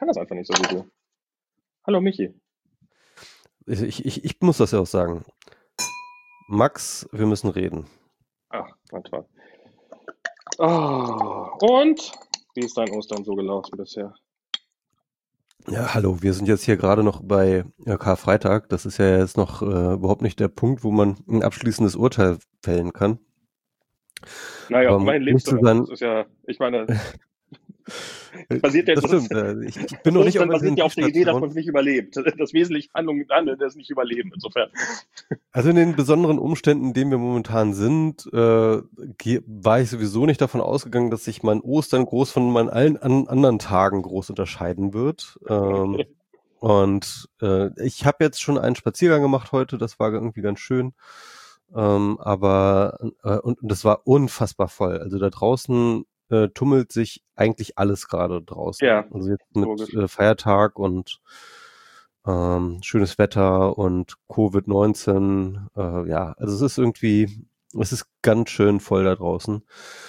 kann das einfach nicht so wie du. Hallo Michi. Ich muss das ja auch sagen. Max, wir müssen reden. Ach, na toll. Und wie ist dein Ostern so gelaufen bisher? Ja, hallo, wir sind jetzt hier gerade noch bei Karfreitag. Das ist ja jetzt noch überhaupt nicht der Punkt, wo man ein abschließendes Urteil fällen kann. Naja, Aber immerhin lebst du musste noch. dann, Das ist ja, ich meine, das basiert ja, das das stimmt. ist, Ich bin noch nicht auf Ostern der basiert ja auf der Idee, dass man Intensivstation. es nicht überlebt. Das wesentliche Handlung und Handeln ist nicht überleben, insofern. Also in den besonderen Umständen, in denen wir momentan sind, war ich sowieso nicht davon ausgegangen, dass sich mein Ostern groß von meinen allen anderen Tagen groß unterscheiden wird. Okay. Und ich habe jetzt schon einen Spaziergang gemacht heute, das war irgendwie ganz schön. Und das war unfassbar voll. Also da draußen tummelt sich eigentlich alles gerade draußen. Ja, Also jetzt mit logisch. Feiertag und schönes Wetter und Covid-19. Ja, also es ist ganz schön voll da draußen.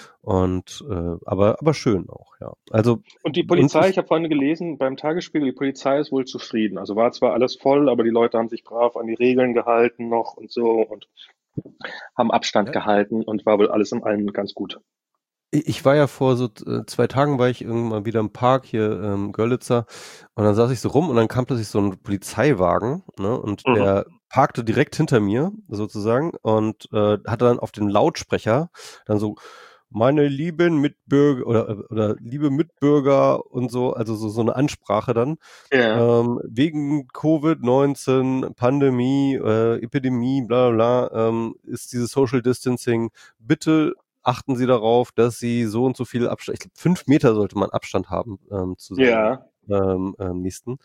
Aber schön auch, ja. Also, Und die und Polizei, ich habe vorhin gelesen, beim Tagesspiegel, die Polizei ist wohl zufrieden. Also war zwar alles voll, aber die Leute haben sich brav an die Regeln gehalten noch und so und haben Abstand ja, gehalten und war wohl alles in allem ganz gut. ich war ja vor so 2 Tagen war ich irgendwann mal wieder im Park hier Görlitzer und dann saß ich so rum und dann kam plötzlich so ein Polizeiwagen, ne, und Mhm. der parkte direkt hinter mir sozusagen und hatte dann auf den Lautsprecher dann so meine lieben Mitbürger oder liebe Mitbürger und so, also so eine Ansprache dann. Ja, Wegen Covid-19, Pandemie, Epidemie, bla bla bla, ist dieses Social Distancing. Bitte achten Sie darauf, dass Sie so und so viel Abstand, ich glaube 5 Meter sollte man Abstand haben zu seinen ja. Nächsten.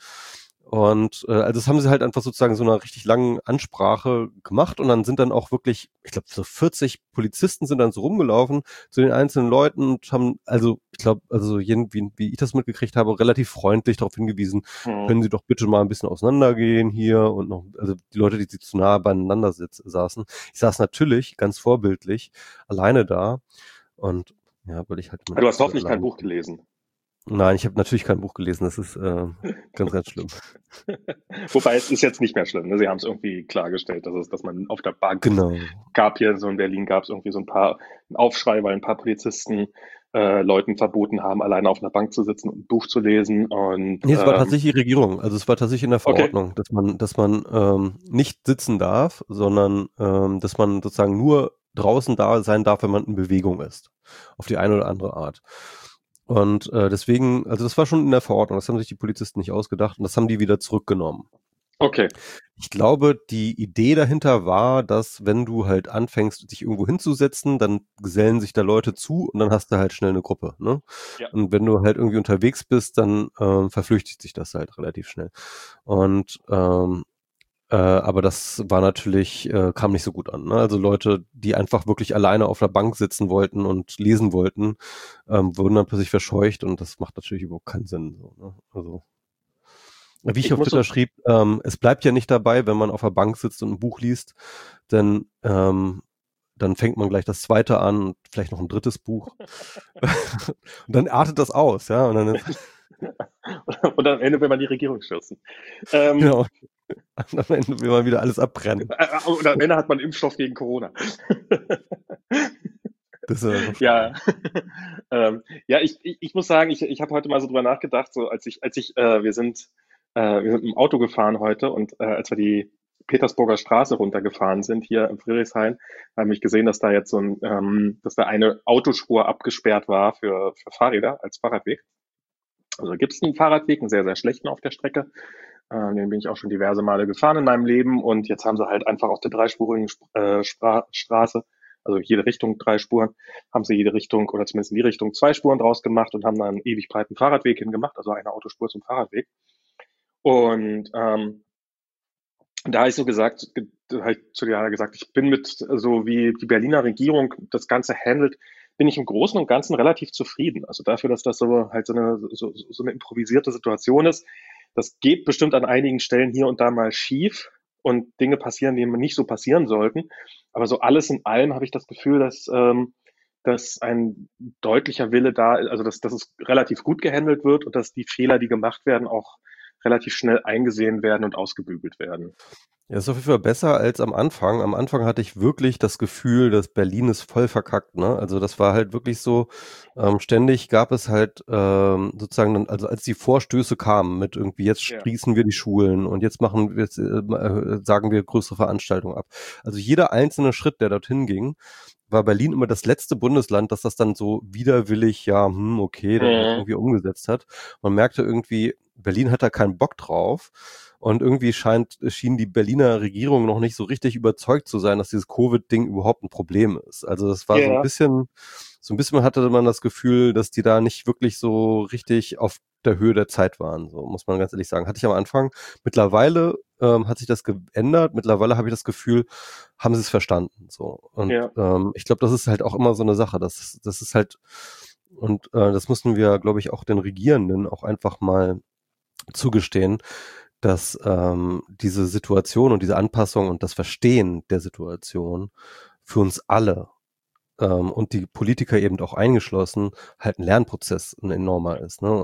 Und also das haben sie halt einfach sozusagen so einer richtig langen Ansprache gemacht und dann sind dann auch wirklich, ich glaube, so 40 Polizisten sind dann so rumgelaufen zu den einzelnen Leuten und haben, also ich glaube, also wie ich das mitgekriegt habe, relativ freundlich darauf hingewiesen, Mhm. können Sie doch bitte mal ein bisschen auseinandergehen hier und noch, also die Leute, die zu nah beieinander saßen. Ich saß natürlich ganz vorbildlich alleine da und ja, weil ich halt mit Du hast hoffentlich kein allein Buch bin. gelesen. Nein, ich habe natürlich kein Buch gelesen, das ist ganz, ganz schlimm. Wobei es ist jetzt nicht mehr schlimm. Ne? Sie haben es irgendwie klargestellt, dass man auf der Bank, es Genau. gab hier so in Berlin gab es irgendwie so einen Aufschrei, weil ein paar Polizisten Leuten verboten haben, alleine auf einer Bank zu sitzen und ein Buch zu lesen. Und Ne, es war tatsächlich die Regierung. Also, es war tatsächlich in der okay, Verordnung, dass man nicht sitzen darf, sondern dass man sozusagen nur draußen da sein darf, wenn man in Bewegung ist, auf die eine oder andere Art. Und deswegen, also das war schon in der Verordnung, das haben sich die Polizisten nicht ausgedacht und das haben die wieder zurückgenommen. okay, Ich glaube, die Idee dahinter war, dass wenn du halt anfängst, dich irgendwo hinzusetzen, dann gesellen sich da Leute zu und dann hast du halt schnell eine Gruppe, ne? ja. Und wenn du halt irgendwie unterwegs bist, dann verflüchtigt sich das halt relativ schnell. Aber das war natürlich, kam nicht so gut an. Ne? Also Leute, die einfach wirklich alleine auf der Bank sitzen wollten und lesen wollten, wurden dann plötzlich verscheucht und das macht natürlich überhaupt keinen Sinn. So, ne? Also wie ich Ich auf muss Twitter so, schrieb, es bleibt ja nicht dabei, wenn man auf der Bank sitzt und ein Buch liest, denn dann fängt man gleich das zweite an und vielleicht noch ein drittes Buch. Und dann artet das aus, ja. Und dann ist, und am Ende will man die Regierung stürzen. Ähm, genau, am Ende will man wieder alles abbrennen. und am Ende hat man Impfstoff gegen Corona. Das ist ja noch Ja, schlimmer. ja, ich muss sagen, ich habe heute mal so drüber nachgedacht, so wir sind im Auto gefahren heute und als wir die Petersburger Straße runtergefahren sind hier in Friedrichshain, haben ich gesehen, dass da jetzt dass da eine Autospur abgesperrt war für Fahrräder als Fahrradweg. Also gibt es einen Fahrradweg, einen sehr, sehr schlechten auf der Strecke. Den bin ich auch schon diverse Male gefahren in meinem Leben und jetzt haben sie halt einfach auf der dreispurigen Straße, also jede Richtung 3 Spuren, haben sie jede Richtung oder zumindest in die Richtung 2 Spuren draus gemacht und haben dann einen ewig breiten Fahrradweg hingemacht, also eine Autospur zum Fahrradweg. Und da habe ich so gesagt, habe ich zu Diana gesagt, ich bin mit so wie die Berliner Regierung das Ganze handelt, bin ich im Großen und Ganzen relativ zufrieden. Also dafür, dass das so halt so eine improvisierte Situation ist. Das geht bestimmt an einigen Stellen hier und da mal schief und Dinge passieren, die nicht so passieren sollten. Aber so alles in allem habe ich das Gefühl, dass dass ein deutlicher Wille da ist, also dass es relativ gut gehandelt wird und dass die Fehler, die gemacht werden, auch relativ schnell eingesehen werden und ausgebügelt werden. Ja, ist auf jeden Fall besser als am Anfang. Am Anfang hatte ich wirklich das Gefühl, dass Berlin ist voll verkackt, ne? Also das war halt wirklich so, ständig gab es halt sozusagen dann, also als die Vorstöße kamen mit irgendwie, jetzt Ja. schließen wir die Schulen und jetzt machen wir, sagen wir größere Veranstaltungen ab. Also jeder einzelne Schritt, der dorthin ging, war Berlin immer das letzte Bundesland, das das dann so widerwillig, ja, okay, dann halt Mhm. irgendwie umgesetzt hat. Man merkte irgendwie, Berlin hat da keinen Bock drauf. Und irgendwie schien die Berliner Regierung noch nicht so richtig überzeugt zu sein, dass dieses Covid-Ding überhaupt ein Problem ist. Also das war Ja. so ein bisschen hatte man das Gefühl, dass die da nicht wirklich so richtig auf der Höhe der Zeit waren, so muss man ganz ehrlich sagen. Hatte ich am Anfang. Mittlerweile hat sich das geändert. Mittlerweile habe ich das Gefühl, haben sie es verstanden. So. Und Ja. ich glaube, das ist halt auch immer so eine Sache. Das ist halt, und das mussten wir, glaube ich, auch den Regierenden auch einfach mal zugestehen, dass diese Situation und diese Anpassung und das Verstehen der Situation für uns alle und die Politiker eben auch eingeschlossen, halt ein Lernprozess, ein enormer ist. Ne?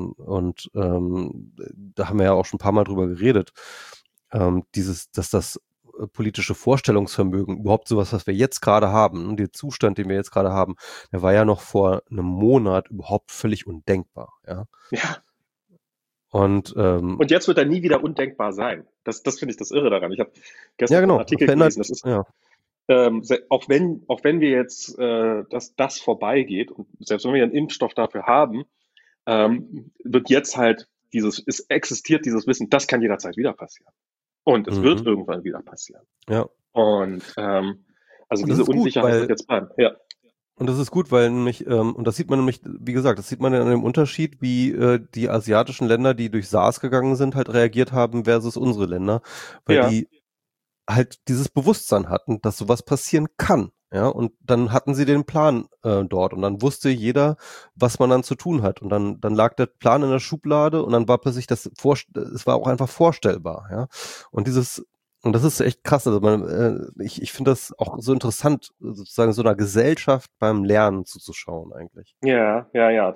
Da haben wir ja auch schon ein paar Mal drüber geredet, dass das politische Vorstellungsvermögen, überhaupt sowas, was wir jetzt gerade haben, der Zustand, den wir jetzt gerade haben, der war ja noch vor einem Monat überhaupt völlig undenkbar. Ja? Ja. Und Und jetzt wird er nie wieder undenkbar sein. Das finde ich das Irre daran. Ich habe ja, gestern so einen genau, das Artikel verändert, gelesen. Das ist, ja. auch wenn wir jetzt, dass das vorbeigeht und selbst wenn wir einen Impfstoff dafür haben, wird jetzt halt es existiert dieses Wissen, das kann jederzeit wieder passieren. Und es wird Mhm. irgendwann wieder passieren. Ja. Und also Und das diese ist gut, Unsicherheit wird jetzt bleiben. Ja. weil nämlich, und das sieht man nämlich, wie gesagt, das sieht man ja an dem Unterschied, wie die asiatischen Länder, die durch SARS gegangen sind, halt reagiert haben versus unsere Länder, weil Ja. die halt dieses Bewusstsein hatten, dass sowas passieren kann. Ja, und dann hatten sie den Plan dort und dann wusste jeder, was man dann zu tun hat. Und dann lag der Plan in der Schublade und dann war plötzlich es war auch einfach vorstellbar, ja. Und und das ist echt krass. Also ich finde das auch so interessant, sozusagen so einer Gesellschaft beim Lernen zuzuschauen eigentlich. Ja, ja, ja,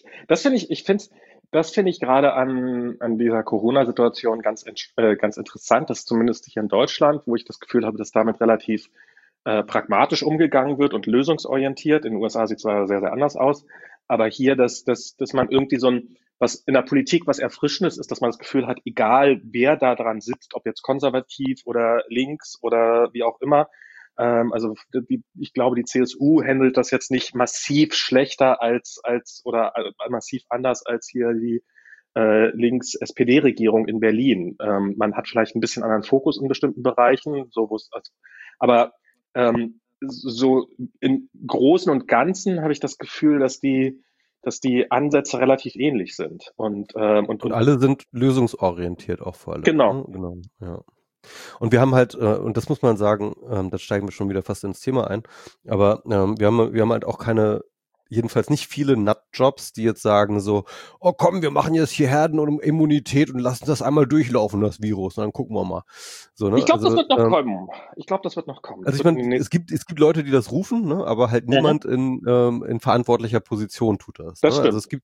das finde ich gerade an dieser Corona-Situation ganz interessant, dass zumindest hier in Deutschland, wo ich das Gefühl habe, dass damit relativ pragmatisch umgegangen wird und lösungsorientiert. In den USA sieht es zwar sehr, sehr anders aus, aber hier, dass man irgendwie was in der Politik was Erfrischendes ist, dass man das Gefühl hat, egal wer da dran sitzt, ob jetzt konservativ oder links oder wie auch immer, also ich glaube, die CSU handelt das jetzt nicht massiv schlechter oder massiv anders als hier die Links-SPD-Regierung in Berlin. Man hat vielleicht ein bisschen anderen Fokus in bestimmten Bereichen, aber so im Großen und Ganzen habe ich das Gefühl, dass die Ansätze relativ ähnlich sind. Und alle sind lösungsorientiert auch vor allem. Genau. Ne? Genau, ja. Und wir haben halt, und das muss man sagen, da steigen wir schon wieder fast ins Thema ein, aber wir haben halt auch jedenfalls nicht viele Nutjobs, die jetzt sagen so, oh komm, wir machen jetzt hier Herdenimmunität und lassen das einmal durchlaufen, das Virus, und dann gucken wir mal. So, Ich ne? glaube, das wird noch kommen. Ich glaube, das wird noch kommen. Das Also ich wird meine, es gibt Leute, die das rufen, ne? Aber halt Mhm. niemand in verantwortlicher Position tut das. Ne? Das Also stimmt.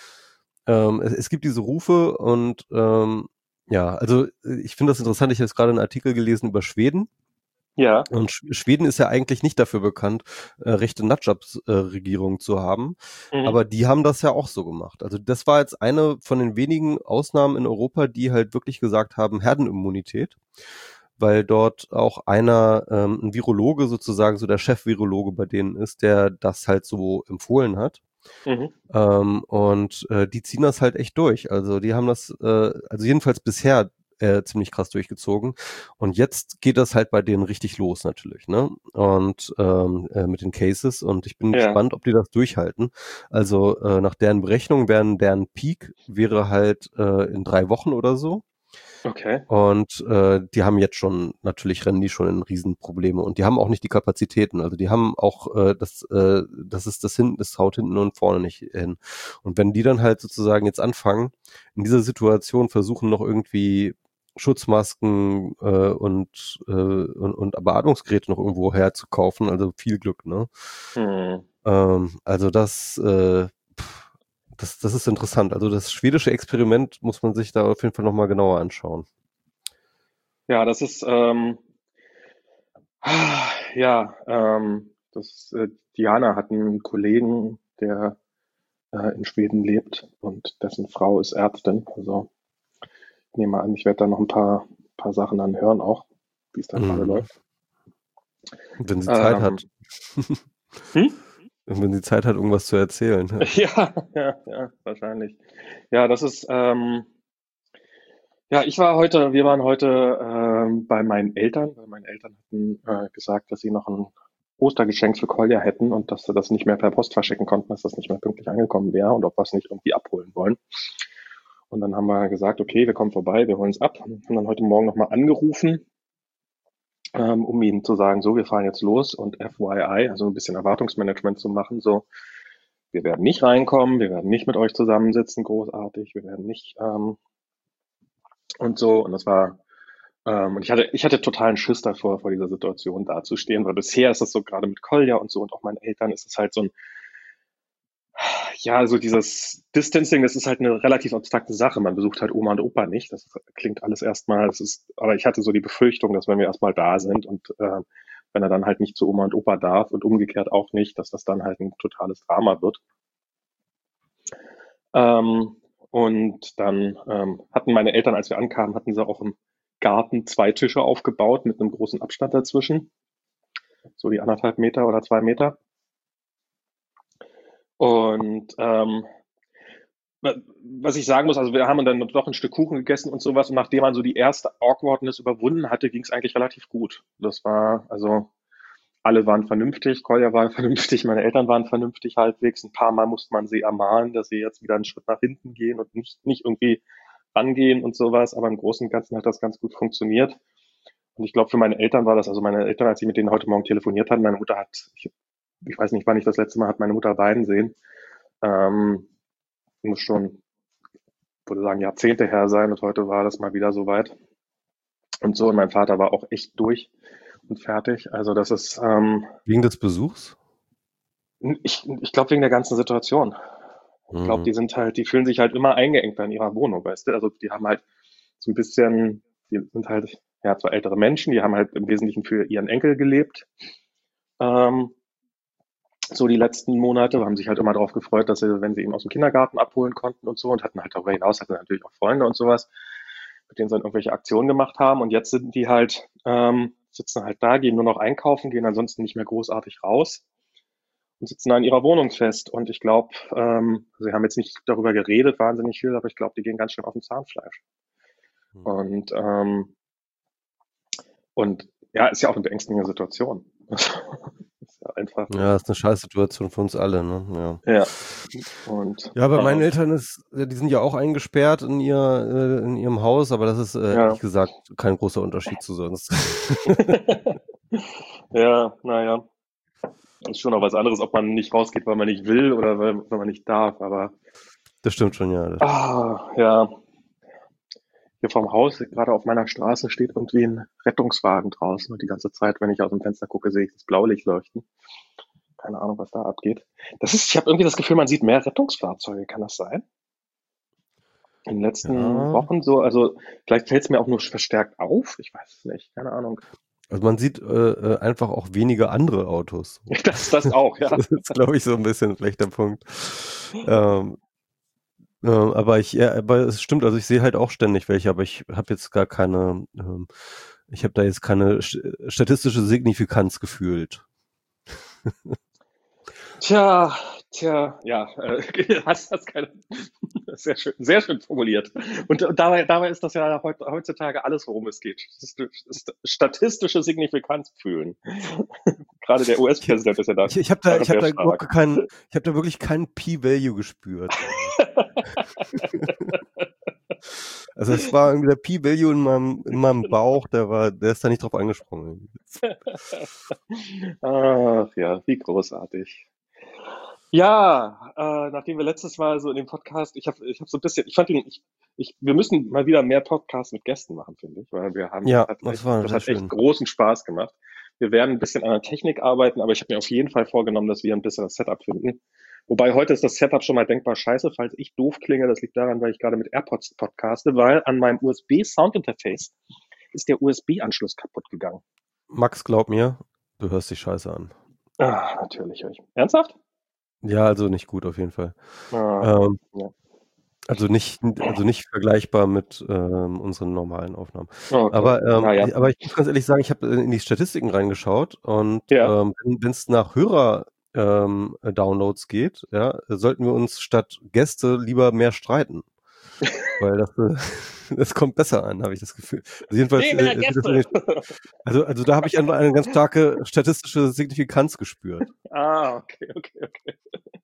es gibt diese Rufe und ja, also ich finde das interessant. Ich habe jetzt gerade einen Artikel gelesen über Schweden. Ja. Und Schweden ist ja eigentlich nicht dafür bekannt, rechte Nutjobs-Regierung zu haben. Mhm. Aber die haben das ja auch so gemacht. Also das war jetzt eine von den wenigen Ausnahmen in Europa, die halt wirklich gesagt haben, Herdenimmunität. Weil dort auch ein Virologe sozusagen, so der Chef-Virologe bei denen ist, der das halt so empfohlen hat. Mhm. Die ziehen das halt echt durch. Also die haben das, also jedenfalls bisher ziemlich krass durchgezogen. Und jetzt geht das halt bei denen richtig los natürlich, ne? Und mit den Cases. Und ich bin Ja. gespannt, ob die das durchhalten. Also nach deren Berechnung deren Peak wäre halt in 3 Wochen oder so. Okay. Und die haben jetzt schon, natürlich rennen die schon in Riesenprobleme und die haben auch nicht die Kapazitäten. Also die haben auch das haut hinten und vorne nicht hin. Und wenn die dann halt sozusagen jetzt anfangen, in dieser Situation versuchen noch irgendwie Schutzmasken und Beatmungsgeräte noch irgendwo herzukaufen, also viel Glück, ne? Mhm. Also das ist interessant. Also das schwedische Experiment muss man sich da auf jeden Fall nochmal genauer anschauen. Ja, das ist, ja, Diana hat einen Kollegen, der in Schweden lebt und dessen Frau ist Ärztin. Also ich nehme an, ich werde da noch paar Sachen dann hören auch, wie es da gerade Mhm. läuft. Wenn sie Zeit Ähm, hat. hm? Wenn sie Zeit hat, irgendwas zu erzählen. Ja. Ja, ja, wahrscheinlich. Ja, das ist, ja, wir waren heute bei meinen Eltern, weil meine Eltern hatten gesagt, dass sie noch ein Ostergeschenk für Kolja hätten und dass sie das nicht mehr per Post verschicken konnten, dass das nicht mehr pünktlich angekommen wäre und ob wir es nicht irgendwie abholen wollen. Und dann haben wir gesagt, okay, wir kommen vorbei, wir holen es ab. Und haben dann heute Morgen nochmal angerufen, um ihnen zu sagen, so, wir fahren jetzt los und FYI, also ein bisschen Erwartungsmanagement zu machen, so, wir werden nicht reinkommen, wir werden nicht mit euch zusammensitzen, großartig, wir werden nicht und so. Und das war, und ich hatte totalen Schiss davor, vor dieser Situation dazustehen, weil bisher ist das so gerade mit Kolja und so und auch meinen Eltern ist es halt so ein, ja, so dieses Distancing, das ist halt eine relativ abstrakte Sache. Man besucht halt Oma und Opa nicht. Das klingt alles erstmal, das ist, aber ich hatte so die Befürchtung, dass wenn wir erstmal da sind und wenn er dann halt nicht zu Oma und Opa darf und umgekehrt auch nicht, dass das dann halt ein totales Drama wird. Und dann hatten meine Eltern, als wir ankamen, hatten sie auch im Garten 2 Tische aufgebaut mit einem großen Abstand dazwischen, so die 1,5 Meter oder 2 Meter. Und was ich sagen muss, also wir haben dann doch ein Stück Kuchen gegessen und sowas. Und nachdem man so die erste Awkwardness überwunden hatte, ging es eigentlich relativ gut. Das war, also alle waren vernünftig, Kolja war vernünftig, meine Eltern waren vernünftig halbwegs. Ein paar Mal musste man sie ermahnen, dass sie jetzt wieder einen Schritt nach hinten gehen und nicht irgendwie rangehen und sowas. Aber im Großen und Ganzen hat das ganz gut funktioniert. Und ich glaube, für meine Eltern war das, also meine Eltern, als ich mit denen heute Morgen telefoniert hatte, meine Mutter hat, ich weiß nicht, wann ich das letzte Mal hat meine Mutter beiden sehen. Ähm, muss schon, würde sagen, Jahrzehnte her sein und heute war das mal wieder soweit. Und so, und mein Vater war auch echt durch und fertig. Also das ist, Wegen des Besuchs? ich glaube wegen der ganzen Situation. Ich glaube, Mhm. die fühlen sich halt immer eingeengt in ihrer Wohnung, weißt du? Also die haben halt so ein bisschen, die sind halt, ja, zwar ältere Menschen, die haben halt im Wesentlichen für ihren Enkel gelebt. Ähm, so die letzten Monate, haben sich halt immer darauf gefreut, dass sie, wenn sie ihn aus dem Kindergarten abholen konnten und so und hatten halt darüber hinaus, hatten natürlich auch Freunde und sowas, mit denen sie dann irgendwelche Aktionen gemacht haben. Und jetzt sind die halt, sitzen halt da, gehen nur noch einkaufen, gehen ansonsten nicht mehr großartig raus und sitzen da in ihrer Wohnung fest. Und ich glaube, sie haben jetzt nicht darüber geredet, wahnsinnig viel, aber ich glaube, die gehen ganz schön auf den Zahnfleisch. Und, und ja, ist ja auch eine beängstigende Situation. ist ja einfach, Ja, ist eine Scheißsituation für uns alle, ne? Ja. ja. Und Ja, bei meinen Eltern die sind ja auch eingesperrt in ihrem Haus, aber das ist ehrlich ja. gesagt kein großer Unterschied zu sonst. Ja, naja. Ist schon auch was anderes, ob man nicht rausgeht, weil man nicht will oder weil man nicht darf. Aber Das stimmt schon, ja. ja, hier vorm Haus, gerade auf meiner Straße, steht irgendwie ein Rettungswagen draußen. Und die ganze Zeit, wenn ich aus dem Fenster gucke, sehe ich das Blaulicht leuchten. Keine Ahnung, was da abgeht. Ich habe irgendwie das Gefühl, man sieht mehr Rettungsfahrzeuge. Kann das sein? In den letzten Ja, Wochen so, also vielleicht fällt es mir auch nur verstärkt auf. Ich weiß es nicht, keine Ahnung. also man sieht einfach auch weniger andere Autos. Das auch, ja. Das ist, glaube ich, so ein bisschen vielleicht der Punkt. Ähm, aber es stimmt, also ich sehe halt auch ständig welche, aber ich habe jetzt gar keine, ich habe da jetzt keine statistische Signifikanz gefühlt. Tja, ja, hast keine, sehr schön formuliert. Und dabei ist das ja heutzutage alles, worum es geht. Das ist statistische Signifikanz fühlen. Gerade der US-Präsident ist ja da Ich darin habe sehr da überhaupt stark. ich habe da wirklich keinen P-Value gespürt. Also es war irgendwie der P-Value in meinem Bauch, der ist da nicht drauf angesprungen. Ach ja, wie großartig. Ja, nachdem wir letztes Mal so in dem Podcast, ich hab so ein bisschen, ich fand ihn, wir müssen mal wieder mehr Podcasts mit Gästen machen, finde ich, weil Ja, das war das sehr hat echt schön. großen Spaß gemacht. Wir werden ein bisschen an der Technik arbeiten, aber ich habe mir auf jeden Fall vorgenommen, dass wir ein besseres Setup finden. Wobei heute ist das Setup schon mal denkbar scheiße, falls ich doof klinge. Das liegt daran, weil ich gerade mit AirPods podcaste, weil an meinem USB-Soundinterface ist der USB-Anschluss kaputt gegangen. Max, glaub mir, du hörst dich scheiße an. Ah, natürlich. Ernsthaft? Ja, also nicht gut auf jeden Fall. Ah, ja. Also nicht vergleichbar mit unseren normalen Aufnahmen. Okay. Aber Ja. ich muss ganz ehrlich sagen, ich habe in die Statistiken reingeschaut und Ja. wenn es nach Hörer-Downloads geht, ja, sollten wir uns statt Gäste lieber mehr streiten. Weil das kommt besser an, habe ich das Gefühl. Also jedenfalls, Nee, mehr Gäste. also da habe ich eine ganz starke statistische Signifikanz gespürt. Okay.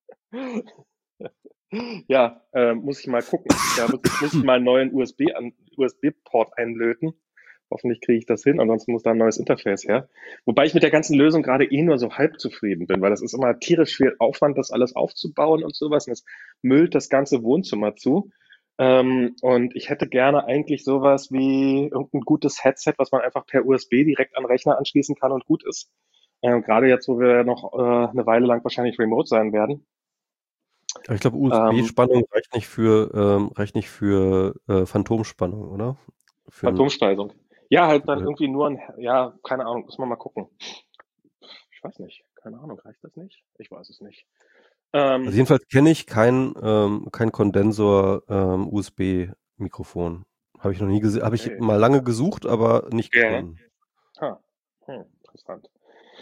Ja, muss ich mal gucken. Da muss ich mal einen neuen USB-Port einlöten. Hoffentlich kriege ich das hin, ansonsten muss da ein neues Interface her. Wobei ich mit der ganzen Lösung gerade nur so halb zufrieden bin, weil das ist immer tierisch viel Aufwand, das alles aufzubauen und sowas. Und es müllt das ganze Wohnzimmer zu. Und ich hätte gerne eigentlich sowas wie irgendein gutes Headset, was man einfach per USB direkt an den Rechner anschließen kann und gut ist. Gerade jetzt, wo wir noch eine Weile lang wahrscheinlich remote sein werden. Aber ich glaube, USB-Spannung reicht nicht für Phantomspannung, oder? Phantomspeisung. Ja, halt dann irgendwie nur ja, keine Ahnung, muss man mal gucken. Ich weiß nicht, keine Ahnung, reicht das nicht? Ich weiß es nicht. Also jedenfalls kenne ich kein Kondensor USB-Mikrofon. Habe ich noch nie gesehen. Habe ich Okay. mal lange gesucht, aber nicht Ja. gefunden. Interessant.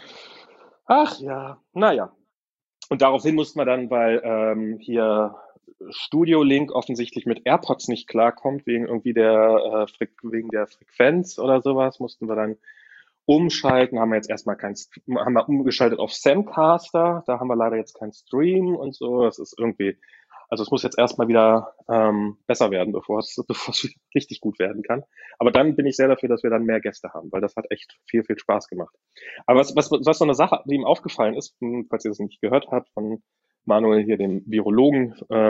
Ach ja, naja. Und daraufhin mussten wir dann, weil hier Studio Link offensichtlich mit AirPods nicht klarkommt, wegen irgendwie wegen der Frequenz oder sowas, mussten wir dann umschalten. Haben wir jetzt erstmal haben wir umgeschaltet auf Zencaster, da haben wir leider jetzt keinen Stream und so. Das ist irgendwie, also es muss jetzt erstmal wieder besser werden, bevor es richtig gut werden kann. Aber dann bin ich sehr dafür, dass wir dann mehr Gäste haben, weil das hat echt viel Spaß gemacht. Aber was so eine Sache, die ihm aufgefallen ist, falls ihr das nicht gehört habt, von Manuel hier, dem Virologen.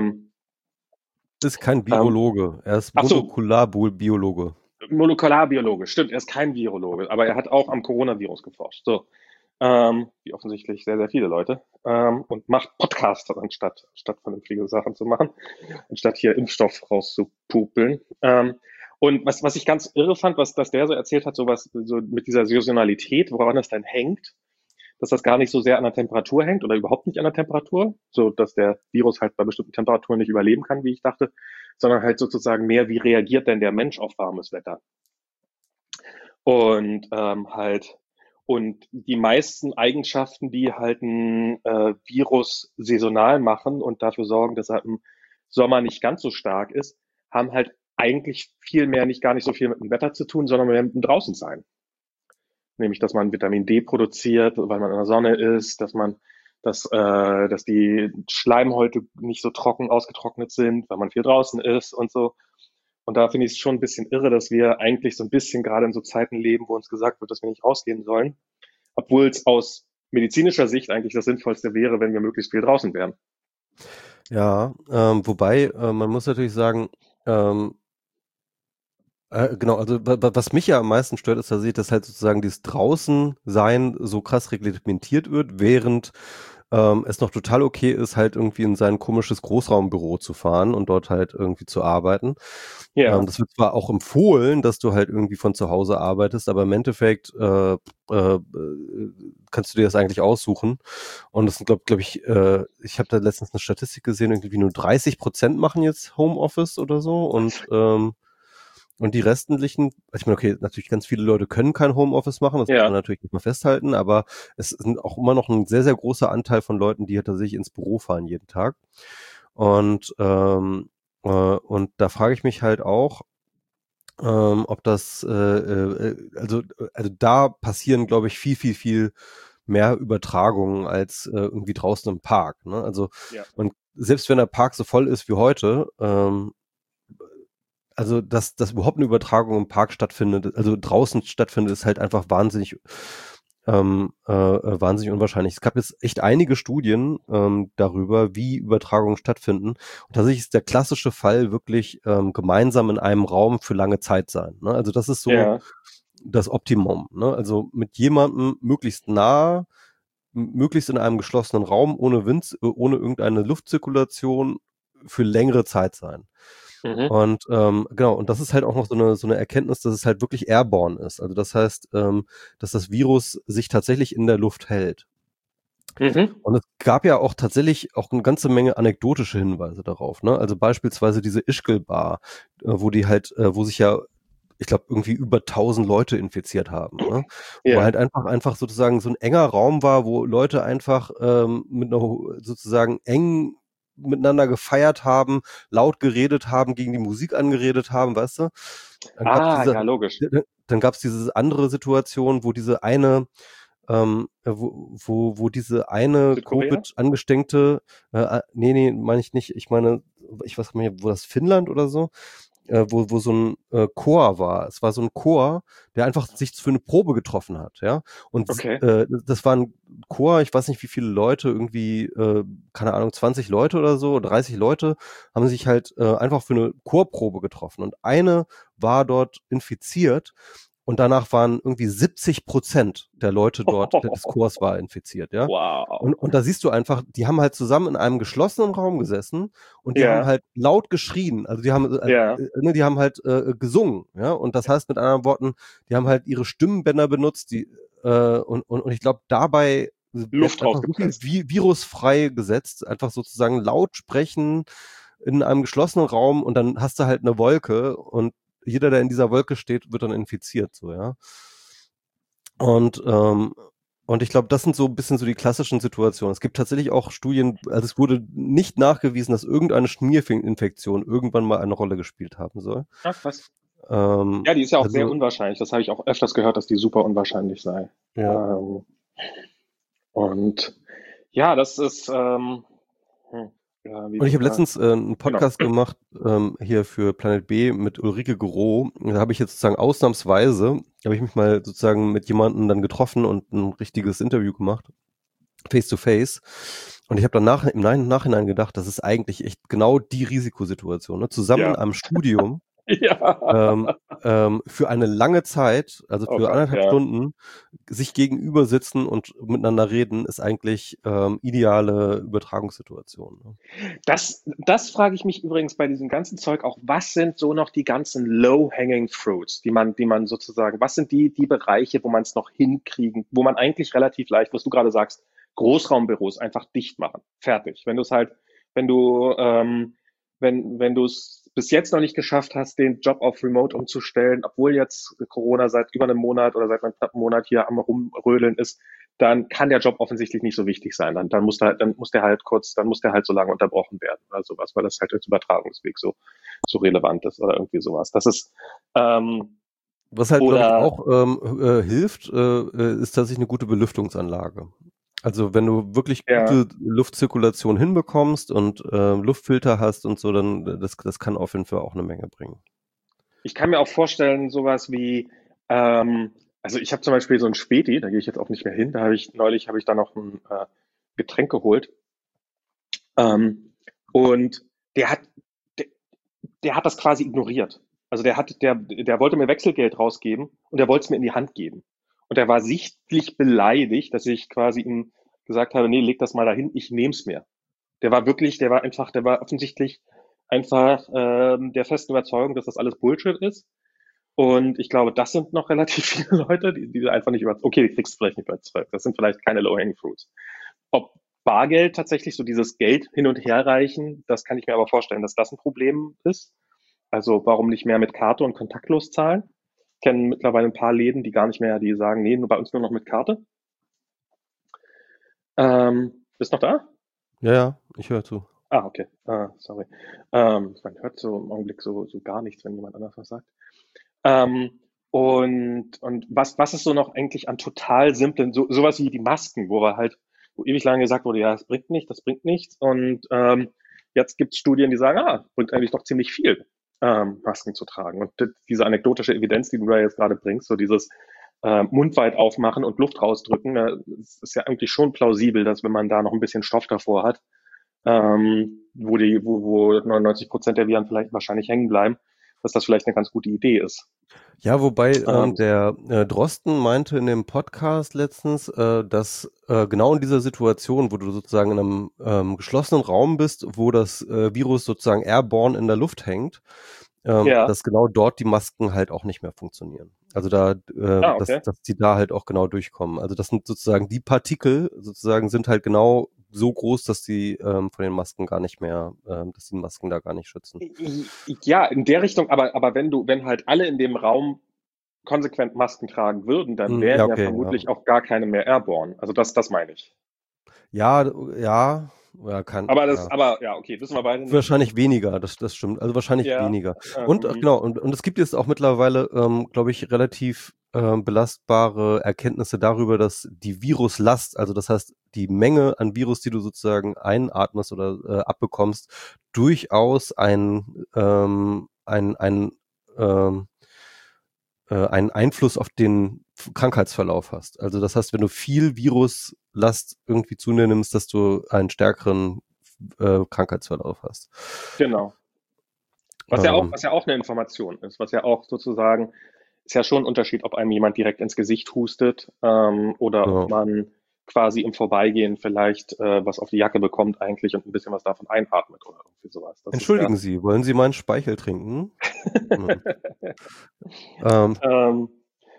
Ist kein Virologe, er ist Molekularbiologe. Molekularbiologe, stimmt, er ist kein Virologe, aber er hat auch am Coronavirus geforscht. So. Wie offensichtlich sehr viele Leute. Und macht Podcasts anstatt vernünftige Sachen zu machen, anstatt hier Impfstoff rauszupupeln. Und was ich ganz irre fand, dass der so erzählt hat, sowas so mit dieser Saisonalität, woran das dann hängt, dass das gar nicht so sehr an der Temperatur hängt oder überhaupt nicht an der Temperatur, so dass der Virus halt bei bestimmten Temperaturen nicht überleben kann, wie ich dachte, sondern halt sozusagen mehr, wie reagiert denn der Mensch auf warmes Wetter? Und und die meisten Eigenschaften, die halt ein Virus saisonal machen und dafür sorgen, dass er im Sommer nicht ganz so stark ist, haben halt eigentlich viel mehr gar nicht so viel mit dem Wetter zu tun, sondern mit dem Draußensein. Nämlich, dass man Vitamin D produziert, weil man in der Sonne ist, dass die Schleimhäute nicht so ausgetrocknet sind, weil man viel draußen ist und so. Und da finde ich es schon ein bisschen irre, dass wir eigentlich so ein bisschen gerade in so Zeiten leben, wo uns gesagt wird, dass wir nicht rausgehen sollen, obwohl es aus medizinischer Sicht eigentlich das Sinnvollste wäre, wenn wir möglichst viel draußen wären. Ja, wobei, man muss natürlich sagen, genau, also was mich ja am meisten stört, ist, dass halt sozusagen dieses Draußensein so krass reglementiert wird, während es noch total okay ist, halt irgendwie in sein komisches Großraumbüro zu fahren und dort halt irgendwie zu arbeiten. Ja. Das wird zwar auch empfohlen, dass du halt irgendwie von zu Hause arbeitest, aber im Endeffekt kannst du dir das eigentlich aussuchen. Und das sind, glaube ich, ich habe da letztens eine Statistik gesehen, irgendwie nur 30% machen jetzt Homeoffice oder so und die restlichen, ich meine, okay, natürlich ganz viele Leute können kein Homeoffice machen, das muss man natürlich nicht mal festhalten, aber es sind auch immer noch ein sehr großer Anteil von Leuten, die halt tatsächlich ins Büro fahren jeden Tag. Und da frage ich mich halt auch, ob das, also da passieren, glaube ich, viel mehr Übertragungen als irgendwie draußen im Park. Ne? Also selbst wenn der Park so voll ist wie heute, also dass überhaupt eine Übertragung im Park stattfindet, also draußen stattfindet, ist halt einfach wahnsinnig unwahrscheinlich. Es gab jetzt echt einige Studien darüber, wie Übertragungen stattfinden. Und tatsächlich ist der klassische Fall wirklich gemeinsam in einem Raum für lange Zeit sein. Ne? Also das ist so das Optimum, ne? Also mit jemandem möglichst nah, möglichst in einem geschlossenen Raum, ohne irgendeine Luftzirkulation für längere Zeit sein. Mhm. Und genau, und das ist halt auch noch so eine Erkenntnis, dass es halt wirklich airborne ist. Also das heißt, dass das Virus sich tatsächlich in der Luft hält. Mhm. Und es gab ja auch tatsächlich auch eine ganze Menge anekdotische Hinweise darauf, ne? Also beispielsweise diese Ischgl-Bar, wo sich ja, ich glaube, irgendwie über 1000 Leute infiziert haben, ne? Wo Ja. halt einfach sozusagen so ein enger Raum war, wo Leute einfach sozusagen eng miteinander gefeiert haben, laut geredet haben, gegen die Musik angeredet haben, weißt du? Dann gab's Ah, diese, ja, logisch. dann gab's diese andere Situation, wo diese eine wo diese eine Südkorea? Covid-Angesteckte, nee, meine ich nicht. Ich meine, ich weiß nicht, wo das Finnland oder so, wo so ein Chor war. Es war so ein Chor, der einfach sich für eine Probe getroffen hat, ja. Und Okay. das war ein Chor, ich weiß nicht, wie viele Leute, irgendwie, keine Ahnung, 20 Leute oder so, 30 Leute, haben sich halt einfach für eine Chorprobe getroffen. Und eine war dort infiziert und danach waren irgendwie 70% der Leute dort, des Chors war infiziert, ja. Wow. Und da siehst du einfach, die haben halt zusammen in einem geschlossenen Raum gesessen und die haben Ja, halt laut geschrien. Also ja. die haben halt gesungen, ja. Und das heißt mit anderen Worten, die haben halt ihre Stimmbänder benutzt, und ich glaube, dabei wird Luft einfach so viel rausgepresst. Virus freigesetzt, einfach sozusagen laut sprechen in einem geschlossenen Raum und dann hast du halt eine Wolke und jeder, der in dieser Wolke steht, wird dann infiziert, so, ja. Und, und ich glaube, das sind so ein bisschen so die klassischen Situationen. Es gibt tatsächlich auch Studien, also es wurde nicht nachgewiesen, dass irgendeine Schmierinfektion irgendwann mal eine Rolle gespielt haben soll. Ah, krass. Ja, die ist ja auch sehr Also, unwahrscheinlich. Das habe ich auch öfters gehört, dass die super unwahrscheinlich sei. ja. Ähm, und ja, das ist, ja, wie Und ich habe sogar, letztens einen genau. Podcast gemacht, hier für Planet B mit Ulrike Gero. Da habe ich jetzt sozusagen ausnahmsweise, habe ich mich mal sozusagen mit jemandem dann getroffen und ein richtiges Interview gemacht, face to face. Und ich habe danach im Nachhinein gedacht, das ist eigentlich echt genau die Risikosituation. Ne? Zusammen in Ja, einem Studium ja. ähm, für eine lange Zeit, also Oh für Gott, 1,5 ja. Stunden, sich gegenüber sitzen und miteinander reden, ist eigentlich ideale Übertragungssituation. Ne? Das frage ich mich übrigens bei diesem ganzen Zeug auch. Was sind so noch die ganzen low-hanging fruits, die man sozusagen, was sind die Bereiche, wo man es noch hinkriegen, wo man eigentlich relativ leicht, was du gerade sagst, Großraumbüros einfach dicht machen. Fertig. Wenn du es halt, wenn du, wenn du es bis jetzt noch nicht geschafft hast, den Job auf Remote umzustellen, obwohl jetzt Corona seit über einem Monat oder seit einem knappen Monat hier am Rumrödeln ist, dann kann der Job offensichtlich nicht so wichtig sein. Dann muss der halt so lange unterbrochen werden oder sowas, weil das halt als Übertragungsweg so relevant ist oder irgendwie sowas. Das ist, Was halt, glaube ich, oder, auch hilft, ist tatsächlich eine gute Belüftungsanlage. Also wenn du wirklich ja, gute Luftzirkulation hinbekommst und Luftfilter hast und so, dann das kann auf jeden Fall auch eine Menge bringen. ich kann mir auch vorstellen, sowas wie, also ich habe zum Beispiel so ein Späti, da gehe ich jetzt auch nicht mehr hin, neulich habe ich da noch ein Getränk geholt, ähm, und der hat, der, der hat das quasi ignoriert. Also der wollte mir Wechselgeld rausgeben und der wollte es mir in die Hand geben. Und er war sichtlich beleidigt, dass ich quasi ihm gesagt habe, nee, leg das mal dahin, ich nehm's mir. Der war offensichtlich einfach der festen Überzeugung, dass das alles Bullshit ist. Und ich glaube, das sind noch relativ viele Leute, die einfach nicht über, okay, die kriegst du vielleicht nicht überzeugt. Das sind vielleicht keine Low-Hanging Fruits. Ob Bargeld tatsächlich so dieses Geld hin und her reichen, das kann ich mir aber vorstellen, dass das ein Problem ist. Also warum nicht mehr mit Karte und kontaktlos zahlen? Ich kenne mittlerweile ein paar Läden, die gar nicht mehr, die sagen, nee, nur bei uns nur noch mit Karte. Bist noch da? Ja, ja, ich höre zu. Ah, okay. Sorry. Man hört so im Augenblick so gar nichts, wenn jemand anders was sagt. Und was ist so noch eigentlich an total simplen, sowas wie die Masken, wo ewig lange gesagt wurde, ja, das bringt nichts. Und jetzt gibt es Studien, die sagen, bringt eigentlich doch ziemlich viel, Masken zu tragen. Und diese anekdotische Evidenz, die du da jetzt gerade bringst, so dieses Mund weit aufmachen und Luft rausdrücken, ist ja eigentlich schon plausibel, dass wenn man da noch ein bisschen Stoff davor hat, wo 99% der Viren vielleicht wahrscheinlich hängen bleiben, dass das vielleicht eine ganz gute Idee ist. Ja, wobei Ähm, der Drosten meinte in dem Podcast letztens, dass genau in dieser Situation, wo du sozusagen in einem geschlossenen Raum bist, wo das Virus sozusagen airborne in der Luft hängt, ja, dass genau dort die Masken halt auch nicht mehr funktionieren. Also okay. dass die da halt auch genau durchkommen. Also das sind sozusagen die Partikel sozusagen sind halt genau so groß, dass die von den Masken gar nicht mehr, dass die Masken da gar nicht schützen. Ja, in der Richtung, aber wenn halt alle in dem Raum konsequent Masken tragen würden, dann Ja, wären ja okay, ja. vermutlich auch gar keine mehr airborne. Also das meine ich. Ja, ja, ja. Aber ja, okay, wissen wir beide nicht. Wahrscheinlich weniger, das stimmt. Also wahrscheinlich Ja, weniger. Und mhm. genau, und es gibt jetzt auch mittlerweile, glaube ich, relativ belastbare Erkenntnisse darüber, dass die Viruslast, also das heißt, die Menge an Virus, die du sozusagen einatmest oder abbekommst, durchaus ähm, einen Einfluss auf den Krankheitsverlauf hast. Also das heißt, wenn du viel Viruslast irgendwie zu dir nimmst, dass du einen stärkeren Krankheitsverlauf hast. Genau. Ähm, Was ja auch eine Information ist, was ja auch sozusagen, ist ja schon ein Unterschied, ob einem jemand direkt ins Gesicht hustet, oder ob ja. man quasi im Vorbeigehen vielleicht was auf die Jacke bekommt eigentlich und ein bisschen was davon einatmet oder irgendwie sowas. Das ist ja Entschuldigen Sie, wollen Sie meinen Speichel trinken? Hm. Ähm, ähm,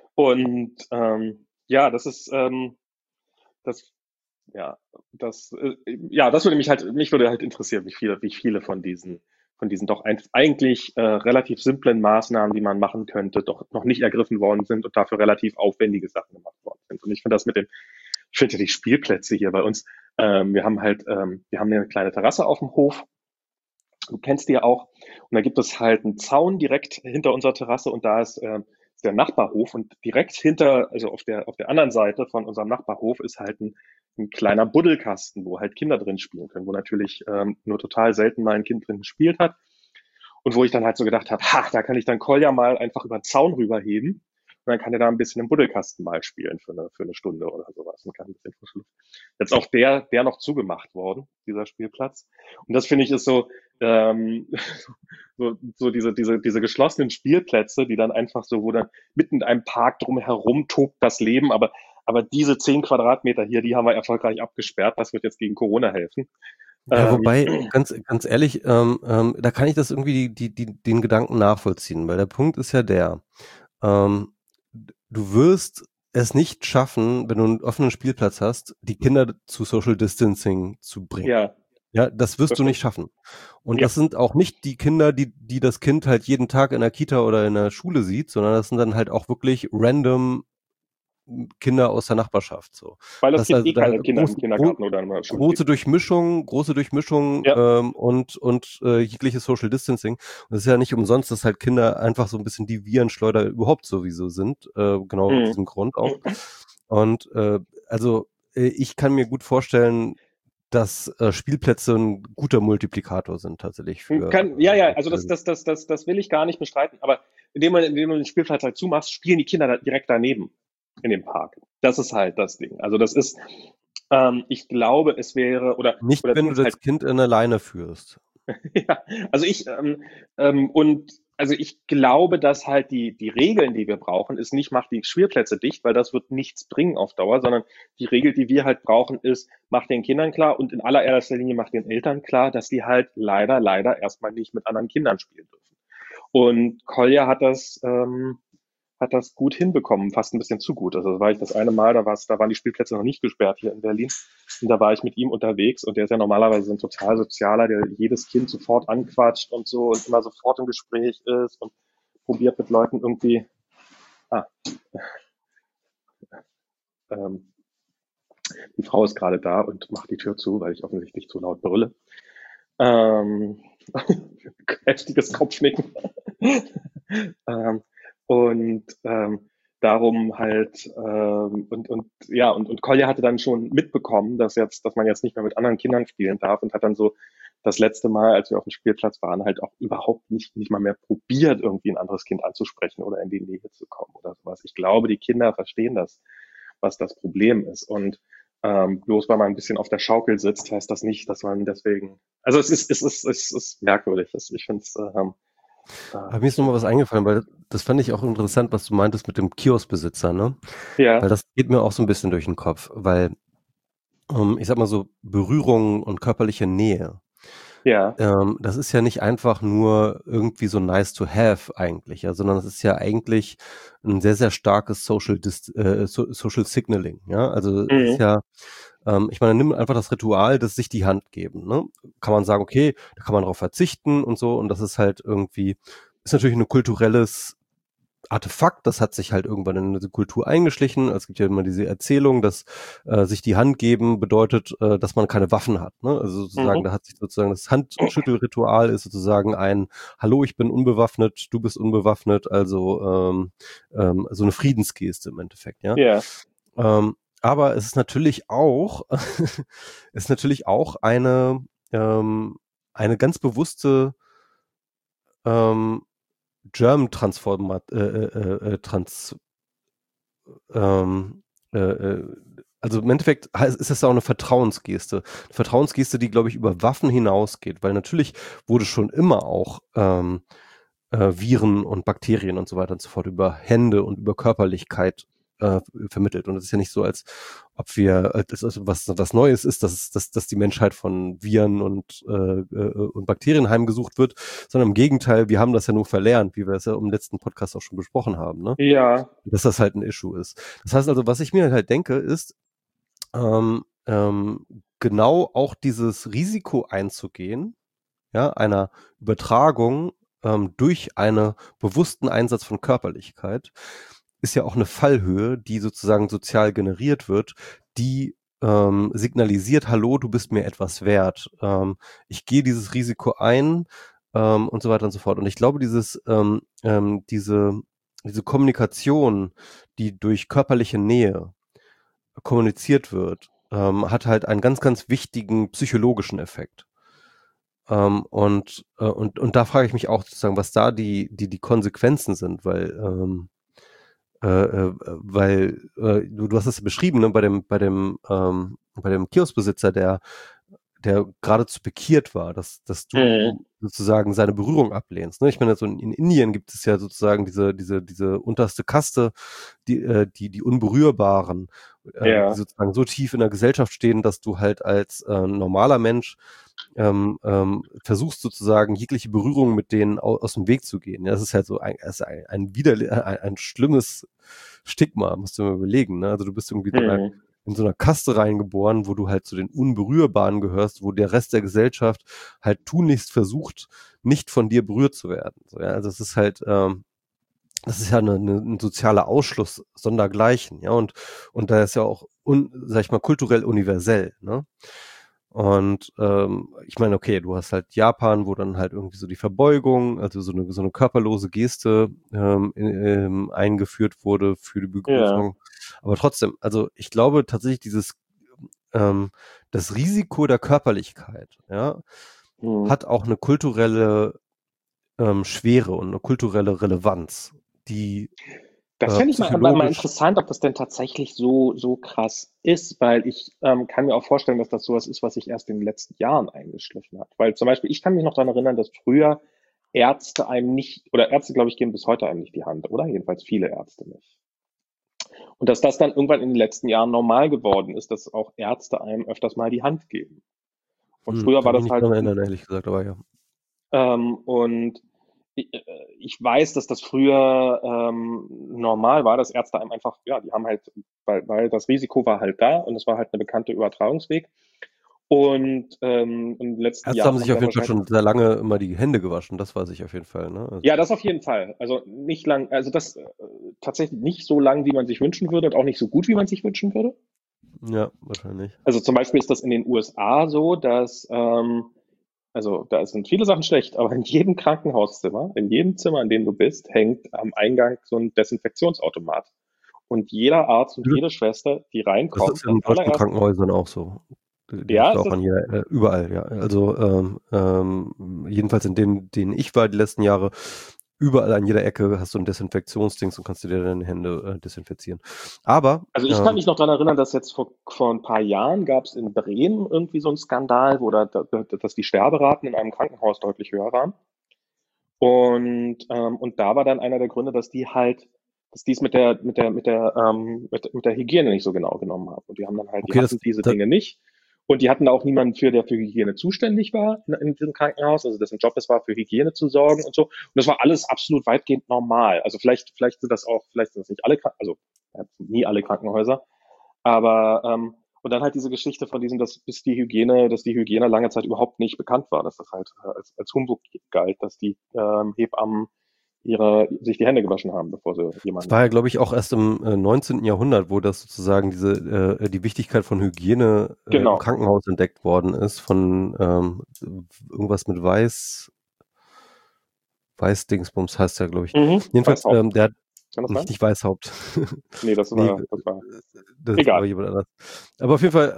ja, das ja, das würde mich würde halt interessieren, wie viele von diesen doch eigentlich relativ simplen Maßnahmen, die man machen könnte, doch noch nicht ergriffen worden sind und dafür relativ aufwendige Sachen gemacht worden sind. Und ich finde ich finde ja die Spielplätze hier bei uns, wir haben hier eine kleine Terrasse auf dem Hof. Du kennst die ja auch. Und da gibt es halt einen Zaun direkt hinter unserer Terrasse und da ist der Nachbarhof und direkt hinter, also auf der anderen Seite von unserem Nachbarhof ist halt ein kleiner Buddelkasten, wo halt Kinder drin spielen können, wo natürlich nur total selten mal ein Kind drin gespielt hat. Und wo ich dann halt so gedacht habe, ha, da kann ich dann Kolja mal einfach über den Zaun rüberheben. Und dann kann er da ein bisschen im Buddelkasten mal spielen für eine Stunde oder sowas und kann ein bisschen frische Luft. Jetzt auch der noch zugemacht worden, dieser Spielplatz. Und das finde ich ist so, ähm, diese geschlossenen Spielplätze, die dann einfach so, wo dann mitten in einem Park drumherum tobt das Leben, aber diese 10 Quadratmeter hier, die haben wir erfolgreich abgesperrt. Das wird jetzt gegen Corona helfen. ja, Ähm, wobei, ganz ehrlich, da kann ich das irgendwie den Gedanken nachvollziehen, weil der Punkt ist ja der, ähm, du wirst es nicht schaffen, wenn du einen offenen Spielplatz hast, die Kinder zu Social Distancing zu bringen. ja, Ja, das wirst das du nicht stimmt. schaffen. Und Ja. das sind auch nicht die Kinder, die das Kind halt jeden Tag in der Kita oder in der Schule sieht, sondern das sind dann halt auch wirklich random Kinder aus der Nachbarschaft so. Weil es Das heißt gibt also eh da keine Kinder im Kindergarten oder in der Schule. große Durchmischung Ja. und jegliches Social Distancing. Und es ist ja nicht umsonst, dass halt Kinder einfach so ein bisschen die Virenschleuder überhaupt sowieso sind, genau aus Mhm. diesem Grund auch. Und ich kann mir gut vorstellen, dass Spielplätze ein guter Multiplikator sind tatsächlich Ja, also für das will ich gar nicht bestreiten, aber indem du den Spielplatz halt zumachst, spielen die Kinder da direkt daneben in dem Park. Das ist halt das Ding. Also ich glaube, es wäre, nicht, oder wenn du zumindest halt das Kind in der Leine führst. ja, also und also ich glaube, dass halt die Regeln, die wir brauchen, ist nicht, mach die Spielplätze dicht, weil das wird nichts bringen auf Dauer, sondern die Regel, die wir halt brauchen, ist, mach den Kindern klar und in allererster Linie mach den Eltern klar, dass die halt leider erstmal nicht mit anderen Kindern spielen dürfen. Und Kolja hat das gut hinbekommen, fast ein bisschen zu gut. Also da war ich das eine Mal, da waren die Spielplätze noch nicht gesperrt hier in Berlin. Und da war ich mit ihm unterwegs und der ist ja normalerweise ein total sozialer, der jedes Kind sofort anquatscht und so und immer sofort im Gespräch ist und probiert mit Leuten irgendwie. Ah, ähm, die Frau ist gerade da und macht die Tür zu, weil ich offensichtlich zu laut brülle. Ähm, heftiges Kopfnicken. ähm, und darum halt und Kolja hatte dann schon mitbekommen, dass man jetzt nicht mehr mit anderen Kindern spielen darf und hat dann so das letzte Mal, als wir auf dem Spielplatz waren, halt auch überhaupt nicht mal mehr probiert, irgendwie ein anderes Kind anzusprechen oder in die Nähe zu kommen oder sowas. Ich glaube, die Kinder verstehen das, was das Problem ist. Und bloß weil man ein bisschen auf der Schaukel sitzt, heißt das nicht, dass man deswegen. Also es ist merkwürdig. Ich finde es Aber mir ist nochmal was eingefallen, weil das fand ich auch interessant, was du meintest mit dem Kioskbesitzer, ne? Weil Ja, das geht mir auch so ein bisschen durch den Kopf, weil, ich sag mal so, Berührung und körperliche Nähe, ja, das ist ja nicht einfach nur irgendwie so nice to have eigentlich, ja, sondern es ist ja eigentlich ein sehr, sehr starkes Social Signaling, ja. Also es ist mhm. ja, ich meine, nimm einfach das Ritual, das sich die Hand geben, ne? Kann man sagen, okay, da kann man drauf verzichten und so, und das ist halt irgendwie, ist natürlich ein kulturelles Artefakt, das hat sich halt irgendwann in diese Kultur eingeschlichen. Es gibt ja immer diese Erzählung, dass sich die Hand geben bedeutet, dass man keine Waffen hat. Ne? Also sozusagen, Mhm. da hat sich sozusagen das Handschüttelritual ist sozusagen ein Hallo, ich bin unbewaffnet, du bist unbewaffnet, also so eine Friedensgeste im Endeffekt, ja. Ja, Aber es ist natürlich auch, ist natürlich auch eine ganz bewusste ähm, German Transformat, ähm, äh, äh, also im Endeffekt ist es auch eine Vertrauensgeste. Eine Vertrauensgeste, die, glaube ich, über Waffen hinausgeht, weil natürlich wurde schon immer auch Viren und Bakterien und so weiter und so fort über Hände und über Körperlichkeit vermittelt. Und es ist ja nicht so, als ob wir, als was Neues ist, dass die Menschheit von Viren und Bakterien heimgesucht wird, sondern im Gegenteil, wir haben das ja nur verlernt, wie wir es ja im letzten Podcast auch schon besprochen haben, ne? ja, Dass das halt ein Issue ist. Das heißt also, was ich mir halt denke, ist, ähm, ähm, genau auch dieses Risiko einzugehen, ja, einer Übertragung durch einen bewussten Einsatz von Körperlichkeit, ist ja auch eine Fallhöhe, die sozusagen sozial generiert wird, die signalisiert, hallo, du bist mir etwas wert. Ich gehe dieses Risiko ein und so weiter und so fort. Und ich glaube, diese Kommunikation, die durch körperliche Nähe kommuniziert wird, hat halt einen ganz, ganz wichtigen psychologischen Effekt. Und da frage ich mich auch sozusagen, was da die Konsequenzen sind, weil du hast es beschrieben, ne, bei dem Kioskbesitzer, der geradezu pikiert war, dass mhm. du sozusagen seine Berührung ablehnst. Ne? Ich meine, so in Indien gibt es ja sozusagen diese unterste Kaste, die Unberührbaren, die Ja, sozusagen so tief in der Gesellschaft stehen, dass du halt als normaler Mensch versuchst sozusagen jegliche Berührung mit denen aus dem Weg zu gehen. Ja, das ist halt so ein schlimmes Stigma, musst du mir überlegen. Ne? Also du bist irgendwie mhm. in so einer Kaste reingeboren, wo du halt zu den Unberührbaren gehörst, wo der Rest der Gesellschaft halt tunlichst versucht, nicht von dir berührt zu werden. So, ja? Also es ist halt, das ist ja ein sozialer Ausschluss sondergleichen, ja, und da ist ja auch, sag ich mal, kulturell universell, ne? Und ich meine, okay, du hast halt Japan, wo dann halt irgendwie so die Verbeugung, also so eine körperlose Geste eingeführt wurde für die Ja, Begrüßung. Aber trotzdem, also ich glaube tatsächlich ähm, das Risiko der Körperlichkeit, ja, mhm. hat auch eine kulturelle Schwere und eine kulturelle Relevanz, die Das fände ich mal psychologisch, interessant, ob das denn tatsächlich so krass ist, weil ich kann mir auch vorstellen, dass das sowas ist, was sich erst in den letzten Jahren eingeschlichen hat. Weil zum Beispiel, ich kann mich noch daran erinnern, dass früher Ärzte einem nicht, oder Ärzte, glaube ich, geben bis heute einem nicht die Hand, oder? Jedenfalls viele Ärzte nicht. Und dass das dann irgendwann in den letzten Jahren normal geworden ist, dass auch Ärzte einem öfters mal die Hand geben. Und früher kann war ich mich das nicht halt dran erinnern, ehrlich gesagt, aber ja. Und ich weiß, dass das früher normal war, dass Ärzte einem einfach, ja, die haben halt, weil das Risiko war halt da und es war halt eine bekannte Übertragungsweg. Und in den letzten Ärzte haben Jahren haben sich sie auf dann jeden Fall wahrscheinlich, schon sehr lange immer die Hände gewaschen, das weiß ich auf jeden Fall, ne? Also, ja, das auf jeden Fall. Also nicht lang, also das tatsächlich nicht so lang, wie man sich wünschen würde und auch nicht so gut, wie man sich wünschen würde. ja, wahrscheinlich. Also zum Beispiel ist das in den USA so, dass also da sind viele Sachen schlecht, aber in jedem Krankenhauszimmer, in jedem Zimmer, in dem du bist, hängt am Eingang so ein Desinfektionsautomat. Und jeder Arzt und jede Schwester, die Das ist reinkommt, in als deutschen allererst, Krankenhäusern auch so. Die ja, gibt's ist auch das, an jeder, überall, ja. Also jedenfalls in denen ich war die letzten Jahre, überall an jeder Ecke hast du ein Desinfektionsdings und kannst du dir deine Hände desinfizieren. Aber also ich kann mich noch daran erinnern, dass jetzt vor ein paar Jahren gab es in Bremen irgendwie so einen Skandal, dass die Sterberaten in einem Krankenhaus deutlich höher waren. Und da war dann einer der Gründe, dass die es mit der Hygiene nicht so genau genommen haben. Und die Okay, hatten diese Dinge nicht. Und die hatten da auch niemanden für, der für Hygiene zuständig war in diesem Krankenhaus, also dessen Job es war, für Hygiene zu sorgen und so. Und das war alles absolut weitgehend normal. Also vielleicht sind das nicht alle, also nie alle Krankenhäuser, aber und dann halt diese Geschichte von diesem, dass die Hygiene lange Zeit überhaupt nicht bekannt war, dass das halt als Humbug galt, dass die Hebammen sich die Hände gewaschen haben, bevor sie es jemanden war ja, behandelt glaube haben. ich, auch erst im 19. Jahrhundert, wo das sozusagen die Wichtigkeit von Hygiene im Genau. Krankenhaus entdeckt worden ist, von irgendwas mit Weiß-Dingsbums heißt der, glaube ich. Mhm. Jedenfalls, Weißhaupt. der hat Kann das sein? nicht Weißhaupt. Nee, Nee, das war. das war Egal. jemand anders. Aber auf jeden Fall,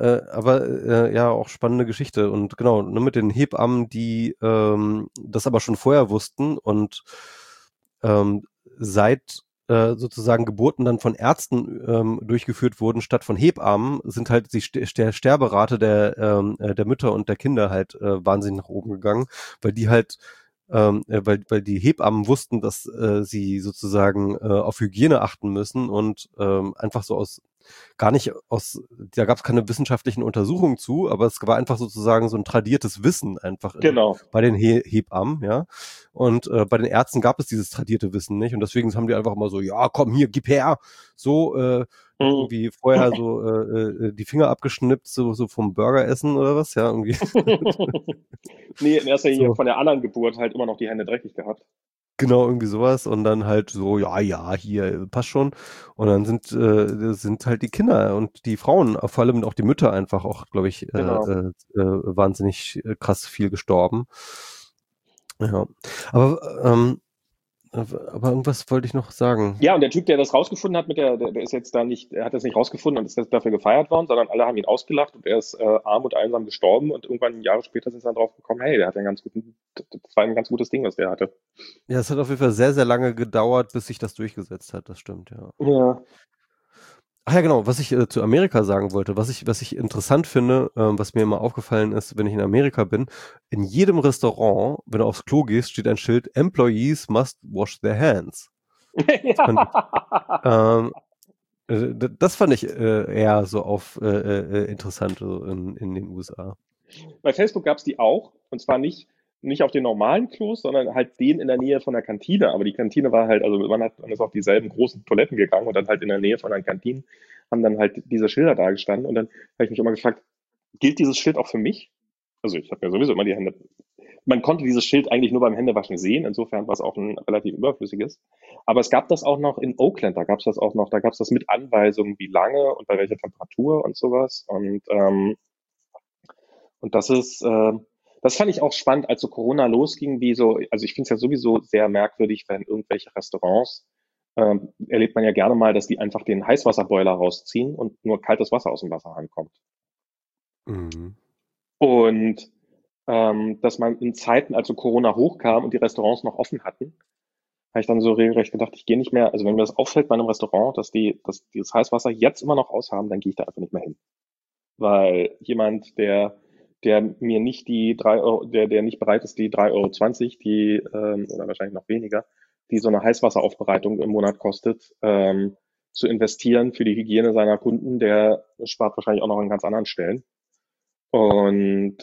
ja, auch spannende Geschichte. Und genau, ne, mit den Hebammen, die das aber schon vorher wussten und ähm, seit sozusagen Geburten dann von Ärzten durchgeführt wurden statt von Hebammen, sind halt der Sterberate der Mütter und der Kinder halt wahnsinnig nach oben gegangen, weil die halt weil die Hebammen wussten, dass sie sozusagen auf Hygiene achten müssen und einfach so gar nicht da gab es keine wissenschaftlichen Untersuchungen zu, aber es war einfach sozusagen so ein tradiertes Wissen einfach Genau. bei den Hebammen, ja. Und bei den Ärzten gab es dieses tradierte Wissen nicht und deswegen haben die einfach immer so, ja, komm hier, gib her, so noch Mhm. irgendwie vorher so die Finger abgeschnippt, so vom Burger essen oder was, ja, irgendwie Nee, in erster Linie so. von der anderen Geburt halt immer noch die Hände dreckig gehabt. Genau, irgendwie sowas und dann halt so, ja, ja, hier, passt schon. Und dann sind halt die Kinder und die Frauen, vor allem auch die Mütter einfach auch, glaube ich, Genau. wahnsinnig krass viel gestorben. Ja. Aber, aber irgendwas wollte ich noch sagen. Ja, und der Typ, der das rausgefunden hat der ist jetzt da nicht, er hat das nicht rausgefunden und ist jetzt dafür gefeiert worden, sondern alle haben ihn ausgelacht und er ist arm und einsam gestorben und irgendwann Jahre später sind sie dann drauf gekommen, hey, der hat einen das war ein ganz gutes Ding, was der hatte. Ja, es hat auf jeden Fall sehr, sehr lange gedauert, bis sich das durchgesetzt hat, das stimmt, ja. Ja. Ach ja, genau, was ich zu Amerika sagen wollte, was ich interessant finde, was mir immer aufgefallen ist, wenn ich in Amerika bin, in jedem Restaurant, wenn du aufs Klo gehst, steht ein Schild, Employees must wash their hands. Das fand ich, Ja. ähm, das fand ich eher so interessant so in den USA. Bei Facebook gab es die auch, und zwar nicht auf den normalen Klos, sondern halt den in der Nähe von der Kantine. Aber die Kantine war halt, also man ist auf dieselben großen Toiletten gegangen und dann halt in der Nähe von den Kantinen haben dann halt diese Schilder da gestanden. Und dann habe ich mich immer gefragt, gilt dieses Schild auch für mich? Also ich habe ja sowieso immer die Hände. Man konnte dieses Schild eigentlich nur beim Händewaschen sehen, insofern war es auch ein relativ überflüssiges. Aber es gab das auch noch in Oakland, da gab es das auch noch, da gab es das mit Anweisungen, wie lange und bei welcher Temperatur und sowas. Und das fand ich auch spannend, als so Corona losging, also ich finde es ja sowieso sehr merkwürdig, wenn irgendwelche Restaurants, erlebt man ja gerne mal, dass die einfach den Heißwasserboiler rausziehen und nur kaltes Wasser aus dem Wasserhahn kommt. Mhm. Und dass man in Zeiten, als so Corona hochkam und die Restaurants noch offen hatten, habe ich dann so regelrecht gedacht, ich gehe nicht mehr, also wenn mir das auffällt bei einem Restaurant, dass dieses Heißwasser jetzt immer noch aushaben, dann gehe ich da einfach nicht mehr hin. Weil jemand, der mir nicht die 3 Euro, der nicht bereit ist, die 3,20 Euro, oder wahrscheinlich noch weniger, die so eine Heißwasseraufbereitung im Monat kostet, zu investieren für die Hygiene seiner Kunden, der spart wahrscheinlich auch noch an ganz anderen Stellen. Und,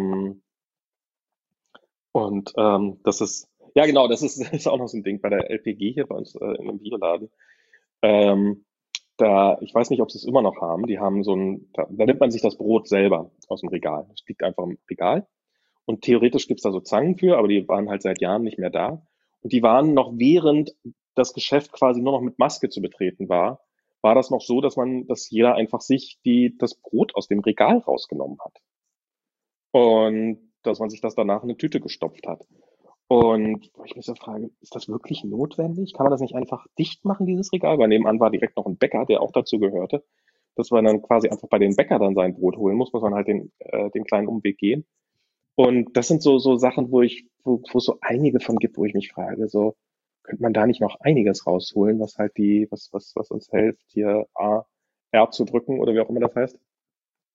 das ist, ja genau, das ist auch noch so ein Ding bei der LPG hier bei uns in einem Bioladen. Ähm, ich weiß nicht, ob sie es immer noch haben. Die haben da nimmt man sich das Brot selber aus dem Regal. Das liegt einfach im Regal. Und theoretisch gibt's da so Zangen für, aber die waren halt seit Jahren nicht mehr da. Und die waren noch während das Geschäft quasi nur noch mit Maske zu betreten war das noch so, dass jeder einfach sich das Brot aus dem Regal rausgenommen hat. Und dass man sich das danach in eine Tüte gestopft hat. Und wo ich mich so frage, ist das wirklich notwendig? Kann man das nicht einfach dicht machen, dieses Regal? Weil nebenan war direkt noch ein Bäcker, der auch dazu gehörte. Dass man dann quasi einfach bei den Bäcker dann sein Brot holen muss man halt den kleinen Umweg gehen. Und das sind so Sachen, wo es so einige von gibt, wo ich mich frage, so, könnte man da nicht noch einiges rausholen, was halt was uns hilft, hier R zu drücken oder wie auch immer das heißt?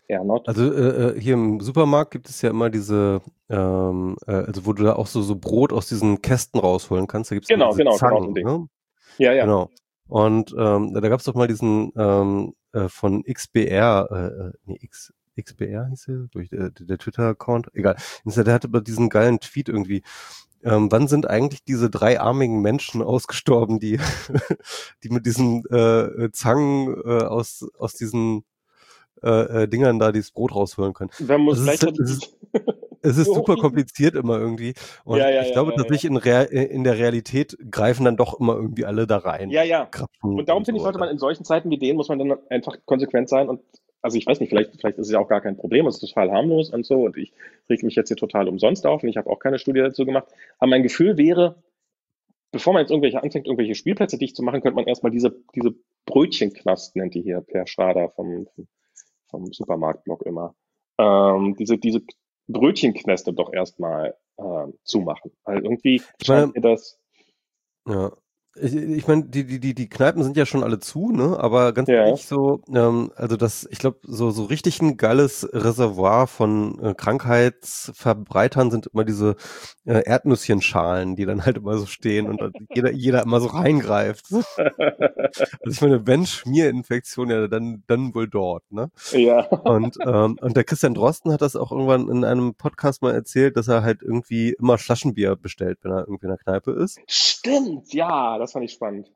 eher not. Also hier im Supermarkt gibt es ja immer diese, also wo du da auch so Brot aus diesen Kästen rausholen kannst. Da gibt es immer diese Genau so ein Zangen, Ding. ne? Ja, ja. Genau. Und da gab es doch mal diesen von XBR, XBR hieß er, durch der Twitter-Account, egal. Der hatte aber diesen geilen Tweet irgendwie. Wann sind eigentlich diese dreiarmigen Menschen ausgestorben, die, die mit diesen Zangen aus diesen Dingern da dieses Brot rausholen können? Man muss Also gleichzeitig es ist super hochhieven. kompliziert immer irgendwie. Und Ja, ja, ich ja, glaube ja, ja. tatsächlich in der Realität greifen dann doch immer irgendwie alle da rein Ja, und ja. krapschen Und darum und finde ich, so. sollte man in solchen Zeiten wie denen, muss man dann einfach konsequent sein und, also ich weiß nicht, vielleicht ist es ja auch gar kein Problem, es ist total harmlos und so und ich reg mich jetzt hier total umsonst auf und ich habe auch keine Studie dazu gemacht. Aber mein Gefühl wäre, bevor man jetzt irgendwelche Spielplätze dicht zu machen, könnte man erstmal diese Brötchenknast, nennt die hier Per Schrader vom Supermarktblog immer, diese Brötchenknäste doch erstmal zumachen. Weil irgendwie Ich scheint meine, mir das, ja. Ich meine, die Kneipen sind ja schon alle zu, ne? Aber ganz ja, ehrlich, so, also ich glaube, so richtig ein geiles Reservoir von Krankheitsverbreitern sind immer diese Erdnüsschenschalen, die dann halt immer so stehen und dann jeder immer so reingreift. Also ich meine, wenn Schmierinfektion, ja, dann wohl dort, ne? ja. Und der Christian Drosten hat das auch irgendwann in einem Podcast mal erzählt, dass er halt irgendwie immer Flaschenbier bestellt, wenn er irgendwie in der Kneipe ist. Stimmt, ja, das fand ich spannend.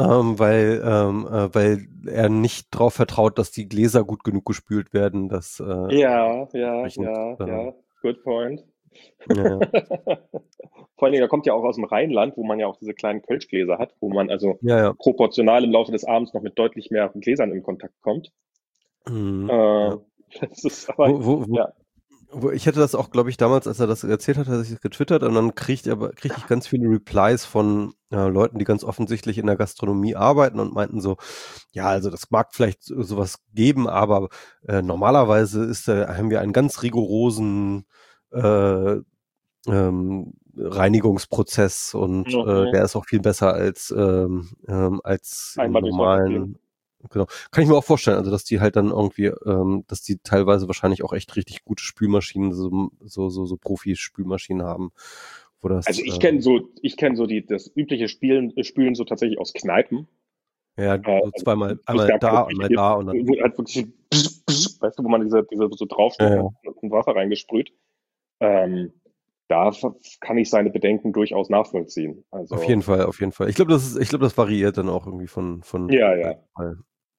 Weil er nicht darauf vertraut, dass die Gläser gut genug gespült werden, dass Ja, ja, entsprechend, ja, ja, good point. ja, ja, Vor allen Dingen, er kommt ja auch aus dem Rheinland, wo man ja auch diese kleinen Kölschgläser hat, wo man also ja, ja. proportional im Laufe des Abends noch mit deutlich mehr Gläsern in Kontakt kommt. Ja. Äh, das ist aber, Wo, wo, wo, ja. Ich hätte das auch, glaube ich, damals, als er das erzählt hat, hatte ich es getwittert und dann kriegte ich ganz viele Replies von Leuten, die ganz offensichtlich in der Gastronomie arbeiten und meinten so, ja, also das mag vielleicht sowas geben, aber normalerweise haben wir einen ganz rigorosen Reinigungsprozess und Mhm. der ist auch viel besser als im Einmal durchs Wochenende gehen. normalen. Genau. Kann ich mir auch vorstellen, also dass die halt dann irgendwie, dass die teilweise wahrscheinlich auch echt richtig gute Spülmaschinen, so Profi-Spülmaschinen haben, wo das, Also ich kenne so das übliche Spülen so tatsächlich aus Kneipen. ja, so Also, zweimal, wo es einmal gar keine da, Küche einmal gibt, da und dann, wo halt wirklich, weißt du, wo man diese so ja, draufsteht ja, und Wasser reingesprüht. Ähm, da kann ich seine Bedenken durchaus nachvollziehen. auf Also, jeden Fall, auf jeden Fall. Ich glaube, das variiert dann auch irgendwie von ja, Fall ja. zu Fall.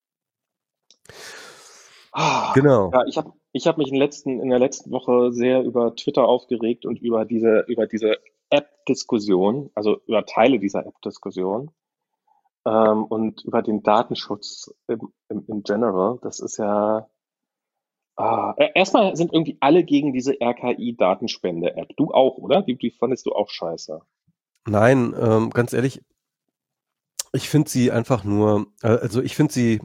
Genau. Ja, ich hab mich in der letzten Woche sehr über Twitter aufgeregt und über diese App-Diskussion, also über Teile dieser App-Diskussion, und über den Datenschutz im General. Das ist ja, erstmal sind irgendwie alle gegen diese RKI-Datenspende-App. Du auch, oder? Die fandest du auch scheiße. Nein, ganz ehrlich, ich finde sie einfach nur, also ich finde sie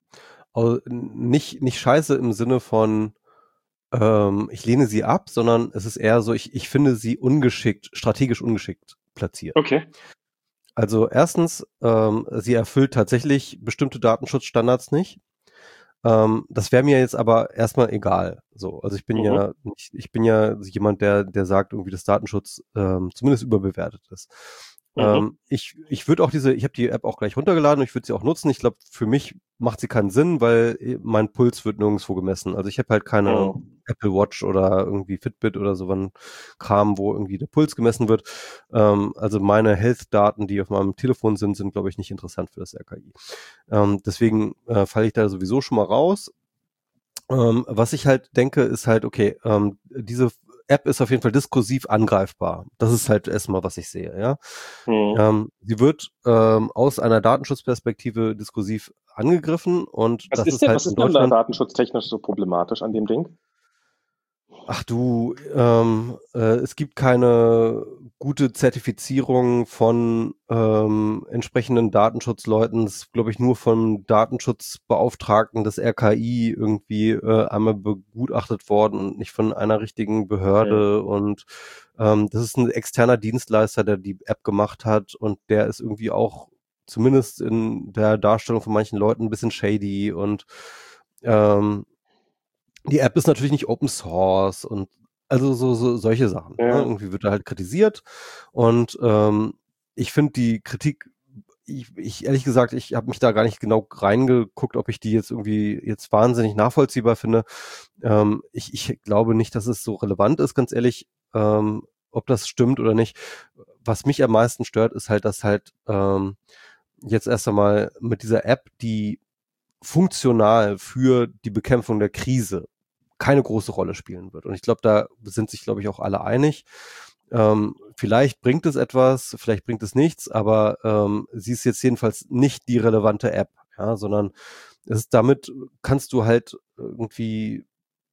nicht scheiße im Sinne von, ich lehne sie ab, sondern es ist eher so, ich finde sie strategisch ungeschickt platziert. Okay. Also erstens, sie erfüllt tatsächlich bestimmte Datenschutzstandards nicht. Das wäre mir jetzt aber erstmal egal. So, also Mhm. ich bin ja jemand, der sagt irgendwie, dass Datenschutz zumindest überbewertet ist. Mhm. Ich würde auch ich habe die App auch gleich runtergeladen und ich würde sie auch nutzen. Ich glaube, für mich macht sie keinen Sinn, weil mein Puls wird nirgendwo gemessen. Also ich habe halt keine Mhm. Apple Watch oder irgendwie Fitbit oder so ein Kram, wo irgendwie der Puls gemessen wird. Also meine Health-Daten, die auf meinem Telefon sind, glaube ich, nicht interessant für das RKI. Deswegen falle ich da sowieso schon mal raus. Was ich halt denke, ist halt, okay, diese App ist auf jeden Fall diskursiv angreifbar. Das ist halt erstmal, was ich sehe, ja. Mhm. Sie wird aus einer Datenschutzperspektive diskursiv angegriffen und das ist halt Was in ist denn da Deutschland. datenschutztechnisch so problematisch an dem Ding? Ach du, es gibt keine gute Zertifizierung von entsprechenden Datenschutzleuten. Es ist, glaube ich, nur vom Datenschutzbeauftragten des RKI irgendwie einmal begutachtet worden und nicht von einer richtigen Mhm. Behörde. Und das ist ein externer Dienstleister, der die App gemacht hat und der ist irgendwie auch zumindest in der Darstellung von manchen Leuten ein bisschen shady und ähm, die App ist natürlich nicht Open Source und also solche Sachen. Ne? Ja. Irgendwie wird da halt kritisiert und ich finde die Kritik, ich ehrlich gesagt, ich habe mich da gar nicht genau reingeguckt, ob ich die jetzt irgendwie jetzt wahnsinnig nachvollziehbar finde. Ich glaube nicht, dass es so relevant ist, ganz ehrlich, ob das stimmt oder nicht. Was mich am meisten stört, ist halt, dass halt jetzt erst einmal mit dieser App, die funktional für die Bekämpfung der Krise keine große Rolle spielen wird. Und ich glaube, da sind sich, glaube ich, auch alle einig. Vielleicht bringt es etwas, vielleicht bringt es nichts, aber sie ist jetzt jedenfalls nicht die relevante App, ja, sondern es ist damit kannst du halt irgendwie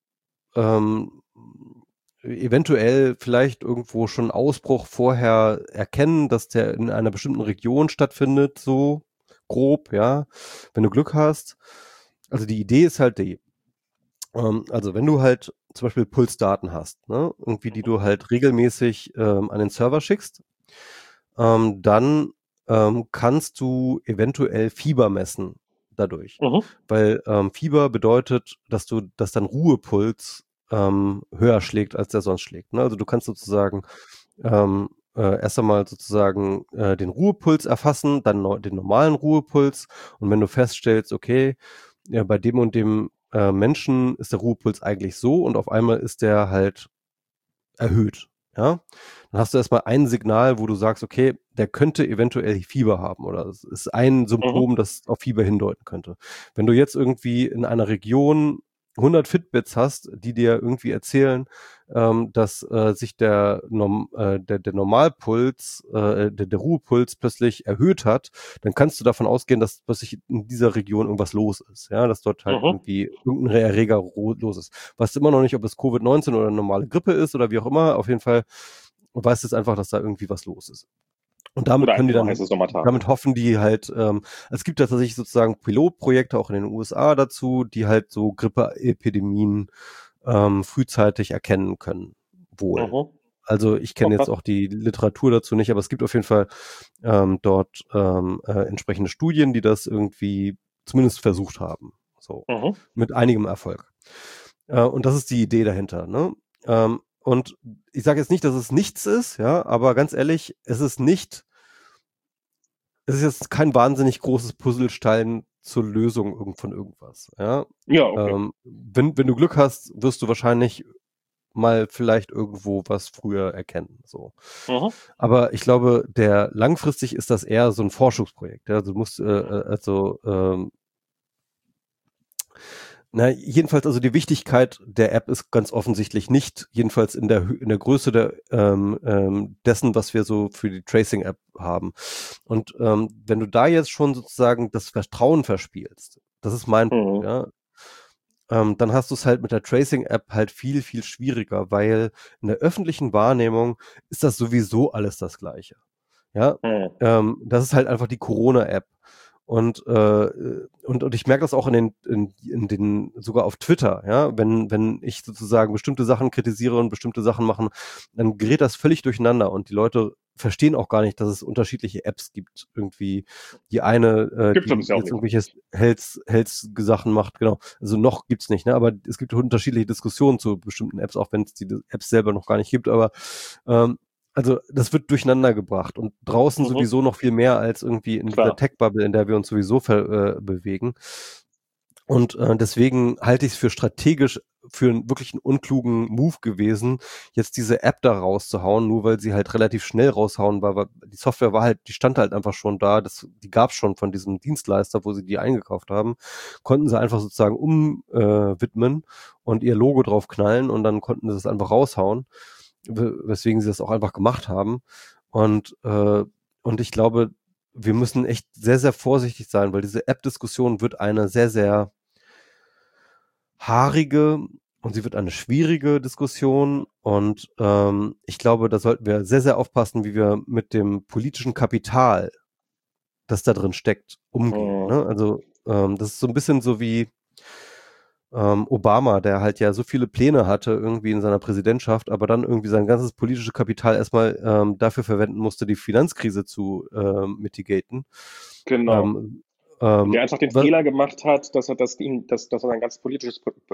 ähm, eventuell vielleicht irgendwo schon Ausbruch vorher erkennen, dass der in einer bestimmten Region stattfindet, so grob, ja, wenn du Glück hast. Also die Idee ist halt die, also wenn du halt zum Beispiel Pulsdaten hast, ne, irgendwie, die Mhm. du halt regelmäßig an den Server schickst, dann kannst du eventuell Fieber messen dadurch. Mhm. Weil Fieber bedeutet, dass dein Ruhepuls höher schlägt, als der sonst schlägt. Ne? Also du kannst sozusagen erst einmal sozusagen den Ruhepuls erfassen, dann den normalen Ruhepuls und wenn du feststellst, okay, ja, bei dem und dem Menschen ist der Ruhepuls eigentlich so und auf einmal ist der halt erhöht. Ja, dann hast du erstmal ein Signal, wo du sagst, okay, der könnte eventuell Fieber haben oder es ist ein Mhm. Symptom, das auf Fieber hindeuten könnte. Wenn du jetzt irgendwie in einer Region 100 Fitbits hast, die dir irgendwie erzählen, dass sich der Normalpuls, der Ruhepuls plötzlich erhöht hat, dann kannst du davon ausgehen, dass plötzlich in dieser Region irgendwas los ist. Ja, dass dort halt Mhm. irgendwie irgendein Erreger los ist. Weißt immer noch nicht, ob es Covid-19 oder eine normale Grippe ist oder wie auch immer. Auf jeden Fall weißt es einfach, dass da irgendwie was los ist. Und damit Oder können einfach die nur dann, heiße Sommertage. damit hoffen die halt, es gibt ja tatsächlich sozusagen Pilotprojekte auch in den USA dazu, die halt so Grippeepidemien frühzeitig erkennen können. Wohl. Mhm. Also ich Oh, kenne jetzt krass. auch die Literatur dazu nicht, aber es gibt auf jeden Fall dort entsprechende Studien, die das irgendwie zumindest versucht haben. So. Mhm. Mit einigem Erfolg. Und das ist die Idee dahinter, ne? Und ich sage jetzt nicht, dass es nichts ist, ja, aber ganz ehrlich, es ist jetzt kein wahnsinnig großes Puzzlestein zur Lösung von irgendwas, ja. Ja, okay. Wenn du Glück hast, wirst du wahrscheinlich mal vielleicht irgendwo was früher erkennen, so. Mhm. Aber ich glaube, langfristig ist das eher so ein Forschungsprojekt, ja. Du musst, na, jedenfalls also die Wichtigkeit der App ist ganz offensichtlich nicht, jedenfalls in der Größe dessen, was wir so für die Tracing-App haben. Und wenn du da jetzt schon sozusagen das Vertrauen verspielst, das ist mein Punkt, Mhm. ja, dann hast du es halt mit der Tracing-App halt viel, viel schwieriger, weil in der öffentlichen Wahrnehmung ist das sowieso alles das Gleiche. Ja, Mhm. das ist halt einfach die Corona-App. Und ich merke das auch in den, sogar auf Twitter, ja, wenn ich sozusagen bestimmte Sachen kritisiere und bestimmte Sachen machen, dann gerät das völlig durcheinander und die Leute verstehen auch gar nicht, dass es unterschiedliche Apps gibt. Irgendwie die eine, Gibt's ja die bisher auch jetzt nicht. irgendwelche Sachen macht, genau. Also noch gibt's nicht, ne? Aber es gibt unterschiedliche Diskussionen zu bestimmten Apps, auch wenn es die Apps selber noch gar nicht gibt. Aber ähm, also das wird durcheinander gebracht und draußen Mhm. sowieso noch viel mehr als irgendwie in dieser Klar. Tech-Bubble, in der wir uns sowieso bewegen. Und deswegen halte ich es für strategisch für einen wirklich einen unklugen Move gewesen, jetzt diese App da rauszuhauen, nur weil sie halt relativ schnell raushauen war, weil die Software war halt, die stand halt einfach schon da, die gab es schon von diesem Dienstleister, wo sie die eingekauft haben, konnten sie einfach sozusagen widmen und ihr Logo drauf knallen und dann konnten sie es einfach raushauen, weswegen sie das auch einfach gemacht haben. Und, äh, und ich glaube, wir müssen echt sehr, sehr vorsichtig sein, weil diese App-Diskussion wird eine sehr, sehr haarige und sie wird eine schwierige Diskussion. Und ich glaube, da sollten wir sehr, sehr aufpassen, wie wir mit dem politischen Kapital, das da drin steckt, umgehen. Mhm. Ne? Also das ist so ein bisschen so wie Obama, der halt ja so viele Pläne hatte irgendwie in seiner Präsidentschaft, aber dann irgendwie sein ganzes politisches Kapital erstmal dafür verwenden musste, die Finanzkrise zu mitigaten. Genau. Ähm, Und der einfach den wa- Fehler gemacht hat, dass er sein ganzes politisches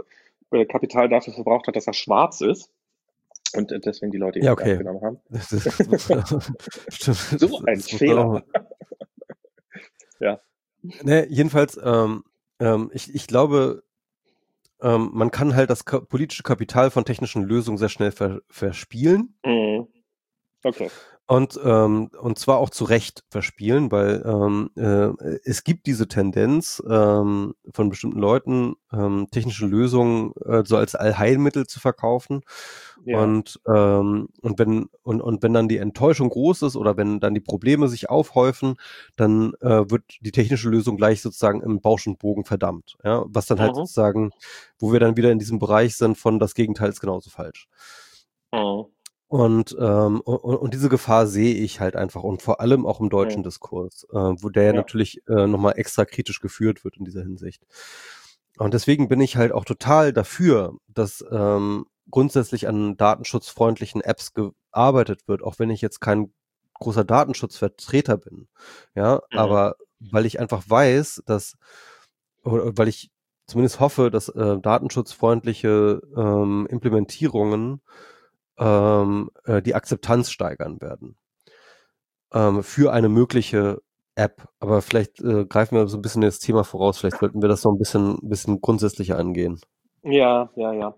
Kapital dafür verbraucht hat, dass er schwarz ist und deswegen die Leute ihn Ja, nicht okay. abgenommen haben. Stimmt, So ein das muss man Fehler. auch. Ja. Ne, jedenfalls, ich glaube, man kann halt das politische Kapital von technischen Lösungen sehr schnell verspielen. Mhm. Okay. Und zwar auch zu Recht verspielen, weil es gibt diese Tendenz von bestimmten Leuten, technische Lösungen so als Allheilmittel zu verkaufen. Ja. Und wenn dann die Enttäuschung groß ist oder wenn dann die Probleme sich aufhäufen, dann wird die technische Lösung gleich sozusagen im Bausch und Bogen verdammt. Ja? Was dann halt Mhm. sozusagen, wo wir dann wieder in diesem Bereich sind von das Gegenteil ist genauso falsch. Mhm. Und diese Gefahr sehe ich halt einfach und vor allem auch im deutschen Mhm. Diskurs, wo der ja Ja. natürlich nochmal extra kritisch geführt wird in dieser Hinsicht. Und deswegen bin ich halt auch total dafür, dass grundsätzlich an datenschutzfreundlichen Apps gearbeitet wird, auch wenn ich jetzt kein großer Datenschutzvertreter bin. Ja, Mhm. aber weil ich einfach weiß, oder weil ich zumindest hoffe, dass datenschutzfreundliche Implementierungen die Akzeptanz steigern werden für eine mögliche App. Aber vielleicht greifen wir so ein bisschen das Thema voraus. Vielleicht sollten wir das noch ein bisschen grundsätzlicher angehen. Ja, ja, ja.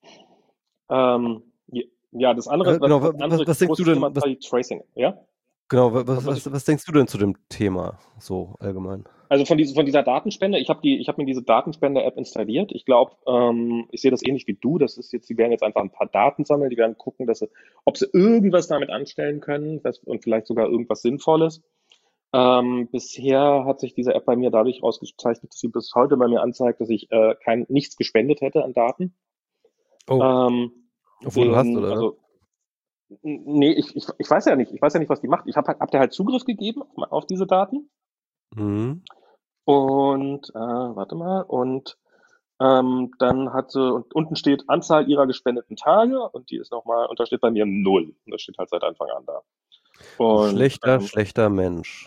Ja, das andere, Genau, das andere was denkst du große Thema denn, ist halt Tracing, ja? genau, Was ich, was denkst du denn zu dem Thema so allgemein? also von dieser Datenspende, ich habe mir diese Datenspende-App installiert. Ich glaube, ich sehe das ähnlich wie du. Das ist jetzt, die werden jetzt einfach ein paar Daten sammeln, die werden gucken, ob sie irgendwas damit anstellen können und vielleicht sogar irgendwas Sinnvolles. Bisher hat sich diese App bei mir dadurch ausgezeichnet, dass sie bis heute bei mir anzeigt, dass ich nichts gespendet hätte an Daten. Oh, Ähm, obwohl du hast, oder? also nee, ich weiß ja nicht. Ich weiß ja nicht, was die macht. Hab der halt Zugriff gegeben auf diese Daten. Mhm. Und, warte mal, und dann hat sie, und unten steht Anzahl ihrer gespendeten Tage und die ist nochmal, und da steht bei mir null. Und das steht halt seit Anfang an da. Du Und schlechter, schlechter Mensch.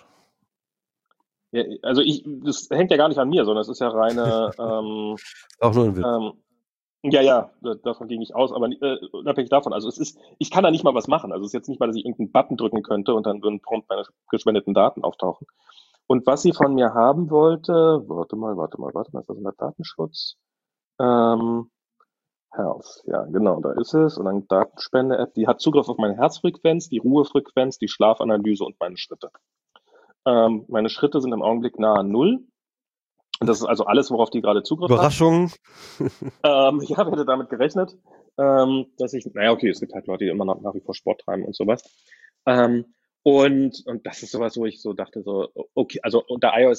ja, also das hängt ja gar nicht an mir, sondern es ist ja reine, Auch nur ein Witz. ja, ja, davon ging ich aus, aber unabhängig davon, also ich kann da nicht mal was machen. Also es ist jetzt nicht mal, dass ich irgendeinen Button drücken könnte und dann würden prompt meine gespendeten Daten auftauchen. Und was sie von mir haben wollte, warte mal, ist das in der Datenschutz? Ähm, Health, ja, genau, da ist es. Und dann Datenspende-App, die hat Zugriff auf meine Herzfrequenz, die Ruhefrequenz, die Schlafanalyse und meine Schritte. Meine Schritte sind im Augenblick nahe Null. Und das ist also alles, worauf die gerade Zugriff hat. Überraschung. Ich habe hätte damit gerechnet, dass naja, okay, es gibt halt Leute, die immer noch nach wie vor Sport treiben und sowas. Ähm, und das ist sowas, wo ich so dachte, so, okay, also unter iOS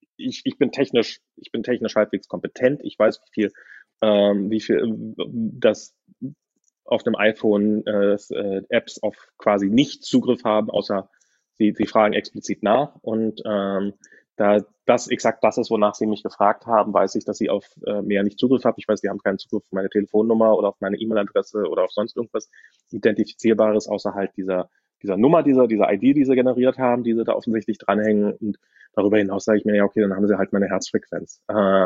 ich bin technisch halbwegs kompetent. Ich weiß, wie viel das auf einem iPhone Apps auf quasi nicht Zugriff haben, außer sie fragen explizit nach. Und da das exakt das ist, wonach sie mich gefragt haben, weiß ich, dass sie auf mehr nicht Zugriff haben. Ich weiß, die haben keinen Zugriff auf meine Telefonnummer oder auf meine E-Mail-Adresse oder auf sonst irgendwas Identifizierbares, außer halt dieser Nummer, dieser ID, die sie generiert haben, die sie da offensichtlich dranhängen. Und darüber hinaus sage ich mir, ja, okay, dann haben sie halt meine Herzfrequenz.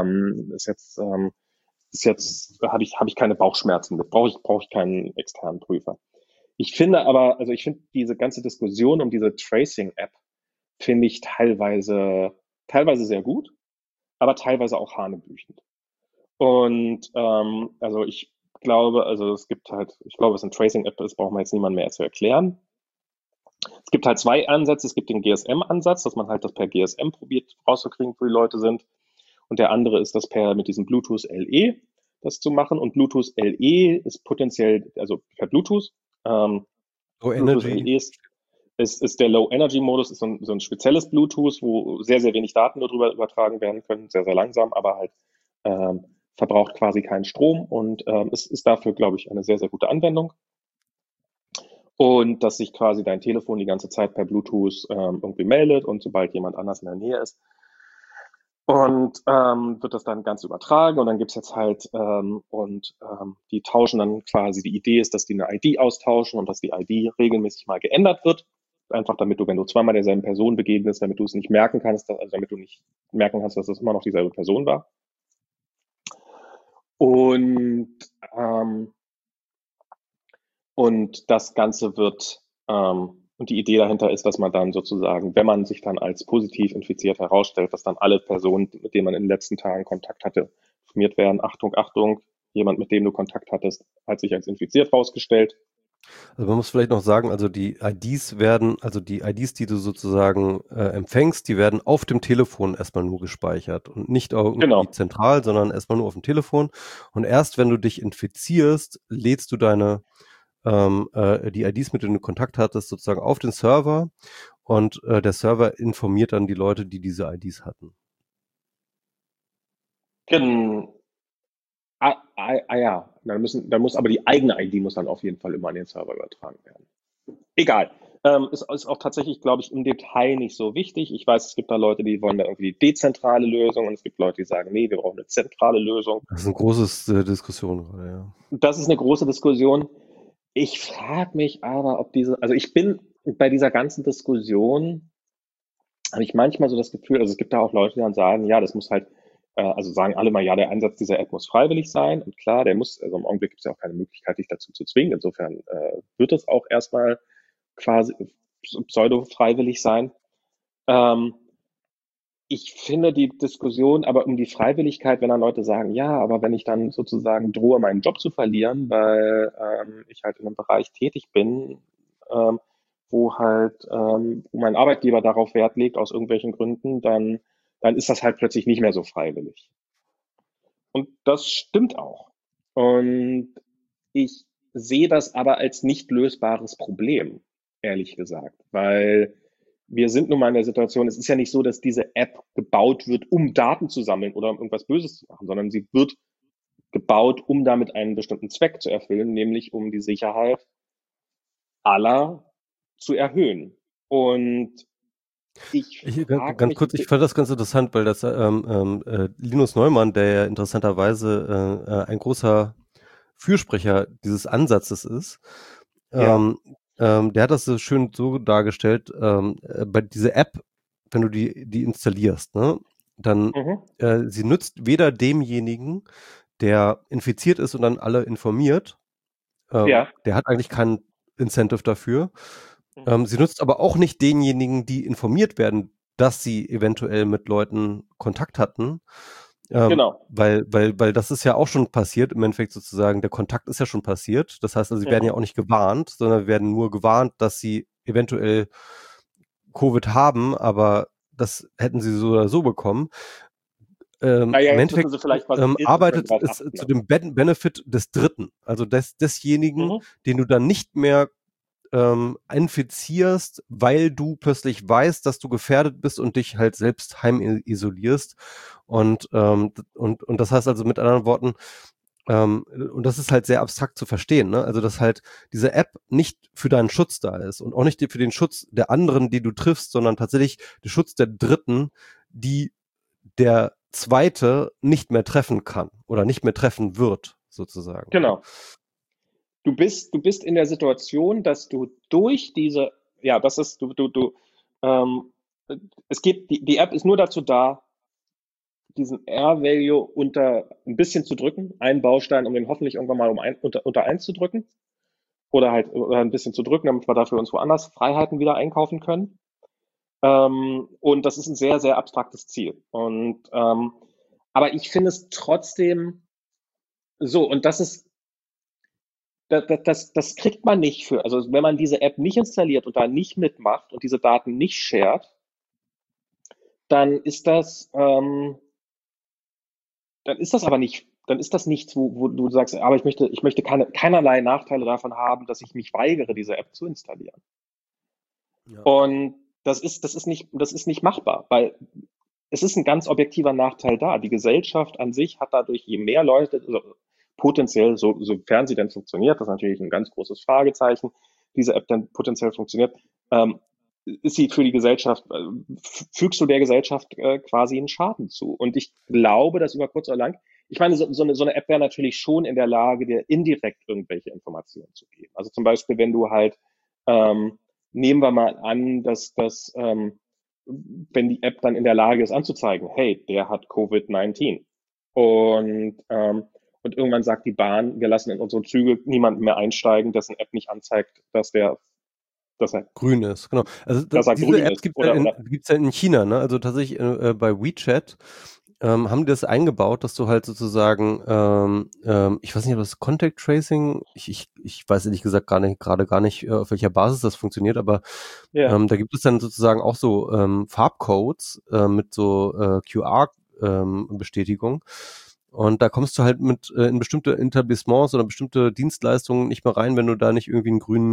Habe ich keine Bauchschmerzen mit, brauche ich keinen externen Prüfer. Ich finde aber, also ich finde diese ganze Diskussion um diese Tracing-App, finde ich teilweise sehr gut, aber teilweise auch hanebüchend. Und also ich glaube, was ein Tracing-App ist, braucht man jetzt niemand mehr zu erklären. Es gibt halt zwei Ansätze. Es gibt den GSM-Ansatz, dass man halt das per GSM probiert rauszukriegen, wo die Leute sind. Und der andere ist das mit diesem Bluetooth LE das zu machen. Und Bluetooth LE ist potenziell, also per Bluetooth, Low Bluetooth Energy. LE ist der Low Energy Modus, ist so ein spezielles Bluetooth, wo sehr, sehr wenig Daten nur drüber übertragen werden können, sehr, sehr langsam, aber halt verbraucht quasi keinen Strom und es ist dafür, glaube ich, eine sehr, sehr gute Anwendung. Und dass sich quasi dein Telefon die ganze Zeit per Bluetooth irgendwie meldet und sobald jemand anders in der Nähe ist, und wird das dann ganz übertragen und dann gibt's jetzt halt die tauschen dann quasi, die Idee ist, dass die eine ID austauschen und dass die ID regelmäßig mal geändert wird. Einfach damit du, wenn du zweimal derselben Person begegnest, damit du es nicht merken kannst, also damit du nicht merken kannst, dass es immer noch dieselbe Person war. Und, ähm, und das Ganze wird, und die Idee dahinter ist, dass man dann sozusagen, wenn man sich dann als positiv infiziert herausstellt, dass dann alle Personen, mit denen man in den letzten Tagen Kontakt hatte, informiert werden. Achtung, Achtung, jemand, mit dem du Kontakt hattest, hat sich als infiziert herausgestellt. Also man muss vielleicht noch sagen, also die IDs, die du sozusagen empfängst, die werden auf dem Telefon erstmal nur gespeichert und nicht irgendwie Genau, zentral, sondern erstmal nur auf dem Telefon. Und erst wenn du dich infizierst, lädst du die IDs, mit denen du Kontakt hattest, sozusagen auf den Server und der Server informiert dann die Leute, die diese IDs hatten. gen ja, dann muss aber die eigene ID muss dann auf jeden Fall immer an den Server übertragen werden. Egal. Ist auch tatsächlich, glaube ich, im Detail nicht so wichtig. Ich weiß, es gibt da Leute, die wollen da irgendwie die dezentrale Lösung und es gibt Leute, die sagen, nee, wir brauchen eine zentrale Lösung. Das ist eine große Diskussion gerade, ja. Das ist eine große Diskussion. Ich frage mich aber, also ich bin bei dieser ganzen Diskussion, habe ich manchmal so das Gefühl, also es gibt da auch Leute, die dann sagen, ja, das muss halt, also sagen alle mal, ja, der Einsatz dieser App muss freiwillig sein. Und klar, der muss, also im Augenblick gibt es ja auch keine Möglichkeit, dich dazu zu zwingen. Insofern wird es auch erstmal quasi pseudo-freiwillig sein. Ähm, Ich finde die Diskussion aber um die Freiwilligkeit, wenn dann Leute sagen, ja, aber wenn ich dann sozusagen drohe, meinen Job zu verlieren, weil ich halt in einem Bereich tätig bin, ähm, wo mein Arbeitgeber darauf Wert legt, aus irgendwelchen Gründen, dann ist das halt plötzlich nicht mehr so freiwillig. Und das stimmt auch. Und ich sehe das aber als nicht lösbares Problem, ehrlich gesagt, weil wir sind nun mal in der Situation, es ist ja nicht so, dass diese App gebaut wird, um Daten zu sammeln oder um irgendwas Böses zu machen, sondern sie wird gebaut, um damit einen bestimmten Zweck zu erfüllen, nämlich um die Sicherheit aller zu erhöhen. Und ich frage Ganz mich, kurz, ich fand das ganz interessant, weil Linus Neumann, der ja interessanterweise ein großer Fürsprecher dieses Ansatzes ist, ja, ähm, der hat das so schön so dargestellt, bei dieser App, wenn du die installierst, ne, dann mhm, sie nützt weder demjenigen, der infiziert ist und dann alle informiert, ja, der hat eigentlich keinen Incentive dafür. mhm, Sie nutzt aber auch nicht denjenigen, die informiert werden, dass sie eventuell mit Leuten Kontakt hatten, genau, weil das ist ja auch schon passiert, im Endeffekt sozusagen, der Kontakt ist ja schon passiert. Das heißt also, sie werden mhm, ja auch nicht gewarnt, sondern werden nur gewarnt, dass sie eventuell Covid haben, aber das hätten sie so oder so bekommen. naja, Im jetzt wissen Endeffekt sie vielleicht, was es ist und können arbeitet darauf es achten. zu Ne? dem Benefit des Dritten, also desjenigen, Mhm, den du dann nicht mehr infizierst, weil du plötzlich weißt, dass du gefährdet bist und dich halt selbst heimisolierst. Und das heißt also mit anderen Worten, und das ist halt sehr abstrakt zu verstehen, ne? Also, dass halt diese App nicht für deinen Schutz da ist und auch nicht für den Schutz der anderen, die du triffst, sondern tatsächlich der Schutz der Dritten, die der Zweite nicht mehr treffen kann oder nicht mehr treffen wird, sozusagen. Ne? genau. Du bist in der Situation, dass du durch diese, ja, das ist, ähm, es geht, die App ist nur dazu da, diesen R-Value unter ein bisschen zu drücken, einen Baustein, um den hoffentlich irgendwann mal unter eins zu drücken oder ein bisschen zu drücken, damit wir dafür uns woanders Freiheiten wieder einkaufen können. Und das ist ein sehr, sehr abstraktes Ziel. Aber ich finde es trotzdem so, und das kriegt man nicht für. Also wenn man diese App nicht installiert und da nicht mitmacht und diese Daten nicht shared, dann ist das, dann ist das nichts, wo du sagst, aber ich möchte keinerlei Nachteile davon haben, dass ich mich weigere, diese App zu installieren. Ja. Und das ist nicht machbar, weil es ist ein ganz objektiver Nachteil da. Die Gesellschaft an sich hat dadurch, je mehr Leute, also potenziell, sofern sie denn funktioniert, das ist natürlich ein ganz großes Fragezeichen, diese App dann potenziell funktioniert, ähm, ist sie für die Gesellschaft, fügst du der Gesellschaft quasi einen Schaden zu. Und ich glaube, dass über kurz oder lang, ich meine, so eine App wäre natürlich schon in der Lage, dir indirekt irgendwelche Informationen zu geben. Also zum Beispiel, wenn du halt, ähm, nehmen wir mal an, wenn die App dann in der Lage ist anzuzeigen, hey, der hat Covid-19. Und, und irgendwann sagt die Bahn, wir lassen in unsere Züge niemanden mehr einsteigen, dessen App nicht anzeigt, dass er, Grün ist, genau. Also dass er diese grün Apps ist. Oder gibt's ja in China, ne? Also tatsächlich bei WeChat haben die das eingebaut, dass du halt sozusagen, ich weiß nicht, ob das Contact Tracing, ich weiß ehrlich gesagt gerade gar nicht, auf welcher Basis das funktioniert, aber ja, da gibt es dann sozusagen auch so Farbcodes mit so QR-Bestätigung. Und da kommst du halt mit in bestimmte Etablissements oder bestimmte Dienstleistungen nicht mehr rein, wenn du da nicht irgendwie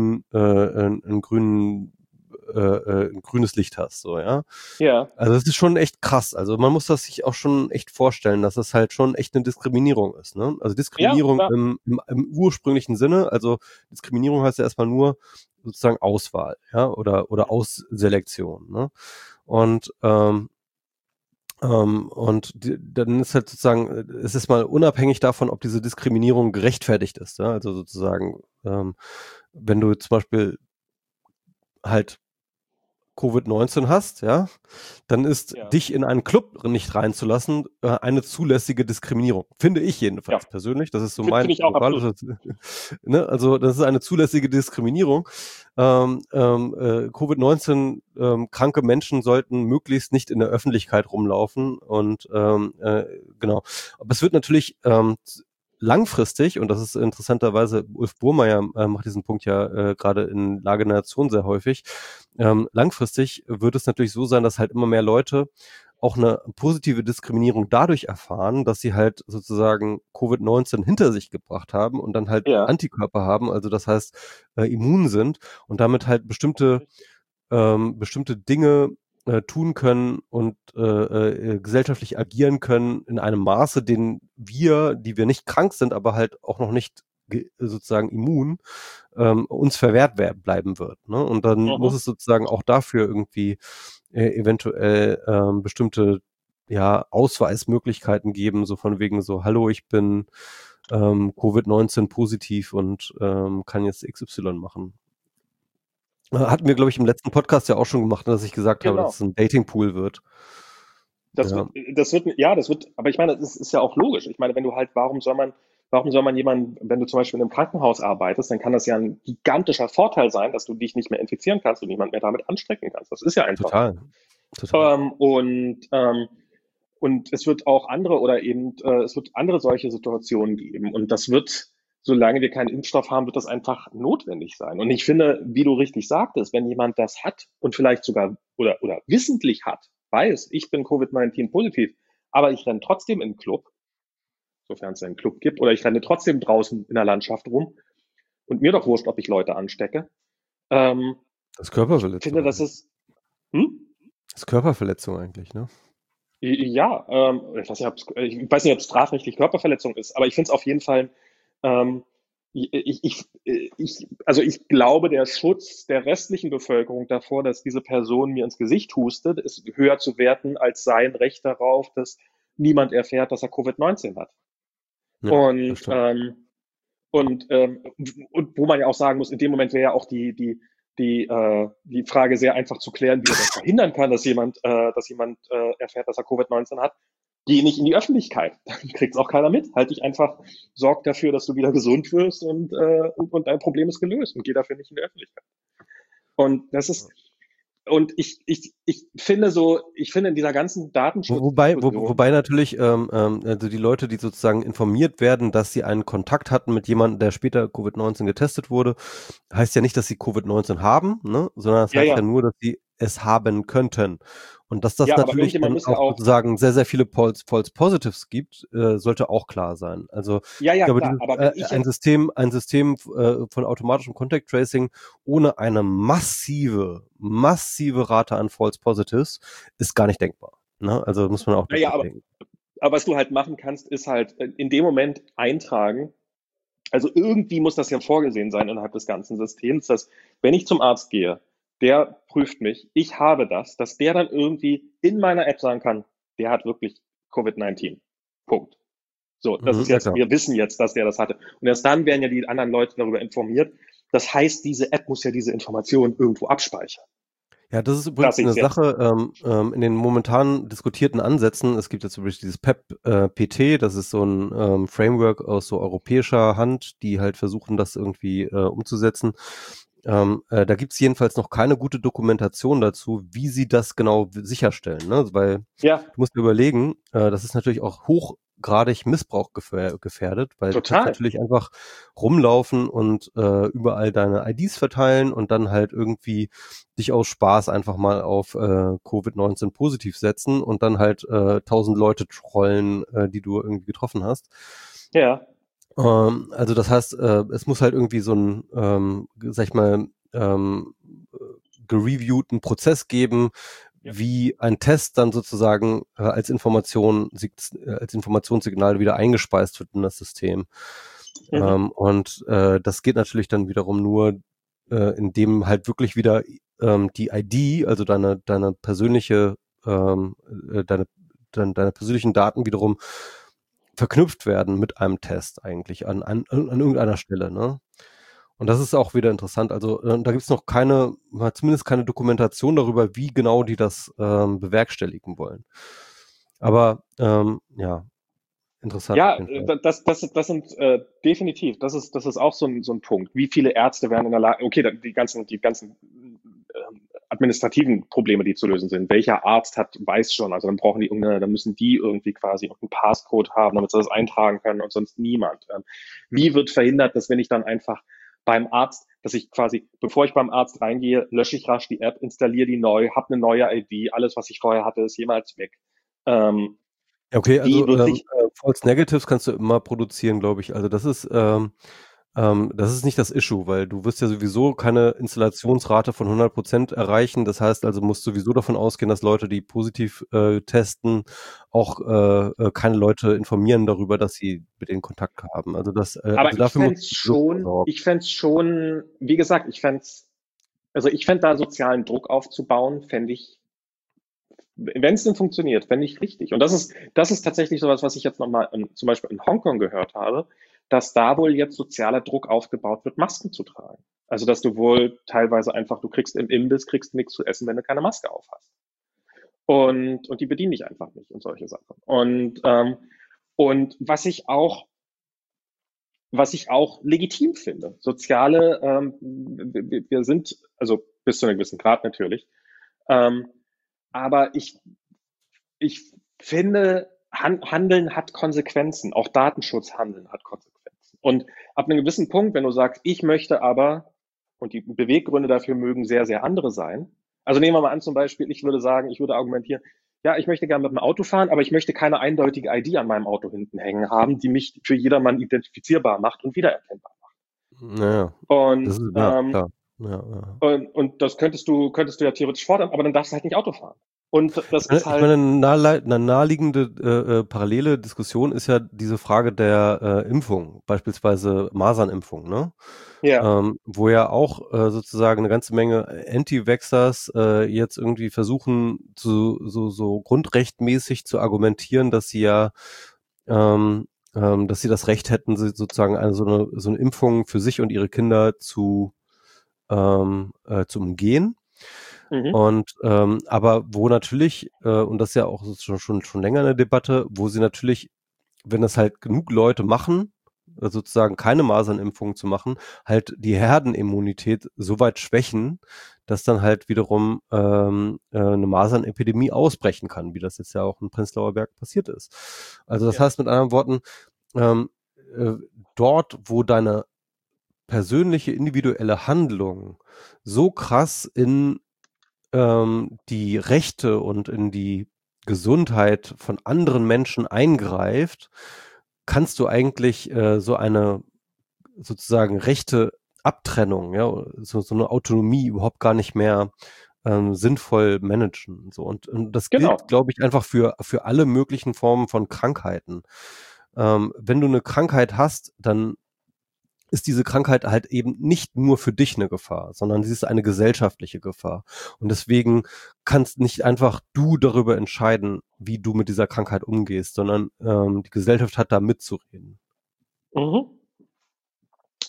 ein grünes Licht hast, so, ja. ja, Also das ist schon echt krass. Also man muss das sich auch schon echt vorstellen, dass das halt schon echt eine Diskriminierung ist, ne? Also ja, Diskriminierung klar. im ursprünglichen Sinne, also Diskriminierung heißt ja erstmal nur sozusagen Auswahl, ja, oder Ausselektion, ne? Und dann ist halt sozusagen, es ist mal unabhängig davon, ob diese Diskriminierung gerechtfertigt ist. Ja? Also sozusagen, wenn du zum Beispiel halt Covid-19 hast, ja, dann ist Ja, dich in einen Club nicht reinzulassen eine zulässige Diskriminierung. Finde ich ja, jedenfalls persönlich. Das ist so finde mein ich auch absolut. moralisches, ne? Also das ist eine zulässige Diskriminierung. Covid-19 kranke Menschen sollten möglichst nicht in der Öffentlichkeit rumlaufen und genau. Aber es wird natürlich langfristig, und das ist interessanterweise, Ulf Burmeier macht diesen Punkt ja gerade in Lage der Nation sehr häufig, langfristig wird es natürlich so sein, dass halt immer mehr Leute auch eine positive Diskriminierung dadurch erfahren, dass sie halt sozusagen Covid-19 hinter sich gebracht haben und dann halt Ja, Antikörper haben, also das heißt immun sind und damit halt bestimmte Dinge tun können und gesellschaftlich agieren können in einem Maße, die wir nicht krank sind, aber halt auch noch nicht sozusagen immun, uns verwehrt bleiben wird. Ne? Und dann muss mhm. es sozusagen auch dafür irgendwie eventuell bestimmte Ausweismöglichkeiten geben, so von wegen so, hallo, ich bin Covid-19 positiv und kann jetzt XY machen. Hatten wir, glaube ich, im letzten Podcast ja auch schon gemacht, dass ich gesagt habe, dass Genau. es ein Datingpool wird. Ja, Das wird, aber ich meine, das ist ja auch logisch. Ich meine, wenn du halt, warum soll man jemanden, wenn du zum Beispiel in einem Krankenhaus arbeitest, dann kann das ja ein gigantischer Vorteil sein, dass du dich nicht mehr infizieren kannst und niemand mehr damit anstecken kannst. Das ist ja einfach so. total. Total. Ähm, und, ähm, und es wird auch andere oder eben, es wird andere solche Situationen geben. Und das wird, solange wir keinen Impfstoff haben, wird das einfach notwendig sein. Und ich finde, wie du richtig sagtest, wenn jemand das hat und vielleicht sogar oder wissentlich hat, weiß, ich bin Covid-19 positiv, aber ich renne trotzdem in den Club, sofern es einen Club gibt, oder ich renne trotzdem draußen in der Landschaft rum und mir doch wurscht, ob ich Leute anstecke. Ähm, Das ist Ich finde, Körperverletzung das eigentlich. ist, hm? Das ist Körperverletzung eigentlich, ne? Ja, ich weiß nicht, ob es strafrechtlich Körperverletzung ist, aber ich finde es auf jeden Fall, ähm, also ich glaube, der Schutz der restlichen Bevölkerung davor, dass diese Person mir ins Gesicht hustet, ist höher zu werten als sein Recht darauf, dass niemand erfährt, dass er Covid-19 hat. Ja, das Und, stimmt. ähm, und wo man ja auch sagen muss, in dem Moment wäre ja auch die Frage sehr einfach zu klären, wie er das verhindern kann, dass jemand erfährt, dass er Covid-19 hat. Geh nicht in die Öffentlichkeit. Dann kriegt es auch keiner mit. Halt dich einfach, sorg dafür, dass du wieder gesund wirst und dein Problem ist gelöst und geh dafür nicht in die Öffentlichkeit. Und das ist, und ich finde so, ich finde in dieser ganzen Datenschutzdiskussion, Wobei natürlich, also die Leute, die sozusagen informiert werden, dass sie einen Kontakt hatten mit jemandem, der später Covid-19 getestet wurde, heißt ja nicht, dass sie Covid-19 haben, ne? Sondern das ja, heißt ja ja, nur, dass sie es haben könnten. Und dass das ja, aber natürlich irgendjemand dann muss ja auch auch, sozusagen sehr, sehr viele False Positives gibt, sollte auch klar sein. Also ja, ich ja, glaube, klar, aber wenn ich jetzt, ein System von automatischem Contact Tracing ohne eine massive Rate an False Positives ist gar nicht denkbar. Ne? Also muss man auch naja, dazu denken. aber was du halt machen kannst, ist halt in dem Moment eintragen. Also irgendwie muss das ja vorgesehen sein innerhalb des ganzen Systems, dass wenn ich zum Arzt gehe, der prüft mich, ich habe das, dass der dann irgendwie in meiner App sagen kann, der hat wirklich Covid-19. Punkt. So, das ist Mhm, ja jetzt, klar. wir wissen jetzt, dass der das hatte. Und erst dann werden ja die anderen Leute darüber informiert. Das heißt, diese App muss ja diese Informationen irgendwo abspeichern. Ja, das ist Das übrigens sehe eine ich jetzt. Sache, in den momentan diskutierten Ansätzen. Es gibt jetzt zum Beispiel dieses PT, das ist so ein Framework aus so europäischer Hand, die halt versuchen, das irgendwie umzusetzen. Da gibt's jedenfalls noch keine gute Dokumentation dazu, wie sie das genau sicherstellen, ne? Weil Ja, du musst dir überlegen, das ist natürlich auch hochgradig Missbrauch gefährdet, weil du kannst total. natürlich einfach rumlaufen und überall deine IDs verteilen und dann halt irgendwie dich aus Spaß einfach mal auf Covid-19 positiv setzen und dann halt 1000 Leute trollen, die du irgendwie getroffen hast. Ja. Also das heißt, es muss halt irgendwie so ein, sag ich mal, gereviewten Prozess geben, Ja. wie ein Test dann sozusagen als Informationssignal wieder eingespeist wird in das System. Mhm. Und das geht natürlich dann wiederum nur, indem halt wirklich wieder die ID, also deine persönliche, deine persönlichen Daten wiederum verknüpft werden mit einem Test eigentlich an irgendeiner Stelle, ne? Und das ist auch wieder interessant. Also da gibt es noch zumindest keine Dokumentation darüber, wie genau die das bewerkstelligen wollen. Aber ja, interessant auf Ja, jeden Fall. das sind definitiv, das ist auch so ein Punkt. Wie viele Ärzte wären in der Lage, okay, die ganzen administrativen Probleme, die zu lösen sind. Welcher Arzt weiß schon, also dann brauchen die irgendeine, dann müssen die irgendwie quasi irgendeinen Passcode haben, damit sie das eintragen können und sonst niemand. Wie wird verhindert, dass wenn ich dann einfach beim Arzt, dass ich quasi, bevor ich beim Arzt reingehe, lösche ich rasch die App, installiere die neu, habe eine neue ID, alles, was ich vorher hatte, ist jemals weg. Ähm, Ja, okay, wie also wird sich, False Negatives kannst du immer produzieren, glaube ich. Also das ist nicht das Issue, weil du wirst ja sowieso keine Installationsrate von 100% erreichen. Das heißt also, musst sowieso davon ausgehen, dass Leute, die positiv testen, auch keine Leute informieren darüber, dass sie mit denen Kontakt haben. Also aber dafür musst du sowieso vorsorgen. ich fände schon, wie gesagt, also ich fände da sozialen Druck aufzubauen, fände ich, wenn es denn funktioniert, fände ich richtig. Und das ist tatsächlich sowas, was ich jetzt nochmal zum Beispiel in Hongkong gehört habe, dass da wohl jetzt sozialer Druck aufgebaut wird, Masken zu tragen. Also, dass du wohl teilweise einfach, du kriegst im Imbiss, kriegst nichts zu essen, wenn du keine Maske auf hast. Und die bedienen dich einfach nicht und solche Sachen. Und was ich auch legitim finde. Wir sind, also bis zu einem gewissen Grad natürlich, ähm, aber ich finde, Handeln hat Konsequenzen. Auch Datenschutzhandeln hat Konsequenzen. Und ab einem gewissen Punkt, wenn du sagst, ich möchte aber, und die Beweggründe dafür mögen sehr, sehr andere sein. Also nehmen wir mal an, zum Beispiel, ich würde argumentieren, ja, ich möchte gerne mit dem Auto fahren, aber ich möchte keine eindeutige ID an meinem Auto hinten hängen haben, die mich für jedermann identifizierbar macht und wiedererkennbar macht. Naja, das Und, ist, ja, klar. Ja, ja. und das könntest du ja theoretisch fordern, aber dann darfst du halt nicht Auto fahren. Und das ist Ich meine, halt, eine naheliegende parallele Diskussion ist ja diese Frage der Impfung, beispielsweise Masernimpfung, ne? ja, Wo ja auch sozusagen eine ganze Menge Anti-Vaxxers jetzt irgendwie versuchen, so grundrechtmäßig zu argumentieren, dass sie ja dass sie das Recht hätten, sozusagen so eine Impfung für sich und ihre Kinder zu umgehen. mhm, Und aber wo natürlich, und das ist ja auch schon länger eine Debatte, wo sie natürlich, wenn das halt genug Leute machen, sozusagen keine Masernimpfung zu machen, halt die Herdenimmunität so weit schwächen, dass dann halt wiederum eine Masernepidemie ausbrechen kann, wie das jetzt ja auch in Prenzlauer Berg passiert ist. Also das ja, heißt mit anderen Worten, ähm, äh, dort, wo deine persönliche individuelle Handlung so krass in die Rechte und in die Gesundheit von anderen Menschen eingreift, kannst du eigentlich so eine sozusagen rechte Abtrennung, ja, so eine Autonomie überhaupt gar nicht mehr sinnvoll managen. So und das gilt, genau. glaube ich, einfach für alle möglichen Formen von Krankheiten. Wenn du eine Krankheit hast, dann ist diese Krankheit halt eben nicht nur für dich eine Gefahr, sondern sie ist eine gesellschaftliche Gefahr. Und deswegen kannst nicht einfach du darüber entscheiden, wie du mit dieser Krankheit umgehst, sondern die Gesellschaft hat da mitzureden. Mhm.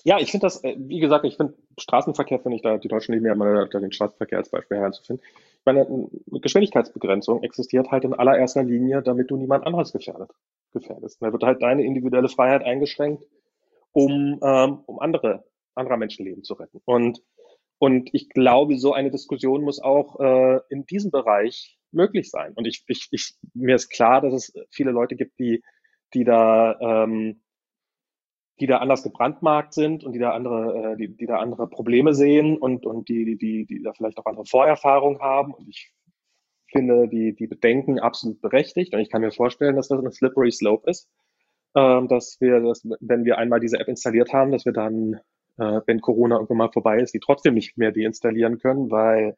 Ja, ich finde das, wie gesagt, ich finde Straßenverkehr, finde ich da, die Deutschen lieben ja immer da den Straßenverkehr als Beispiel heranzufinden. Ich meine, eine Geschwindigkeitsbegrenzung existiert halt in allererster Linie, damit du niemand anderes gefährdest. Da wird halt deine individuelle Freiheit eingeschränkt, um anderer Menschenleben zu retten. Und ich glaube, so eine Diskussion muss auch in diesem Bereich möglich sein. Und mir ist klar, dass es viele Leute gibt, die da die da anders gebrandmarkt sind und die da andere Probleme sehen und die da vielleicht auch andere Vorerfahrungen haben. Und ich finde die Bedenken absolut berechtigt. Und ich kann mir vorstellen, dass das ein slippery slope ist, dass wenn wir einmal diese App installiert haben, dass wir dann, wenn Corona irgendwann mal vorbei ist, die trotzdem nicht mehr deinstallieren können,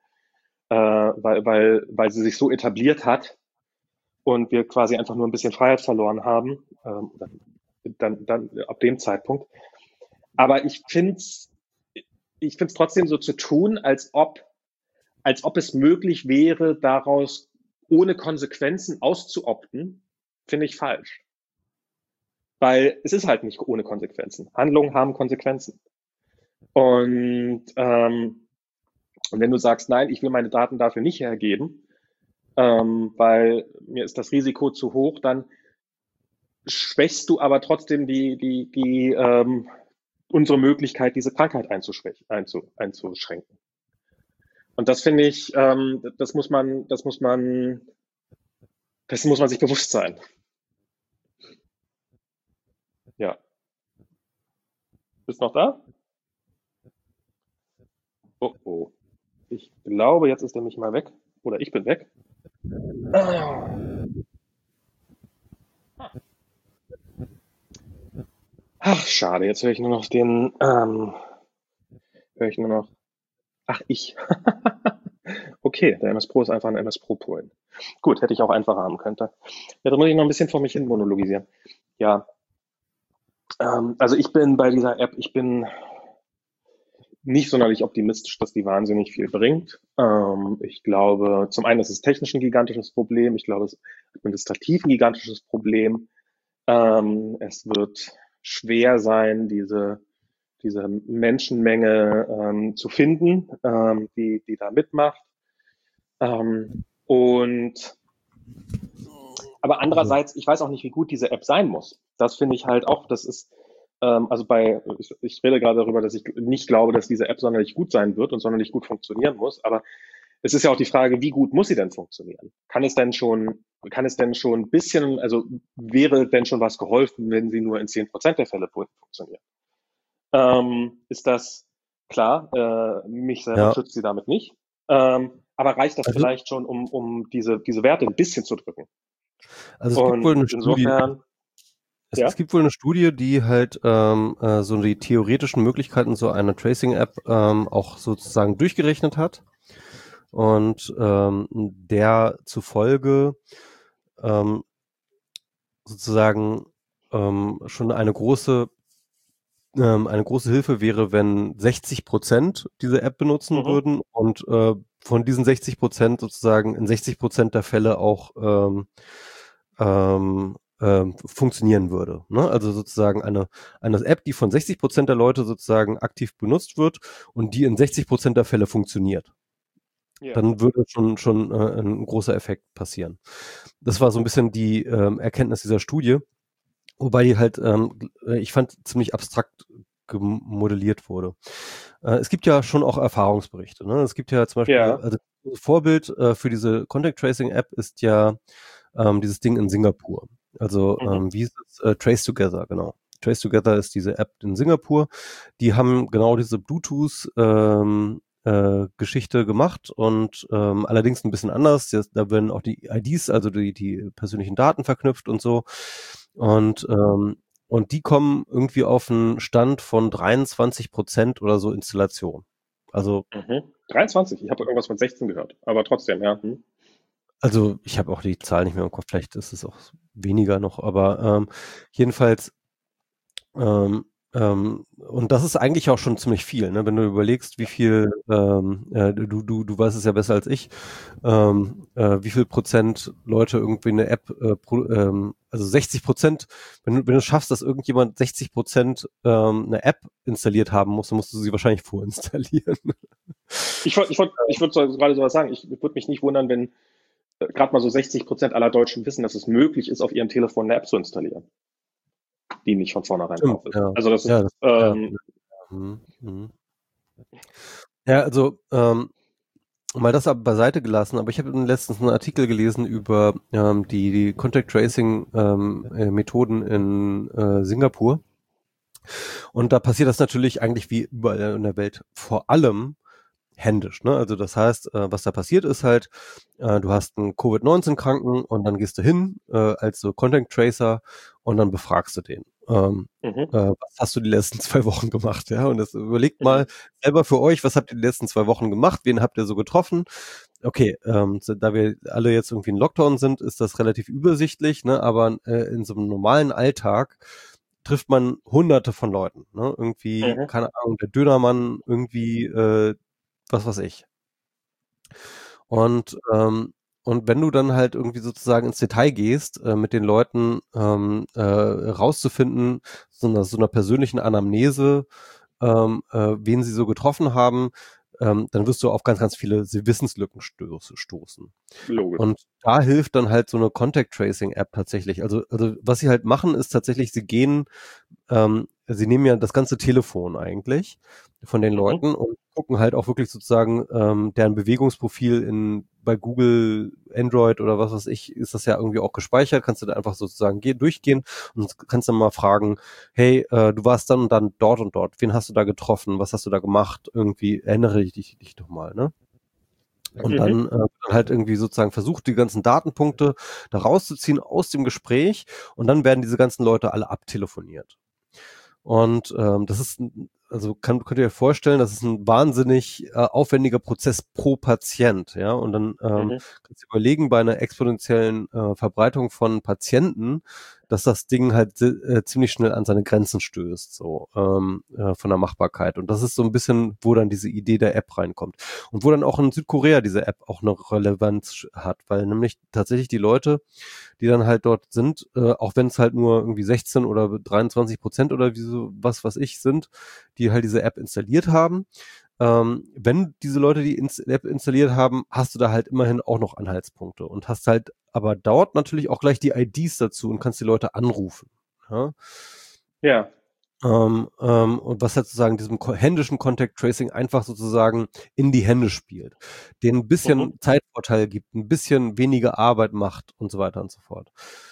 weil sie sich so etabliert hat und wir quasi einfach nur ein bisschen Freiheit verloren haben, dann ab dem Zeitpunkt. Aber ich find's trotzdem so zu tun, als ob es möglich wäre, daraus ohne Konsequenzen auszuopten, finde ich falsch. Weil es ist halt nicht ohne Konsequenzen. Handlungen haben Konsequenzen. Und wenn du sagst, nein, ich will meine Daten dafür nicht hergeben, weil mir ist das Risiko zu hoch, dann schwächst du aber trotzdem unsere Möglichkeit, diese Krankheit einzuschränken. Und das finde ich, das muss man sich bewusst sein. Ja. Bist noch da? Oh, oh. Ich glaube, jetzt ist er mich mal weg. Oder ich bin weg. Ah. Ach, schade. Jetzt höre ich nur noch, ach, ich. Okay, der MS Pro ist einfach ein MS Pro Point. Gut, hätte ich auch einfacher haben können. Ja, da muss ich noch ein bisschen vor mich hin monologisieren. Ja, also ich bin bei dieser App, ich bin nicht sonderlich optimistisch, dass die wahnsinnig viel bringt. Ich glaube, zum einen ist es technisch ein gigantisches Problem. Ich glaube, es ist administrativ ein gigantisches Problem. Es wird schwer sein, diese Menschenmenge zu finden, die da mitmacht. Und aber andererseits, ich weiß auch nicht, wie gut diese App sein muss. Das finde ich halt auch, das ist, ich rede gerade darüber, dass ich nicht glaube, dass diese App sonderlich gut sein wird und sonderlich gut funktionieren muss, aber es ist ja auch die Frage, wie gut muss sie denn funktionieren? Kann es denn schon ein bisschen, also wäre denn schon was geholfen, wenn sie nur in 10% der Fälle funktioniert? Ist das klar? Mich selber Ja, schützt sie damit nicht. Aber reicht das also, vielleicht schon, um diese Werte ein bisschen zu drücken? also es gibt wohl Und eine Studie, insofern, es ja, gibt wohl eine Studie, die halt so die theoretischen Möglichkeiten so einer Tracing-App auch sozusagen durchgerechnet hat und der zufolge ähm, sozusagen schon eine große Hilfe wäre, wenn 60% diese App benutzen mhm, würden und von diesen 60% sozusagen in 60% der Fälle auch funktionieren würde. Ne? Also sozusagen eine App, die von 60% der Leute sozusagen aktiv benutzt wird und die in 60% der Fälle funktioniert. ja, Dann würde schon ein großer Effekt passieren. Das war so ein bisschen die Erkenntnis dieser Studie. Wobei die halt, ich fand, ziemlich abstrakt modelliert wurde. Es gibt ja schon auch Erfahrungsberichte. Ne? Es gibt ja zum Beispiel, ja, also Vorbild für diese Contact Tracing App ist ja dieses Ding in Singapur. Also mhm, wie ist es? Trace Together, genau. Trace Together ist diese App in Singapur. Die haben genau diese Bluetooth Geschichte gemacht und allerdings ein bisschen anders. Da werden auch die IDs, also die persönlichen Daten verknüpft und so. Und die kommen irgendwie auf einen Stand von 23% oder so Installation. Also, mhm. 23, ich habe irgendwas von 16 gehört, aber trotzdem, ja. Hm. also ich habe auch die Zahl nicht mehr im Kopf, vielleicht ist es auch weniger noch, aber jedenfalls ähm, und das ist eigentlich auch schon ziemlich viel, ne? Wenn du überlegst, wie viel, du weißt es ja besser als ich, wie viel Prozent Leute irgendwie eine App, also 60%, wenn du schaffst, dass irgendjemand 60% eine App installiert haben muss, dann musst du sie wahrscheinlich vorinstallieren. Ich würde so, gerade sowas sagen, ich würde mich nicht wundern, wenn gerade mal so 60% aller Deutschen wissen, dass es möglich ist, auf ihrem Telefon eine App zu installieren, die nicht von vornherein Stimmt, drauf ist. ja. Also das Ja, ist, ja. Mhm, mhm. Ja, also mal das aber beiseite gelassen, aber ich habe letztens einen Artikel gelesen über die Contact Tracing Methoden in Singapur. Und da passiert das natürlich eigentlich wie überall in der Welt vor allem händisch. Ne? Also das heißt, was da passiert ist halt, du hast einen Covid-19-Kranken und dann gehst du hin als so Contact Tracer und dann befragst du den. Was hast du die letzten 2 Wochen gemacht? Ja, und das überlegt mal selber für euch, was habt ihr die letzten 2 Wochen gemacht? Wen habt ihr so getroffen? Okay, da wir alle jetzt irgendwie in Lockdown sind, ist das relativ übersichtlich, ne? Aber in so einem normalen Alltag trifft man hunderte von Leuten, ne? Irgendwie, keine Ahnung, der Dönermann, irgendwie, was weiß ich. Und wenn du dann halt irgendwie sozusagen ins Detail gehst, mit den Leuten rauszufinden, so einer persönlichen Anamnese, wen sie so getroffen haben, dann wirst du auf ganz, ganz viele Wissenslücken stoßen. logisch. Und da hilft dann halt so eine Contact Tracing App tatsächlich. Also was sie halt machen, ist tatsächlich, sie nehmen ja das ganze Telefon eigentlich von den Leuten und gucken halt auch wirklich sozusagen deren Bewegungsprofil bei Google, Android oder was weiß ich, ist das ja irgendwie auch gespeichert. Kannst du da einfach sozusagen durchgehen und kannst dann mal fragen, hey, du warst dann und dann dort und dort. Wen hast du da getroffen? Was hast du da gemacht? Irgendwie erinnere dich doch mal, ne? Und dann wird dann halt irgendwie sozusagen versucht, die ganzen Datenpunkte da rauszuziehen aus dem Gespräch und dann werden diese ganzen Leute alle abtelefoniert. Und das ist, also könnt ihr euch vorstellen, das ist ein wahnsinnig aufwendiger Prozess pro Patient, ja. Und dann kannst du überlegen, bei einer exponentiellen Verbreitung von Patienten, dass das Ding halt ziemlich schnell an seine Grenzen stößt, so von der Machbarkeit. Und das ist so ein bisschen, wo dann diese Idee der App reinkommt. Und wo dann auch in Südkorea diese App auch eine Relevanz hat, weil nämlich tatsächlich die Leute, die dann halt dort sind, auch wenn es halt nur irgendwie 16 oder 23% oder wie so was ich sind, die halt diese App installiert haben. Wenn diese Leute die App installiert haben, hast du da halt immerhin auch noch Anhaltspunkte und hast halt aber dort natürlich auch gleich die IDs dazu und kannst die Leute anrufen. Ja. Ja. Und was halt sozusagen diesem händischen Contact Tracing einfach sozusagen in die Hände spielt, denen ein bisschen Zeitvorteil gibt, ein bisschen weniger Arbeit macht und so weiter und so fort.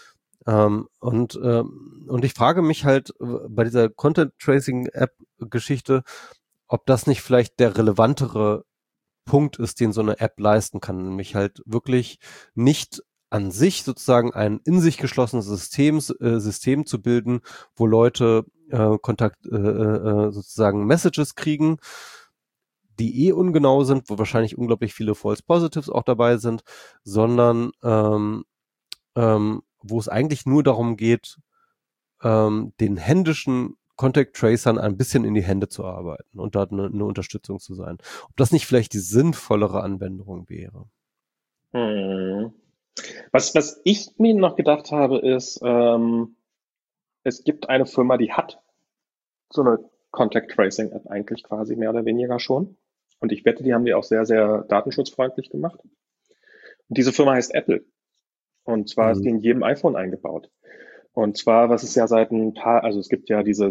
Und ich frage mich halt bei dieser Content Tracing App Geschichte, ob das nicht vielleicht der relevantere Punkt ist, den so eine App leisten kann, nämlich halt wirklich nicht an sich sozusagen ein in sich geschlossenes System zu bilden, wo Leute sozusagen Messages kriegen, die ungenau sind, wo wahrscheinlich unglaublich viele False Positives auch dabei sind, sondern wo es eigentlich nur darum geht, den händischen Contact Tracern ein bisschen in die Hände zu arbeiten und da eine Unterstützung zu sein. Ob das nicht vielleicht die sinnvollere Anwendung wäre. Was ich mir noch gedacht habe, ist, es gibt eine Firma, die hat so eine Contact Tracing App eigentlich quasi mehr oder weniger schon. Und ich wette, die haben die auch sehr, sehr datenschutzfreundlich gemacht. Und diese Firma heißt Apple. Und zwar ist die in jedem iPhone eingebaut. Und zwar, was es ja seit ein paar, also es gibt ja diese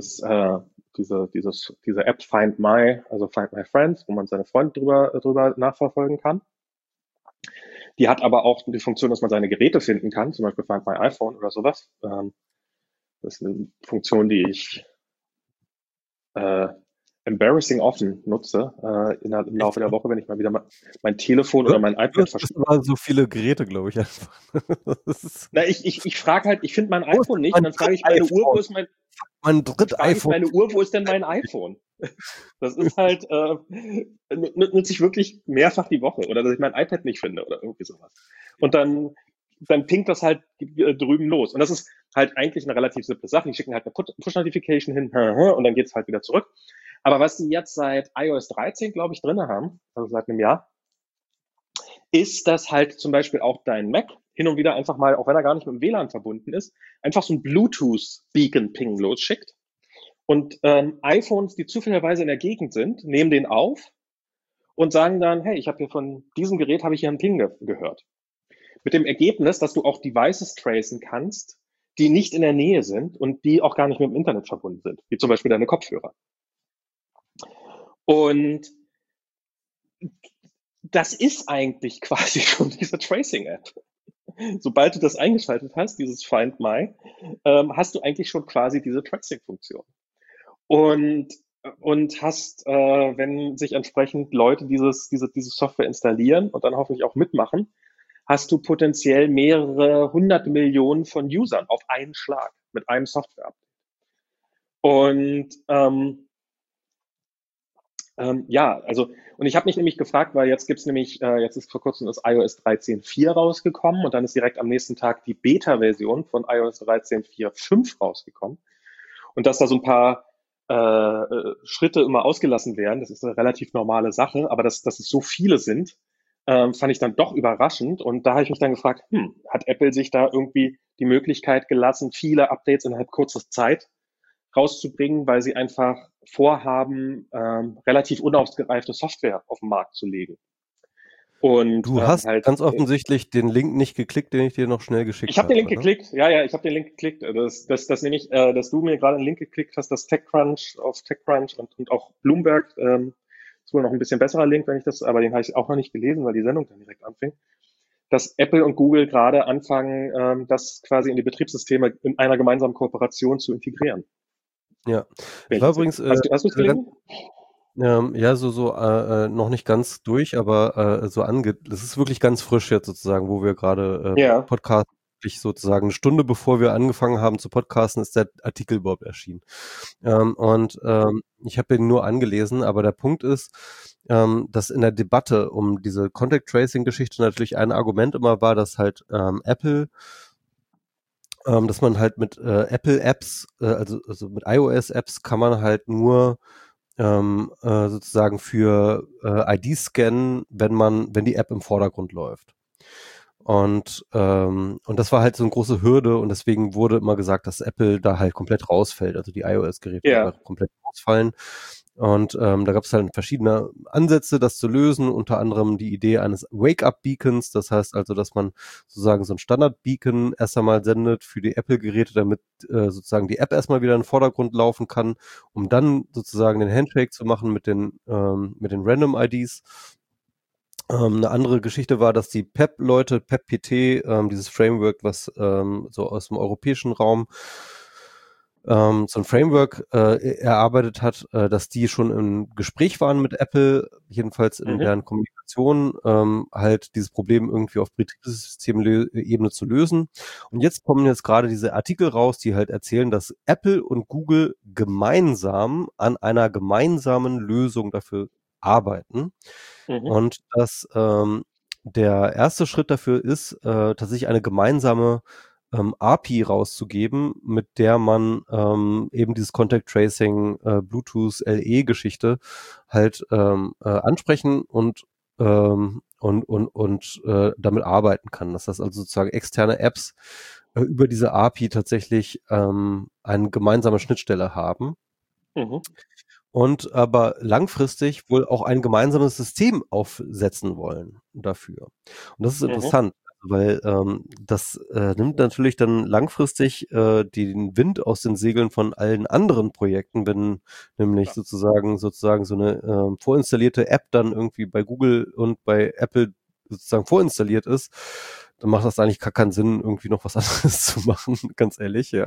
App Find My, also Find My Friends, wo man seine Freunde drüber nachverfolgen kann. Die hat aber auch die Funktion, dass man seine Geräte finden kann, zum Beispiel Find My iPhone oder sowas. Das ist eine Funktion, die ich embarrassing offen nutze im Laufe der Woche, wenn ich mal wieder mein Telefon oder mein iPad verschwinde. Das waren so viele Geräte, glaube ich, einfach. Na, ich frage halt, ich finde mein iPhone nicht, und dann frage ich meine Uhr, wo ist meine Uhr, wo ist denn mein iPhone? Das ist halt, nutze ich wirklich mehrfach die Woche, oder dass ich mein iPad nicht finde oder irgendwie sowas. Und dann dann pinkt das halt drüben los. Und das ist halt eigentlich eine relativ simple Sache. Die schicken halt eine Push-Notification hin und dann geht's halt wieder zurück. Aber was die jetzt seit iOS 13, glaube ich, drin haben, also seit einem Jahr, ist, dass halt zum Beispiel auch dein Mac hin und wieder einfach mal, auch wenn er gar nicht mit dem WLAN verbunden ist, einfach so ein Bluetooth-Beacon-Ping losschickt. Und iPhones, die zufälligerweise in der Gegend sind, nehmen den auf und sagen dann, hey, ich habe hier von diesem Gerät habe ich hier einen Ping gehört. Mit dem Ergebnis, dass du auch Devices tracen kannst, die nicht in der Nähe sind und die auch gar nicht mit dem Internet verbunden sind, wie zum Beispiel deine Kopfhörer. Und das ist eigentlich quasi schon diese Tracing-App. Sobald du das eingeschaltet hast, dieses Find My, hast du eigentlich schon quasi diese Tracing-Funktion. Und, und hast, wenn sich entsprechend Leute diese Software installieren und dann hoffentlich auch mitmachen, hast du potenziell mehrere 100 Millionen von Usern auf einen Schlag mit einem Software-Update. Und ja, also, und ich habe mich nämlich gefragt, weil jetzt gibt's nämlich, jetzt ist vor kurzem das iOS 13.4 rausgekommen und dann ist direkt am nächsten Tag die Beta-Version von iOS 13.4.5 rausgekommen. Und dass da so ein paar Schritte immer ausgelassen werden, das ist eine relativ normale Sache, aber dass es so viele sind, fand ich dann doch überraschend. Und da habe ich mich dann gefragt, hat Apple sich da irgendwie die Möglichkeit gelassen, viele Updates innerhalb kurzer Zeit rauszubringen, weil sie einfach vorhaben, relativ unausgereifte Software auf den Markt zu legen. Und Du hast halt, ganz offensichtlich den Link nicht geklickt, den ich dir noch schnell geschickt ich habe den Link hatte, oder? geklickt, ja, ich habe den Link geklickt. Das nämlich, dass du mir gerade einen Link geklickt hast, das TechCrunch auf TechCrunch und auch Bloomberg, ist wohl noch ein bisschen besserer Link, wenn ich das, aber den habe ich auch noch nicht gelesen, weil die Sendung dann direkt anfing. Dass Apple und Google gerade anfangen, das quasi in die Betriebssysteme in einer gemeinsamen Kooperation zu integrieren. Ja, Bin es ich war jetzt, übrigens hast du es gelesen? ja noch nicht ganz durch, aber das ist wirklich ganz frisch jetzt sozusagen, wo wir gerade Ja. Podcast sozusagen eine Stunde bevor wir angefangen haben zu podcasten, ist der Artikel überhaupt erschienen. Ich habe ihn nur angelesen, aber der Punkt ist, dass in der Debatte um diese Contact Tracing Geschichte natürlich ein Argument immer war, dass halt Apple dass man halt mit Apple Apps, also mit iOS Apps kann man halt nur sozusagen für ID scannen, wenn die App im Vordergrund läuft. Und das war halt so eine große Hürde und deswegen wurde immer gesagt, dass Apple da halt komplett rausfällt, also die iOS-Geräte Ja. dabei komplett rausfallen. Und da gab es halt verschiedene Ansätze, das zu lösen, unter anderem die Idee eines Wake-up-Beacons, das heißt also, dass man sozusagen so ein Standard-Beacon erst einmal sendet für die Apple-Geräte, damit sozusagen die App erstmal wieder in den Vordergrund laufen kann, um dann sozusagen den Handshake zu machen mit den Random-IDs. Eine andere Geschichte war, dass die PEP-Leute, PEP-PT, dieses Framework, was so aus dem europäischen Raum so ein Framework erarbeitet hat, dass die schon im Gespräch waren mit Apple, jedenfalls in deren Kommunikation, halt dieses Problem irgendwie auf Betriebssystemebene zu lösen. Und jetzt kommen gerade diese Artikel raus, die halt erzählen, dass Apple und Google gemeinsam an einer gemeinsamen Lösung dafür arbeiten. Und dass der erste Schritt dafür ist, tatsächlich eine gemeinsame API rauszugeben, mit der man eben dieses Contact Tracing Bluetooth LE Geschichte halt ansprechen und damit arbeiten kann. Dass das also sozusagen externe Apps über diese API tatsächlich eine gemeinsame Schnittstelle haben. Und aber langfristig wohl auch ein gemeinsames System aufsetzen wollen dafür. Und das ist interessant, weil das nimmt natürlich dann langfristig den Wind aus den Segeln von allen anderen Projekten, wenn nämlich sozusagen so eine vorinstallierte App dann irgendwie bei Google und bei Apple sozusagen vorinstalliert ist, dann macht das eigentlich gar keinen Sinn, irgendwie noch was anderes zu machen, ganz ehrlich, ja.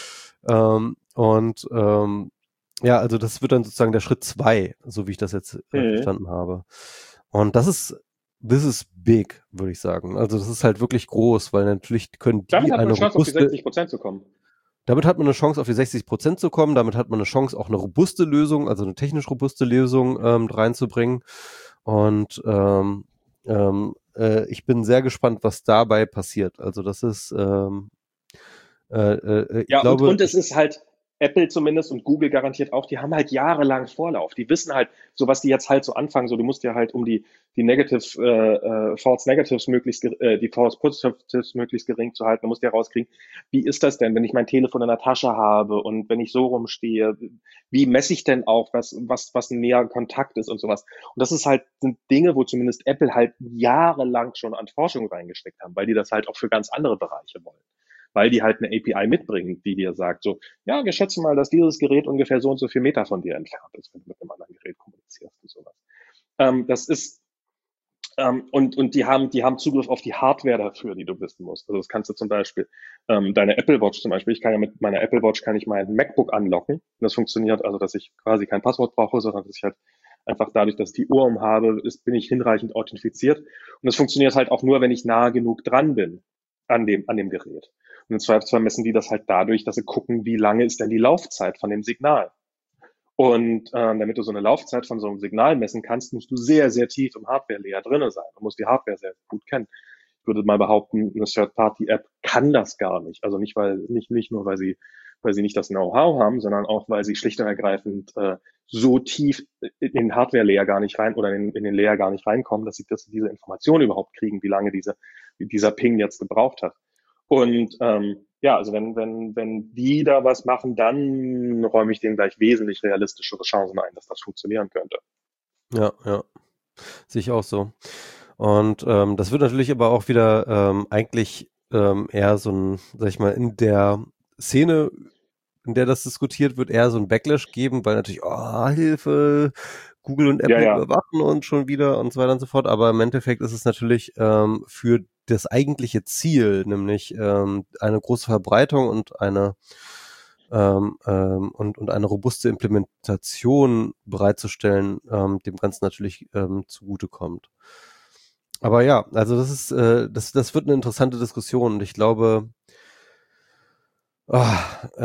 Ja, also das wird dann sozusagen der Schritt 2, so wie ich das jetzt verstanden habe. Und this is big, würde ich sagen. Also das ist halt wirklich groß, weil natürlich können die Damit hat man eine eine Chance, auf die robuste, 60% zu kommen. damit hat man eine Chance, auf die 60% zu kommen, damit hat man eine Chance, auch eine robuste Lösung, also eine technisch robuste Lösung reinzubringen. Und ich bin sehr gespannt, was dabei passiert. Also das ist, ich Ja, glaube, und es ist halt Apple zumindest und Google garantiert auch, die haben halt jahrelang Vorlauf. Die wissen halt, so was die jetzt halt so anfangen, so du musst ja halt, um die False Negatives möglichst, die False Positives möglichst gering zu halten, du musst ja rauskriegen, wie ist das denn, wenn ich mein Telefon in der Tasche habe und wenn ich so rumstehe, wie messe ich denn auch, was ein näherer Kontakt ist und sowas. Und das ist halt, sind Dinge, wo zumindest Apple halt jahrelang schon an Forschung reingesteckt haben, weil die das halt auch für ganz andere Bereiche wollen, weil die halt eine API mitbringen, die dir sagt, so, ja, wir schätzen mal, dass dieses Gerät ungefähr so und so viel Meter von dir entfernt ist, wenn du mit einem anderen Gerät kommunizierst und sowas. Das ist, und die haben Zugriff auf die Hardware dafür, die du wissen musst. Also das kannst du zum Beispiel, deine Apple Watch zum Beispiel, ich kann ja mit meiner Apple Watch kann ich mein MacBook anlocken. Und das funktioniert also, dass ich quasi kein Passwort brauche, sondern dass ich halt einfach dadurch, dass ich die Uhr umhabe, bin ich hinreichend authentifiziert. Und das funktioniert halt auch nur, wenn ich nah genug dran bin an dem Gerät. Und im Zweifelsfall messen die das halt dadurch, dass sie gucken, wie lange ist denn die Laufzeit von dem Signal. Und damit du so eine Laufzeit von so einem Signal messen kannst, musst du sehr, sehr tief im Hardware-Layer drinne sein. Du musst die Hardware sehr gut kennen. Ich würde mal behaupten, eine Third-Party-App kann das gar nicht. Also nicht nur, weil sie nicht das Know-how haben, sondern auch, weil sie schlicht und ergreifend so tief in den Hardware-Layer gar nicht rein oder in den Layer gar nicht reinkommen, dass sie diese Information überhaupt kriegen, wie lange dieser Ping jetzt gebraucht hat. Und ja, also wenn die da was machen, dann räume ich denen gleich wesentlich realistischere Chancen ein, dass das funktionieren könnte. ja, ja, sehe ich auch so. Und das wird natürlich aber auch wieder eigentlich eher so ein, sag ich mal, in der Szene, in der das diskutiert wird, eher so ein Backlash geben, weil natürlich, oh, Hilfe, Google und Ja, Apple ja, überwachen uns schon wieder und so weiter und so fort. Aber im Endeffekt ist es natürlich für das eigentliche Ziel, nämlich eine große Verbreitung und und eine robuste Implementation bereitzustellen, dem Ganzen natürlich zugutekommt. Aber ja, also das ist, das wird eine interessante Diskussion und ich glaube, ah,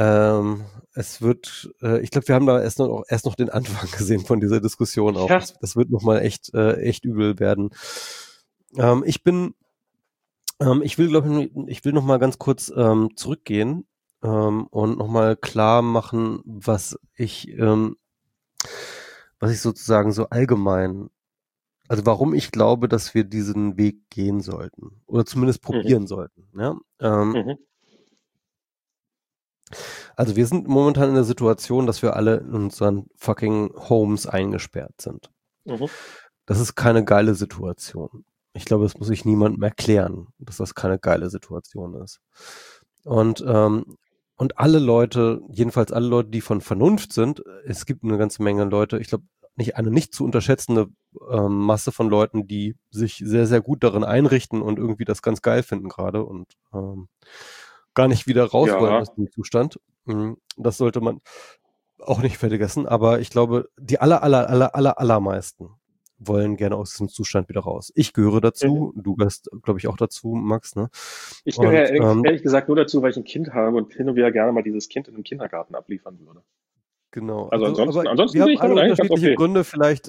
ich glaube, wir haben da erst noch den Anfang gesehen von dieser Diskussion auch. ja, Das wird nochmal echt übel werden. Ich bin, ich will, glaube ich will noch mal ganz kurz zurückgehen und noch mal klar machen, was ich sozusagen so allgemein, also warum ich glaube, dass wir diesen Weg gehen sollten oder zumindest mhm, probieren sollten. Ja? mhm, Also wir sind momentan in der Situation, dass wir alle in unseren fucking Homes eingesperrt sind. mhm, Das ist keine geile Situation. Ich glaube, das muss ich niemandem erklären, dass das keine geile Situation ist. Und, und alle Leute, jedenfalls alle Leute, die von Vernunft sind, es gibt eine ganze Menge Leute, ich glaube, eine nicht zu unterschätzende Masse von Leuten, die sich sehr, sehr gut darin einrichten und irgendwie das ganz geil finden gerade und gar nicht wieder raus wollen ja, aus dem Zustand. Das sollte man auch nicht vergessen, aber ich glaube, die allermeisten wollen gerne aus diesem Zustand wieder raus. Ich gehöre mhm. dazu, du gehörst, glaube ich, auch dazu, Max, ne? Ich gehöre Und ehrlich gesagt nur dazu, weil ich ein Kind habe und hin und wieder gerne mal dieses Kind in einem Kindergarten abliefern würde. genau, Also also, aber ansonsten wir bin haben ich alle damit eigentlich ganz unterschiedliche okay. Gründe vielleicht,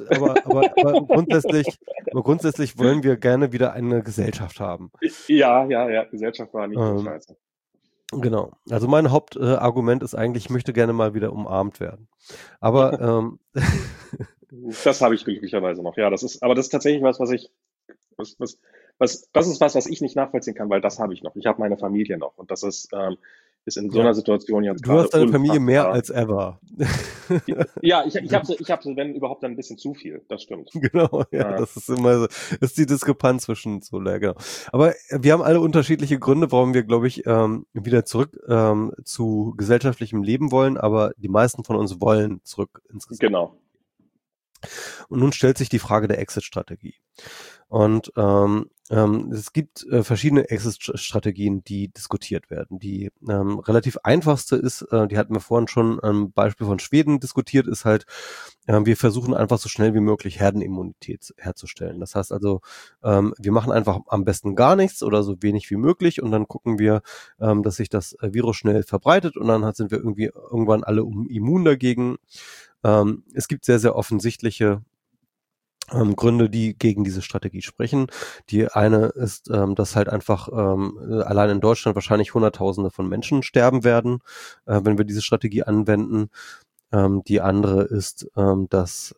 aber grundsätzlich wollen wir gerne wieder eine Gesellschaft haben. Ja, ja, ja, Gesellschaft war nicht so Ähm, scheiße. genau. Also mein Hauptargument ist eigentlich, ich möchte gerne mal wieder umarmt werden. Aber Das habe ich glücklicherweise noch. Ja, aber das ist tatsächlich was, was, das ist was ich nicht nachvollziehen kann, weil das habe ich noch. Ich habe meine Familie noch und das ist in so ja, einer Situation jetzt du gerade hast deine Familie mehr unfassbar. als ever. Ja, ich habe, wenn überhaupt, dann ein bisschen zu viel. Das stimmt. Genau, ja, Äh, das ist immer so, das ist die Diskrepanz zwischen so, genau. Aber wir haben alle unterschiedliche Gründe, warum wir, glaube ich, wieder zurück zu gesellschaftlichem Leben wollen, aber die meisten von uns wollen zurück ins genau. Und nun stellt sich die Frage der Exit-Strategie. Und es gibt verschiedene Exit-Strategien, die diskutiert werden. Die relativ einfachste ist, die hatten wir vorhin schon am Beispiel von Schweden diskutiert, ist halt, wir versuchen einfach so schnell wie möglich Herdenimmunität herzustellen. Das heißt also, wir machen einfach am besten gar nichts oder so wenig wie möglich und dann gucken wir, dass sich das Virus schnell verbreitet und dann sind wir irgendwie irgendwann alle immun dagegen. Es gibt sehr, sehr offensichtliche Gründe, die gegen diese Strategie sprechen. Die eine ist, dass halt einfach allein in Deutschland wahrscheinlich Hunderttausende von Menschen sterben werden, wenn wir diese Strategie anwenden. Die andere ist, dass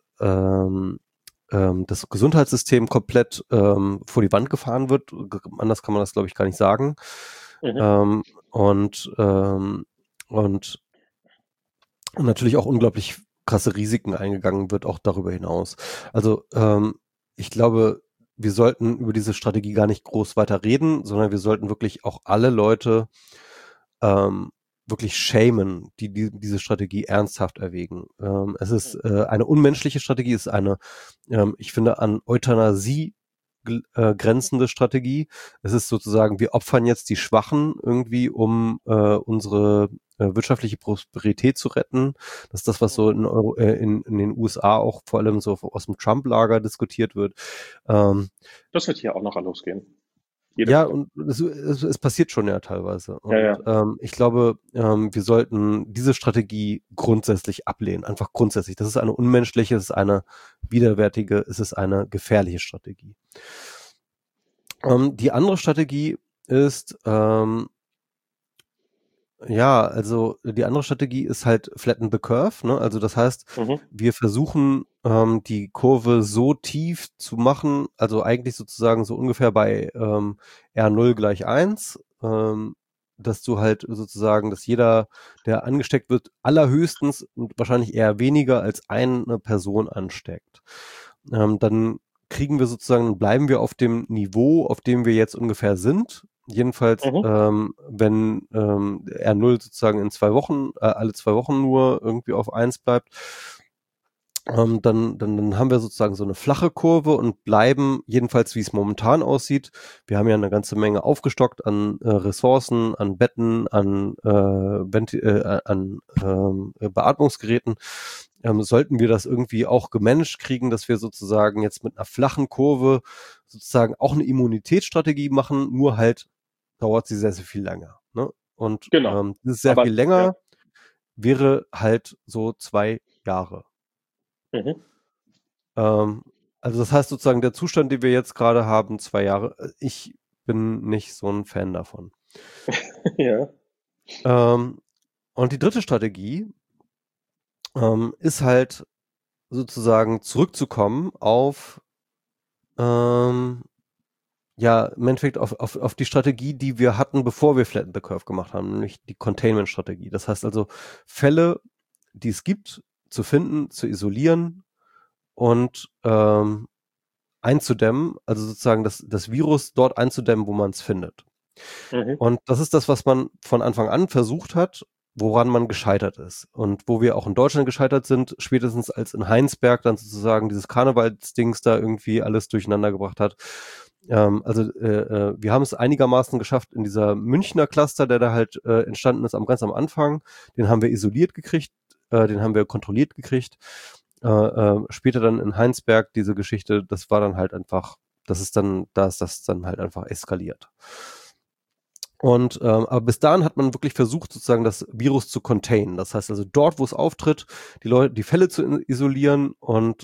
das Gesundheitssystem komplett vor die Wand gefahren wird. Anders kann man das, glaube ich, gar nicht sagen. Mhm. Ähm, und, ähm, und natürlich auch unglaublich krasse Risiken eingegangen wird, auch darüber hinaus. Also ich glaube, wir sollten über diese Strategie gar nicht groß weiter reden, sondern wir sollten wirklich auch alle Leute ähm, wirklich shamen, die diese Strategie ernsthaft erwägen. Es ist eine unmenschliche Strategie, es ist eine, ich finde, an Euthanasie grenzende Strategie. Es ist sozusagen, wir opfern jetzt die Schwachen irgendwie, um unsere wirtschaftliche Prosperität zu retten. Das ist das, was so in den USA auch vor allem so aus dem Trump-Lager diskutiert wird. Ähm, Das wird hier auch noch losgehen. Jede ja, Woche. und es passiert schon ja teilweise. Ja, Und ja. ich glaube, wir sollten diese Strategie grundsätzlich ablehnen. Einfach grundsätzlich. Das ist eine unmenschliche, es ist eine widerwärtige, es ist eine gefährliche Strategie. Die andere Strategie ist, ja, also die andere Strategie ist halt flatten the curve, ne? Also das heißt, Mhm. wir versuchen die Kurve so tief zu machen, also eigentlich sozusagen so ungefähr bei R0 gleich 1, dass du halt sozusagen, dass jeder, der angesteckt wird, allerhöchstens und wahrscheinlich eher weniger als eine Person ansteckt. Dann kriegen wir sozusagen, bleiben wir auf dem Niveau, auf dem wir jetzt ungefähr sind. Jedenfalls, Mhm. wenn R0 sozusagen in 2 Wochen, alle 2 Wochen nur irgendwie auf 1 bleibt, dann haben wir sozusagen so eine flache Kurve und bleiben, jedenfalls wie es momentan aussieht. Wir haben ja eine ganze Menge aufgestockt an Ressourcen, an Betten, an Beatmungsgeräten. Sollten wir das irgendwie auch gemanagt kriegen, dass wir sozusagen jetzt mit einer flachen Kurve sozusagen auch eine Immunitätsstrategie machen, nur halt dauert sie sehr, sehr viel länger. Ne? Und Genau. dieses sehr viel Aber ja. länger wäre halt so 2 Jahre. Mhm. Ähm, also das heißt sozusagen, der Zustand, den wir jetzt gerade haben, 2 Jahre, ich bin nicht so ein Fan davon. Ja. Ähm, und die dritte Strategie ist halt sozusagen zurückzukommen auf ja, im Endeffekt auf die Strategie, die wir hatten, bevor wir Flatten the Curve gemacht haben, nämlich die Containment-Strategie. Das heißt also, Fälle, die es gibt, zu finden, zu isolieren und einzudämmen, also sozusagen das Virus dort einzudämmen, wo man es findet. Mhm. Und das ist das, was man von Anfang an versucht hat, woran man gescheitert ist. Und wo wir auch in Deutschland gescheitert sind, spätestens als in Heinsberg dann sozusagen dieses Karnevalsdings da irgendwie alles durcheinander gebracht hat. Wir haben es einigermaßen geschafft in dieser Münchner Cluster, der da halt entstanden ist, ganz am Anfang. Den haben wir isoliert gekriegt, den haben wir kontrolliert gekriegt. Später dann in Heinsberg diese Geschichte, das war dann halt einfach, da ist das dann halt einfach eskaliert. Und aber bis dahin hat man wirklich versucht, sozusagen das Virus zu containen. Das heißt also dort, wo es auftritt, die Fälle zu isolieren und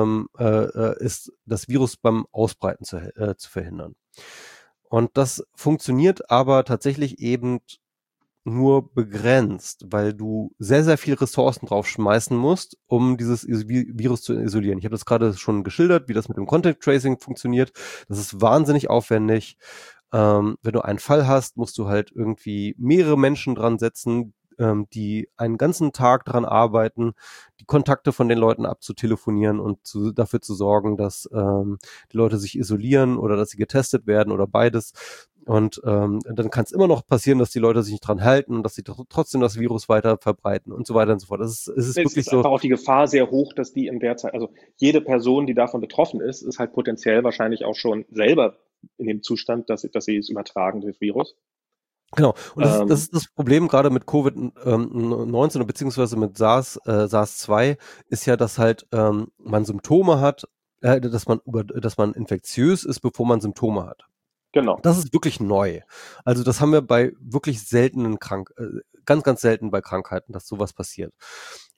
ist das Virus beim Ausbreiten zu verhindern. Und das funktioniert aber tatsächlich eben nur begrenzt, weil du sehr, sehr viel Ressourcen drauf schmeißen musst, um dieses Virus zu isolieren. Ich habe das gerade schon geschildert, wie das mit dem Contact Tracing funktioniert. Das ist wahnsinnig aufwendig. Wenn du einen Fall hast, musst du halt irgendwie mehrere Menschen dran setzen, die einen ganzen Tag dran arbeiten, die Kontakte von den Leuten abzutelefonieren und dafür zu sorgen, dass die Leute sich isolieren oder dass sie getestet werden oder beides. Und dann kann es immer noch passieren, dass die Leute sich nicht dran halten und dass sie trotzdem das Virus weiter verbreiten und so weiter und so fort. Es ist Es wirklich ist so, einfach auch die Gefahr sehr hoch, dass die in der Zeit, also jede Person, die davon betroffen ist, ist halt potenziell wahrscheinlich auch schon selber in dem Zustand, dass sie es übertragen, das Virus. genau. Und das Ähm, ist das Problem gerade mit Covid-19 beziehungsweise mit SARS-2 ist ja, dass halt man Symptome hat, dass man infektiös ist, bevor man Symptome hat. genau. Das ist wirklich neu. Also das haben wir bei wirklich ganz, ganz selten bei Krankheiten, dass sowas passiert.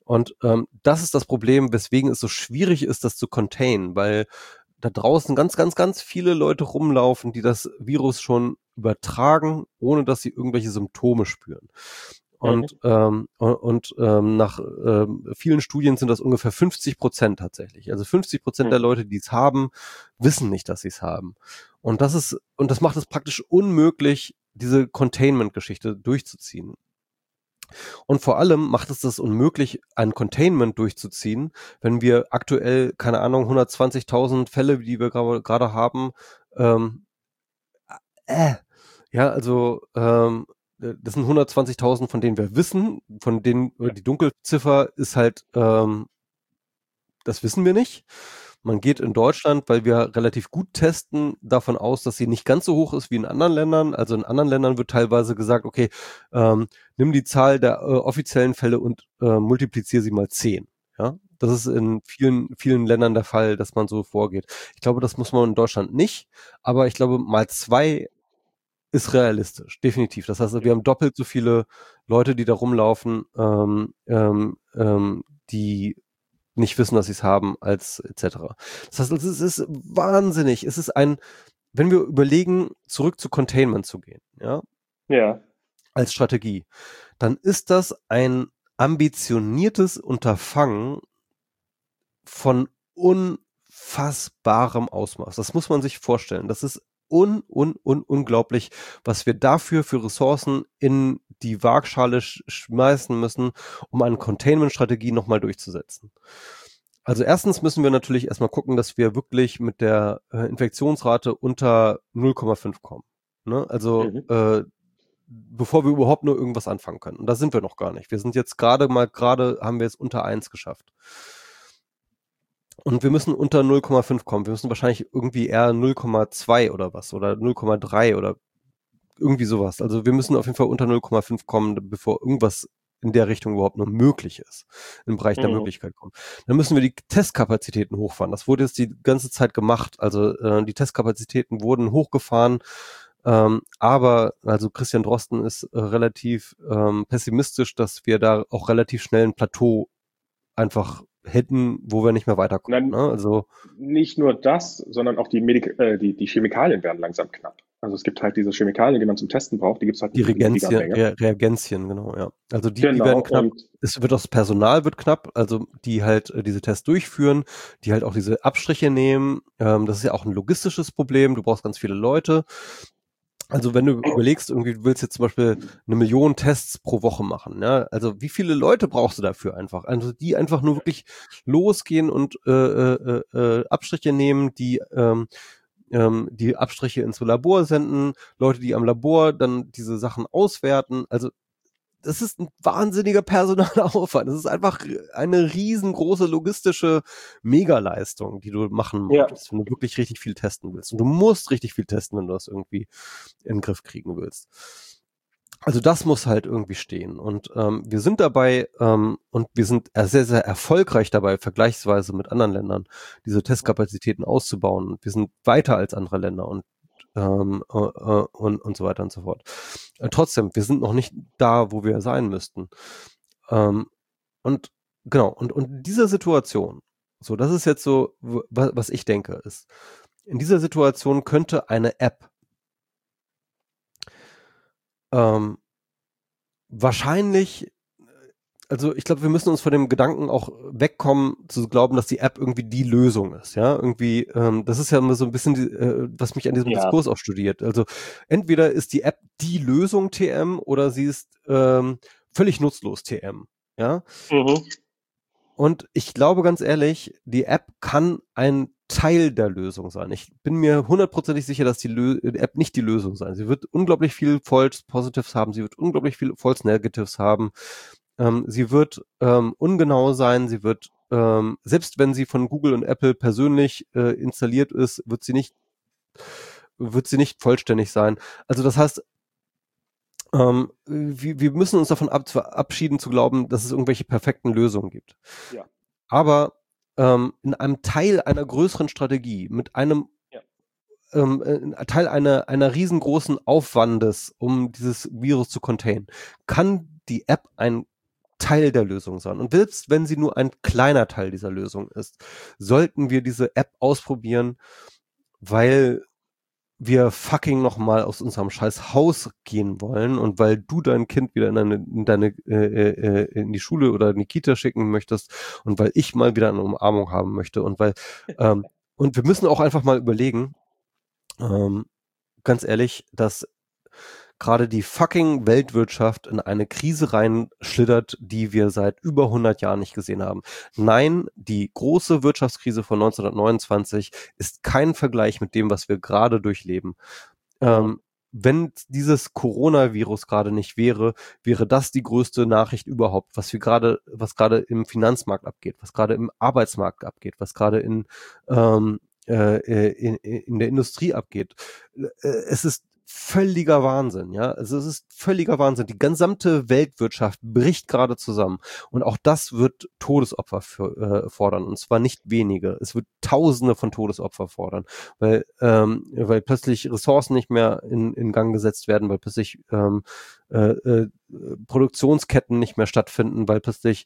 Und das ist das Problem, weswegen es so schwierig ist, das zu containen, weil da draußen ganz, ganz, ganz viele Leute rumlaufen, die das Virus schon übertragen, ohne dass sie irgendwelche Symptome spüren. Mhm. Und nach vielen Studien sind das ungefähr 50% tatsächlich. Also 50% der Mhm. Leute, die es haben, wissen nicht, dass sie es haben. Und das macht es praktisch unmöglich, diese Containment-Geschichte durchzuziehen. Und vor allem macht es das unmöglich, ein Containment durchzuziehen, wenn wir aktuell, keine Ahnung, 120.000 Fälle, die wir gerade haben, ähm, äh, ja, also das sind 120.000, von denen wir wissen, von denen Ja. die Dunkelziffer ist halt, das wissen wir nicht. Man geht in Deutschland, weil wir relativ gut testen, davon aus, dass sie nicht ganz so hoch ist wie in anderen Ländern. Also in anderen Ländern wird teilweise gesagt, okay, nimm die Zahl der offiziellen Fälle und multipliziere sie mal 10. Ja, das ist in vielen, vielen Ländern der Fall, dass man so vorgeht. Ich glaube, das muss man in Deutschland nicht, aber ich glaube, mal 2 ist realistisch, definitiv. Das heißt, wir haben doppelt so viele Leute, die da rumlaufen, die nicht wissen, dass sie es haben, als etc. Das heißt, es ist wahnsinnig. Es ist wenn wir überlegen, zurück zu Containment zu gehen, ja, Ja. als Strategie, dann ist das ein ambitioniertes Unterfangen von unfassbarem Ausmaß. Das muss man sich vorstellen. Das ist unglaublich, was wir dafür für Ressourcen in die Waagschale schmeißen müssen, um eine Containment-Strategie nochmal durchzusetzen. Also erstens müssen wir natürlich erstmal gucken, dass wir wirklich mit der Infektionsrate unter 0,5 kommen. Ne? Also Mhm. bevor wir überhaupt nur irgendwas anfangen können. Und da sind wir noch gar nicht. Wir sind jetzt gerade haben wir es unter 1 geschafft. Und wir müssen unter 0,5 kommen. Wir müssen wahrscheinlich irgendwie eher 0,2 oder was oder 0,3 oder irgendwie sowas. Also wir müssen auf jeden Fall unter 0,5 kommen, bevor irgendwas in der Richtung überhaupt nur möglich ist, im Bereich der Mhm. Möglichkeit kommen. Dann müssen wir die Testkapazitäten hochfahren. Das wurde jetzt die ganze Zeit gemacht. Also die Testkapazitäten wurden hochgefahren. Aber also Christian Drosten ist relativ pessimistisch, dass wir da auch relativ schnell ein Plateau einfach hätten, wo wir nicht mehr weiterkommen. Ne? Nein, Also nicht nur das, sondern auch die Chemikalien werden langsam knapp. Also es gibt halt diese Chemikalien, die man zum Testen braucht, die gibt es halt die nicht in riesiger Menge. Reagenzien, genau, ja. Also die Genau, werden knapp. und Es wird auch das Personal wird knapp, also die halt diese Tests durchführen, die halt auch diese Abstriche nehmen. Das ist ja auch ein logistisches Problem. Du brauchst ganz viele Leute. Also wenn du überlegst, irgendwie du willst jetzt zum Beispiel 1 Million Tests pro Woche machen, ja, also wie viele Leute brauchst du dafür einfach? Also die einfach nur wirklich losgehen und Abstriche nehmen, die Abstriche ins Labor senden, Leute, die am Labor dann diese Sachen auswerten. Also das ist ein wahnsinniger Personalaufwand. Das ist einfach eine riesengroße logistische Megaleistung, die du machen ja, möchtest, wenn du wirklich richtig viel testen willst. Und du musst richtig viel testen, wenn du das irgendwie in den Griff kriegen willst. Also das muss halt irgendwie stehen. Und wir sind dabei und wir sind sehr, sehr erfolgreich dabei, vergleichsweise mit anderen Ländern, diese Testkapazitäten auszubauen. Und wir sind weiter als andere Länder und so weiter und so fort. Trotzdem, wir sind noch nicht da, wo wir sein müssten. Ähm, und genau, und in dieser Situation, so, das ist jetzt so, was ich denke, ist, in dieser Situation könnte eine App ähm, wahrscheinlich, also ich glaube, wir müssen uns von dem Gedanken auch wegkommen, zu glauben, dass die App irgendwie die Lösung ist, ja, irgendwie, das ist ja immer so ein bisschen, was mich an diesem ja, Diskurs auch studiert. Also entweder ist die App die Lösung TM oder sie ist völlig nutzlos TM, ja. mhm. Und ich glaube ganz ehrlich, die App kann ein Teil der Lösung sein. Ich bin mir hundertprozentig sicher, dass die App nicht die Lösung sein. Sie wird unglaublich viel False Positives haben, sie wird unglaublich viel False Negatives haben. Sie wird ungenau sein, sie wird, selbst wenn sie von Google und Apple persönlich installiert ist, wird sie nicht vollständig sein. Also das heißt, wir müssen uns davon abschieden zu glauben, dass es irgendwelche perfekten Lösungen gibt. Ja, Aber in einem Teil einer größeren Strategie, mit einem ja, Teil einer riesengroßen Aufwandes, um dieses Virus zu containen, kann die App ein Teil der Lösung sein. Und selbst wenn sie nur ein kleiner Teil dieser Lösung ist, sollten wir diese App ausprobieren, weil wir fucking noch mal aus unserem scheiß Haus gehen wollen und weil du dein Kind wieder in die Schule oder in die Kita schicken möchtest und weil ich mal wieder eine Umarmung haben möchte und wir müssen auch einfach mal überlegen, ähm, ganz ehrlich, dass gerade die fucking Weltwirtschaft in eine Krise reinschlittert, die wir seit über 100 Jahren nicht gesehen haben. Nein, die große Wirtschaftskrise von 1929 ist kein Vergleich mit dem, was wir gerade durchleben. Ja. Wenn dieses Coronavirus gerade nicht wäre, wäre das die größte Nachricht überhaupt, was gerade im Finanzmarkt abgeht, was gerade im Arbeitsmarkt abgeht, was gerade in der Industrie abgeht. Es ist völliger Wahnsinn, ja. Also es ist völliger Wahnsinn. Die gesamte Weltwirtschaft bricht gerade zusammen. Und auch das wird Todesopfer fordern. Und zwar nicht wenige. Es wird Tausende von Todesopfer fordern, weil plötzlich Ressourcen nicht mehr in Gang gesetzt werden, weil plötzlich äh, äh, Produktionsketten nicht mehr stattfinden, weil plötzlich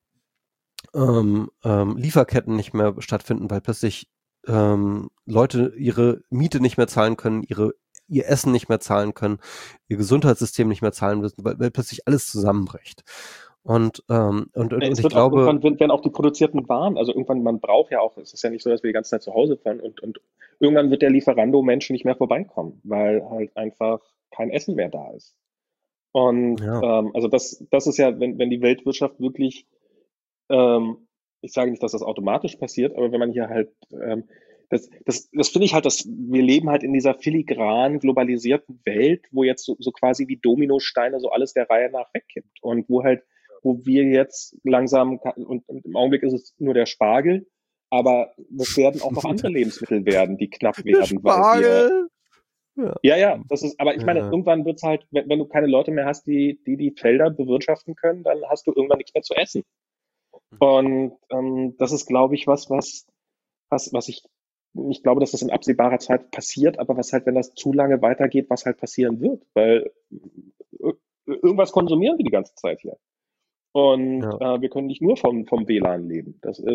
Lieferketten nicht mehr stattfinden, weil plötzlich Leute ihre Miete nicht mehr zahlen können, ihr Essen nicht mehr zahlen können, ihr Gesundheitssystem nicht mehr zahlen müssen, weil plötzlich alles zusammenbricht. Und Es ich wird auch glaube, irgendwann, werden auch die produzierten Waren, also irgendwann, man braucht ja auch, es ist ja nicht so, dass wir die ganze Zeit zu Hause fahren und irgendwann wird der Lieferando-Mensch nicht mehr vorbeikommen, weil halt einfach kein Essen mehr da ist. Und ja, also das ist ja, wenn die Weltwirtschaft wirklich, ähm, ich sage nicht, dass das automatisch passiert, aber wenn man hier halt, das finde ich halt, dass wir leben halt in dieser filigran globalisierten Welt, wo jetzt so quasi wie Dominosteine so alles der Reihe nach wegkippt und wo wir jetzt langsam, und im Augenblick ist es nur der Spargel, aber das werden auch noch andere Lebensmittel werden, die knapp der werden, weil wir, Spargel. Ja. ja, ja, das ist, aber ich meine, Ja. irgendwann wird's halt, wenn du keine Leute mehr hast, die Felder bewirtschaften können, dann hast du irgendwann nichts mehr zu essen. Und das ist, glaube ich, was ich glaube, dass das in absehbarer Zeit passiert, aber was halt, wenn das zu lange weitergeht, was halt passieren wird, weil irgendwas konsumieren wir die ganze Zeit hier. Und Ja. wir können nicht nur vom WLAN leben.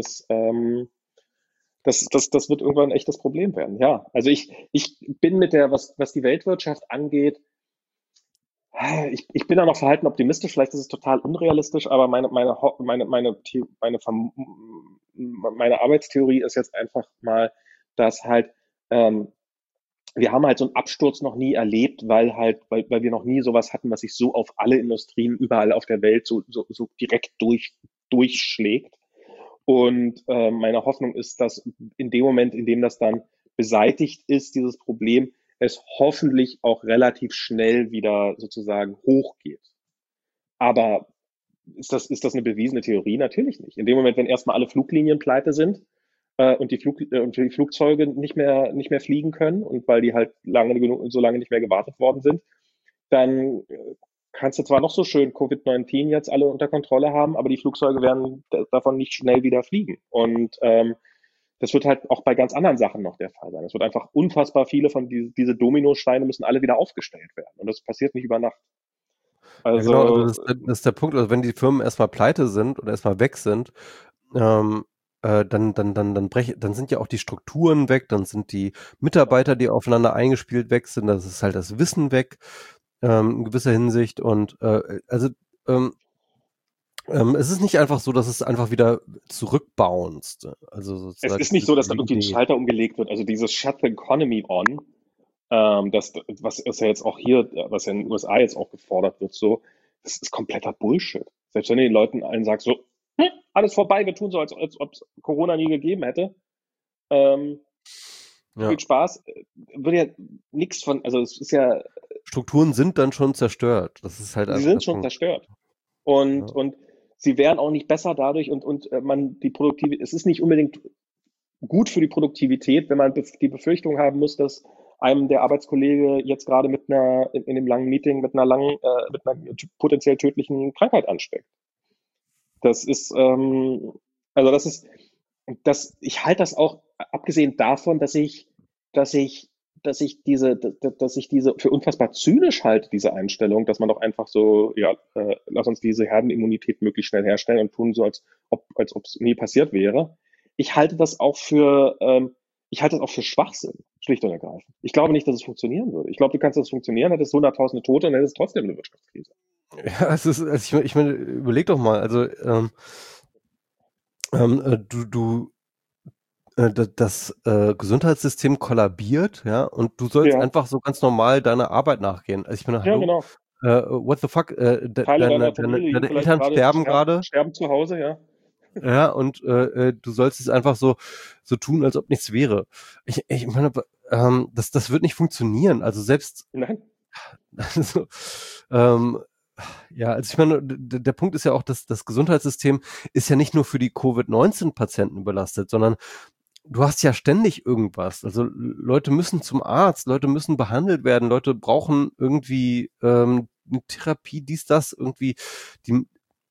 Das wird irgendwann ein echtes Problem werden. Ja, also ich bin was die Weltwirtschaft angeht, ich bin da noch verhalten optimistisch, vielleicht ist es total unrealistisch, aber meine Arbeitstheorie ist jetzt einfach mal, dass halt, ähm, wir haben halt so einen Absturz noch nie erlebt, weil wir noch nie sowas hatten, was sich so auf alle Industrien überall auf der Welt so direkt durchschlägt. Und meine Hoffnung ist, dass in dem Moment, in dem das dann beseitigt ist, dieses Problem, es hoffentlich auch relativ schnell wieder sozusagen hochgeht. Aber ist das eine bewiesene Theorie? Natürlich nicht. In dem Moment, wenn erstmal alle Fluglinien pleite sind und die Flugzeuge nicht mehr fliegen können und weil die halt so lange nicht mehr gewartet worden sind, dann kannst du zwar noch so schön Covid-19 jetzt alle unter Kontrolle haben, aber die Flugzeuge werden davon nicht schnell wieder fliegen. Und das wird halt auch bei ganz anderen Sachen noch der Fall sein. Es wird einfach unfassbar viele von diese Dominosteine müssen alle wieder aufgestellt werden. Und das passiert nicht über Nacht. Ja, genau, also Also, das ist der Punkt, also wenn die Firmen erstmal pleite sind oder erstmal weg sind, ähm, dann sind ja auch die Strukturen weg, dann sind die Mitarbeiter, die aufeinander eingespielt weg sind, das ist halt das Wissen weg, in gewisser Hinsicht und ähm, es ist nicht einfach so, dass es einfach wieder zurückbounced, also es sozusagen ist nicht so, dass diese da irgendwie ein Idee. Schalter umgelegt wird. Also dieses Shut the Economy on, was ist ja jetzt auch hier, was ja in den USA jetzt auch gefordert wird, so, das ist kompletter Bullshit. Selbst wenn du den Leuten allen sagst, so, alles vorbei, wir tun so, als ob es Corona nie gegeben hätte. Ähm, Ja. Viel Spaß. Würde ja nichts von, also es ist ja, Strukturen sind dann schon zerstört. Das ist halt sie einfach der sind schon Punkt. zerstört. Und, Ja. und sie wären auch nicht besser dadurch und man die Produktivität, es ist nicht unbedingt gut für die Produktivität, wenn man die Befürchtung haben muss, dass einem der Arbeitskollege jetzt gerade in dem langen Meeting mit einer potenziell tödlichen Krankheit ansteckt. Das ist, also ich halte das auch, abgesehen davon, dass ich dass ich diese für unfassbar zynisch halte, diese Einstellung, dass man doch einfach so, ja, lass uns diese Herdenimmunität möglichst schnell herstellen und tun so, als ob es nie passiert wäre. Ich halte das auch für, ich halte das auch für Schwachsinn, schlicht und ergreifend. Ich glaube nicht, dass es funktionieren würde. Ich glaube, du kannst das funktionieren, hättest hunderttausende Tote und hättest trotzdem eine Wirtschaftskrise. Ja, es ist, also ich meine, überleg doch mal, also du das Gesundheitssystem kollabiert, ja, und du sollst Ja, einfach so ganz normal deiner Arbeit nachgehen. Also ich meine, ja, hallo, genau. what the fuck, Teile deiner Familie liegen deine vielleicht Eltern gerade sterben gerade, sterben zu Hause, ja. ja, und du sollst es einfach so tun, als ob nichts wäre. Ich meine, das wird nicht funktionieren. Also selbst, Nein. also, ähm, ja, also ich meine, der Punkt ist ja auch, dass das Gesundheitssystem ist ja nicht nur für die Covid-19-Patienten überlastet, sondern du hast ja ständig irgendwas. Also Leute müssen zum Arzt, Leute müssen behandelt werden, Leute brauchen irgendwie eine Therapie, dies, das, irgendwie. Die,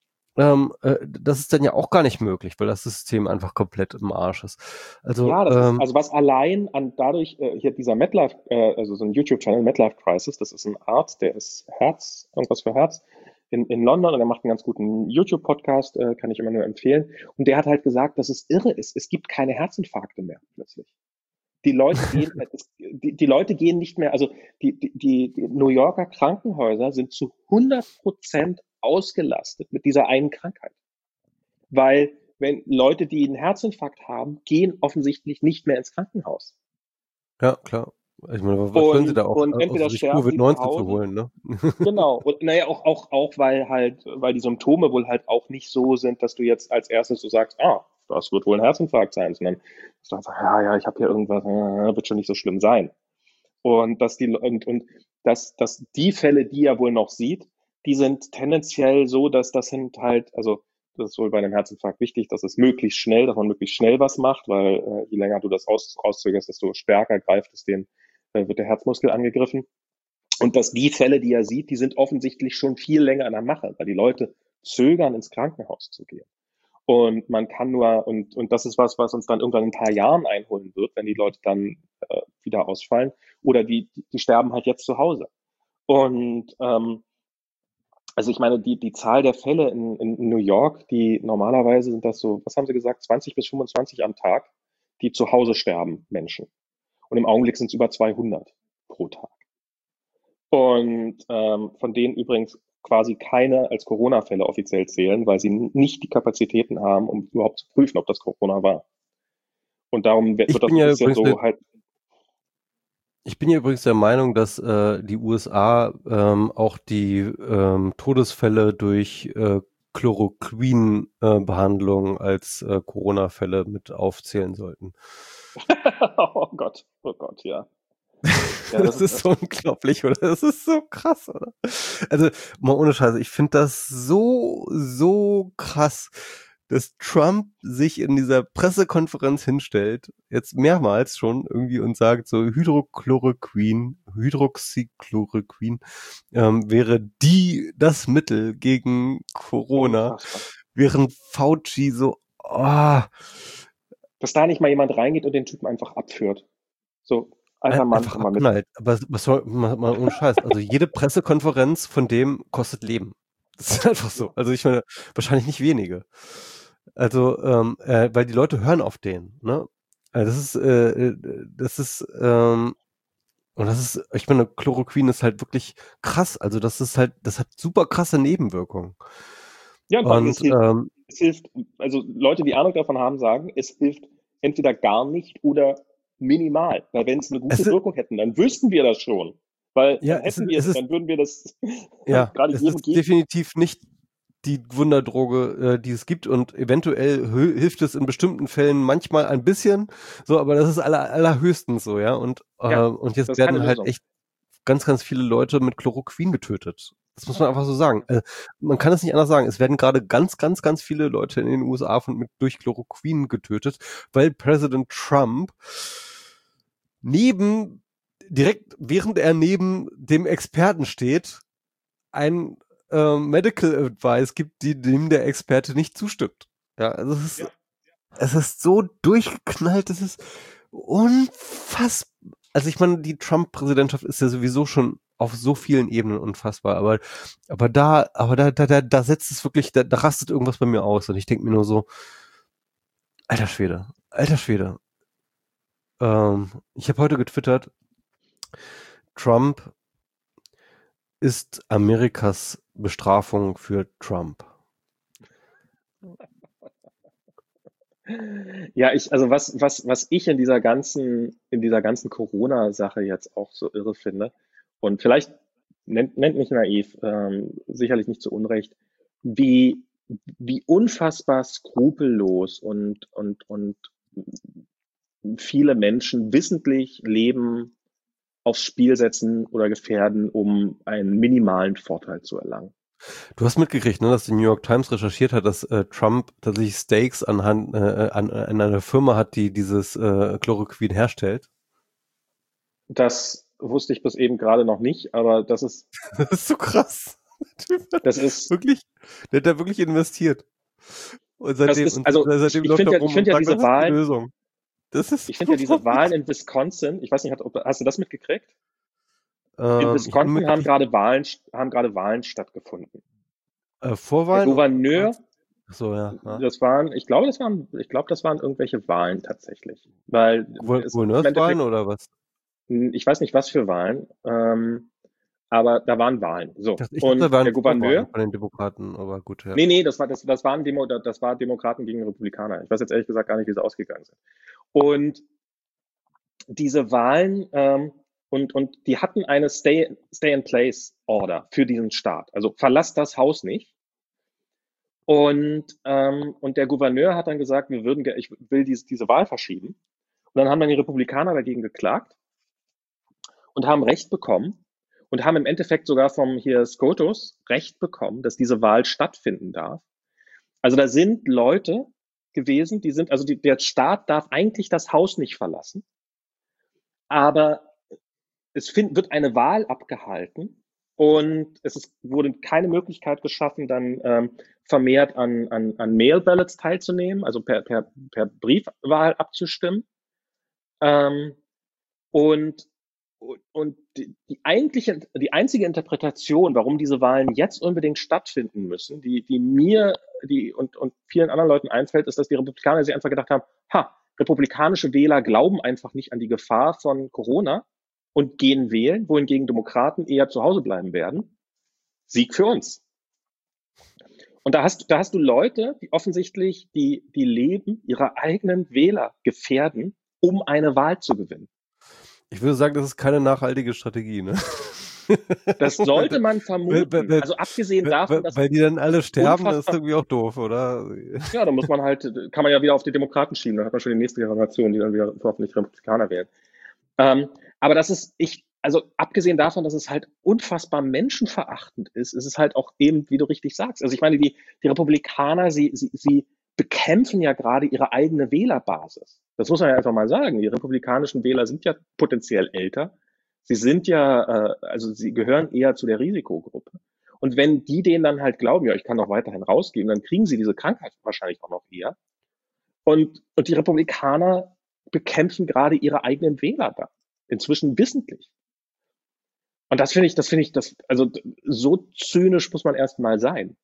das ist dann ja auch gar nicht möglich, weil das System einfach komplett im Arsch ist. Also, Ja, das ist, also was allein an dadurch, hier dieser MetLife, also so ein YouTube-Channel, MetLife Crisis, das ist ein Arzt, der ist Herz, irgendwas für Herz, in London und er macht einen ganz guten YouTube-Podcast, kann ich immer nur empfehlen. Und der hat halt gesagt, dass es irre ist. Es gibt keine Herzinfarkte mehr plötzlich. Die Leute gehen, die Leute gehen nicht mehr, also die New Yorker Krankenhäuser sind zu 100% ausgelastet mit dieser einen Krankheit. Weil wenn Leute, die einen Herzinfarkt haben, gehen offensichtlich nicht mehr ins Krankenhaus. ja, klar. Ich meine, was wollen sie da auch, Und außer entweder sich sterben die zu Covid-19 zu Hause. holen, ne? Genau. Und naja, auch weil die Symptome wohl halt auch nicht so sind, dass du jetzt als erstes so sagst, das wird wohl ein Herzinfarkt sein, sondern dass du einfach, ja, ich habe hier irgendwas, wird schon nicht so schlimm sein. Und dass die Fälle, die er wohl noch sieht, die sind tendenziell so, dass das sind halt, also das ist wohl bei einem Herzinfarkt wichtig, dass dass man möglichst schnell was macht, weil je länger du das rauszögerst, desto stärker greift es wird der Herzmuskel angegriffen. Und dass die Fälle, die er sieht, die sind offensichtlich schon viel länger in der Mache, weil die Leute zögern, ins Krankenhaus zu gehen. Und man kann und das ist was uns dann irgendwann in ein paar Jahren einholen wird, wenn die Leute dann wieder ausfallen. Oder die sterben halt jetzt zu Hause. Und also ich meine, die Zahl der Fälle in New York, die normalerweise sind das so, was haben Sie gesagt, 20 bis 25 am Tag, die zu Hause sterben, Menschen. Und im Augenblick sind es über 200 pro Tag. Und von denen übrigens quasi keine als Corona-Fälle offiziell zählen, weil sie nicht die Kapazitäten haben, um überhaupt zu prüfen, ob das Corona war. Und darum wird Ich das bin ein ja bisschen übrigens so halt, Ich bin ja übrigens der Meinung, dass die USA auch die Todesfälle durch Chloroquin-Behandlung als Corona-Fälle mit aufzählen sollten. oh Gott, ja. Ja, Das ist so unglaublich, oder? Das ist so krass, oder? Also, mal ohne Scheiße, ich finde das so krass, dass Trump sich in dieser Pressekonferenz hinstellt, jetzt mehrmals schon irgendwie und sagt, so Hydroxychloroquin wäre das Mittel gegen Corona, unfassbar. während Fauci so, Dass da nicht mal jemand reingeht und den Typen einfach abführt. So, alter Mann, einfach komm mal mit. abknallt. Aber was soll, mal ohne Scheiß. Also jede Pressekonferenz von dem kostet Leben. Das ist einfach so. Also ich meine, wahrscheinlich nicht wenige. Also, weil die Leute hören auf den, ne? Und das ist, ich meine, Chloroquin ist halt wirklich krass. Also das hat super krasse Nebenwirkungen. Ja, und vor allem, Und es hilft, also Leute, die Ahnung davon haben, sagen, es hilft entweder gar nicht oder minimal. Weil wenn es eine gute es ist, Wirkung hätten, dann wüssten wir das schon. Weil ja, dann würden wir das gerade es jedem ist geben. definitiv nicht die Wunderdroge, die es gibt und eventuell hilft es in bestimmten Fällen manchmal ein bisschen, so, aber das ist allerhöchstens so, ja, Ja, und jetzt das ist keine werden halt Lösung. echt ganz viele Leute mit Chloroquin getötet. Das muss man einfach so sagen. Man kann es nicht anders sagen. Es werden gerade ganz viele Leute in den USA durch Chloroquin getötet, weil Präsident Trump direkt während er neben dem Experten steht, ein Medical Advice gibt, dem der Experte nicht zustimmt. Ja, also es ist so durchgeknallt, das ist unfassbar. also ich meine, die Trump-Präsidentschaft ist ja sowieso schon auf so vielen Ebenen unfassbar, aber da setzt es wirklich, da rastet irgendwas bei mir aus und ich denke mir nur so, alter Schwede. Ich habe heute getwittert, Trump ist Amerikas Bestrafung für Trump. Ja, also was ich in dieser ganzen Corona-Sache jetzt auch so irre finde, und vielleicht nennt mich naiv, sicherlich nicht zu Unrecht, wie, wie unfassbar skrupellos und viele Menschen wissentlich Leben aufs Spiel setzen oder gefährden, um einen minimalen Vorteil zu erlangen. Du hast mitgekriegt, ne, dass die New York Times recherchiert hat, dass Trump tatsächlich Steaks an einer Firma hat, die dieses Chloroquin herstellt. Das wusste ich bis eben gerade noch nicht, aber Das ist so krass. das ist, Wirklich, der hat da wirklich investiert. Und das seitdem, ist, und also seitdem läuft er ich rum und finde ja sagt, diese das ist die Wahlen, Lösung. Das ist ich finde ja so diese Wahlen verrückt. in Wisconsin, ich weiß nicht, hast du das mitgekriegt? In Ich habe nur Wisconsin mitgekriegt, haben gerade Wahlen stattgefunden. Der Vorwahlen oder Gouverneur, was? Ach so, ja. ich glaube, das waren irgendwelche Wahlen tatsächlich, weil es im Gouverneurswahlen Endeffekt, oder was? ich weiß nicht, was für Wahlen, aber da waren Wahlen. So. Ich dachte, da Und waren der Vorwahlen Gouverneur, von den Demokraten, aber gut, ja. nee, das war Demokraten gegen Republikaner. Ich weiß jetzt ehrlich gesagt gar nicht, wie sie ausgegangen sind. Und diese Wahlen, und die hatten eine Stay-in-Place-Order für diesen Staat. Also verlass das Haus nicht. Und der Gouverneur hat dann gesagt, ich will diese Wahl verschieben. Und dann haben dann die Republikaner dagegen geklagt und haben Recht bekommen und haben im Endeffekt sogar vom hier SCOTUS Recht bekommen, dass diese Wahl stattfinden darf. Also da sind Leute gewesen, der Staat darf eigentlich das Haus nicht verlassen, aber wird eine Wahl abgehalten und wurde keine Möglichkeit geschaffen, dann vermehrt an Mail Ballots teilzunehmen, also per Briefwahl abzustimmen. Ähm, und und die einzige Interpretation, warum diese Wahlen jetzt unbedingt stattfinden müssen, die mir und vielen anderen Leuten einfällt, ist, dass die Republikaner sich einfach gedacht haben, republikanische Wähler glauben einfach nicht an die Gefahr von Corona und gehen wählen, wohingegen Demokraten eher zu Hause bleiben werden. Sieg für uns. Und da hast du Leute, die offensichtlich die Leben ihrer eigenen Wähler gefährden, um eine Wahl zu gewinnen. Ich würde sagen, das ist keine nachhaltige Strategie, ne? Das sollte man vermuten. Also abgesehen davon, dass weil die dann alle sterben, das ist irgendwie auch doof, oder? Ja, da kann man ja wieder auf die Demokraten schieben, dann hat man schon die nächste Generation, die dann wieder hoffentlich Republikaner wählen. Aber also abgesehen davon, dass es halt unfassbar menschenverachtend ist es halt auch eben, wie du richtig sagst. Also ich meine, die Republikaner, sie bekämpfen ja gerade ihre eigene Wählerbasis. Das muss man ja einfach mal sagen. Die republikanischen Wähler sind ja potenziell älter. Sie sind ja, also sie gehören eher zu der Risikogruppe. Und wenn die denen dann halt glauben, ja, ich kann doch weiterhin rausgehen, dann kriegen sie diese Krankheit wahrscheinlich auch noch eher. Und die Republikaner bekämpfen gerade ihre eigenen Wähler da. Inzwischen wissentlich. Und also so zynisch muss man erstmal sein.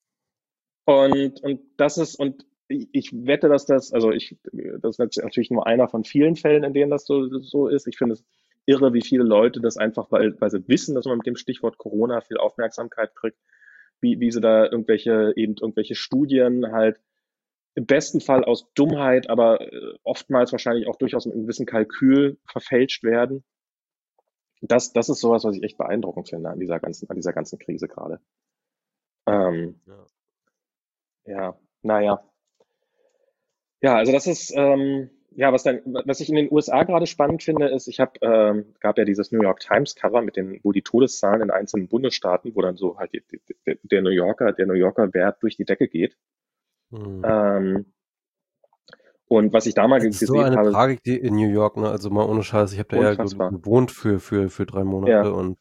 Und ich wette, das ist natürlich nur einer von vielen Fällen, in denen das so ist. Ich finde es irre, wie viele Leute das einfach, weil sie wissen, dass man mit dem Stichwort Corona viel Aufmerksamkeit kriegt, wie sie da irgendwelche Studien halt im besten Fall aus Dummheit, aber oftmals wahrscheinlich auch durchaus mit einem gewissen Kalkül verfälscht werden. Das ist sowas, was ich echt beeindruckend finde an dieser ganzen Krise gerade. Ähm, Ja. ja, naja. Ja, also das ist, ja, was ich in den USA gerade spannend finde, ist, gab ja dieses New York Times Cover wo die Todeszahlen in einzelnen Bundesstaaten, wo dann so halt der New Yorker Wert durch die Decke geht. Hm. Ähm, und was ich da mal Es ist so gesehen eine habe, Tragik die in New York, ne? Also mal ohne Scheiß, ich habe da ja unfassbar. gewohnt für 3 Monate Ja, und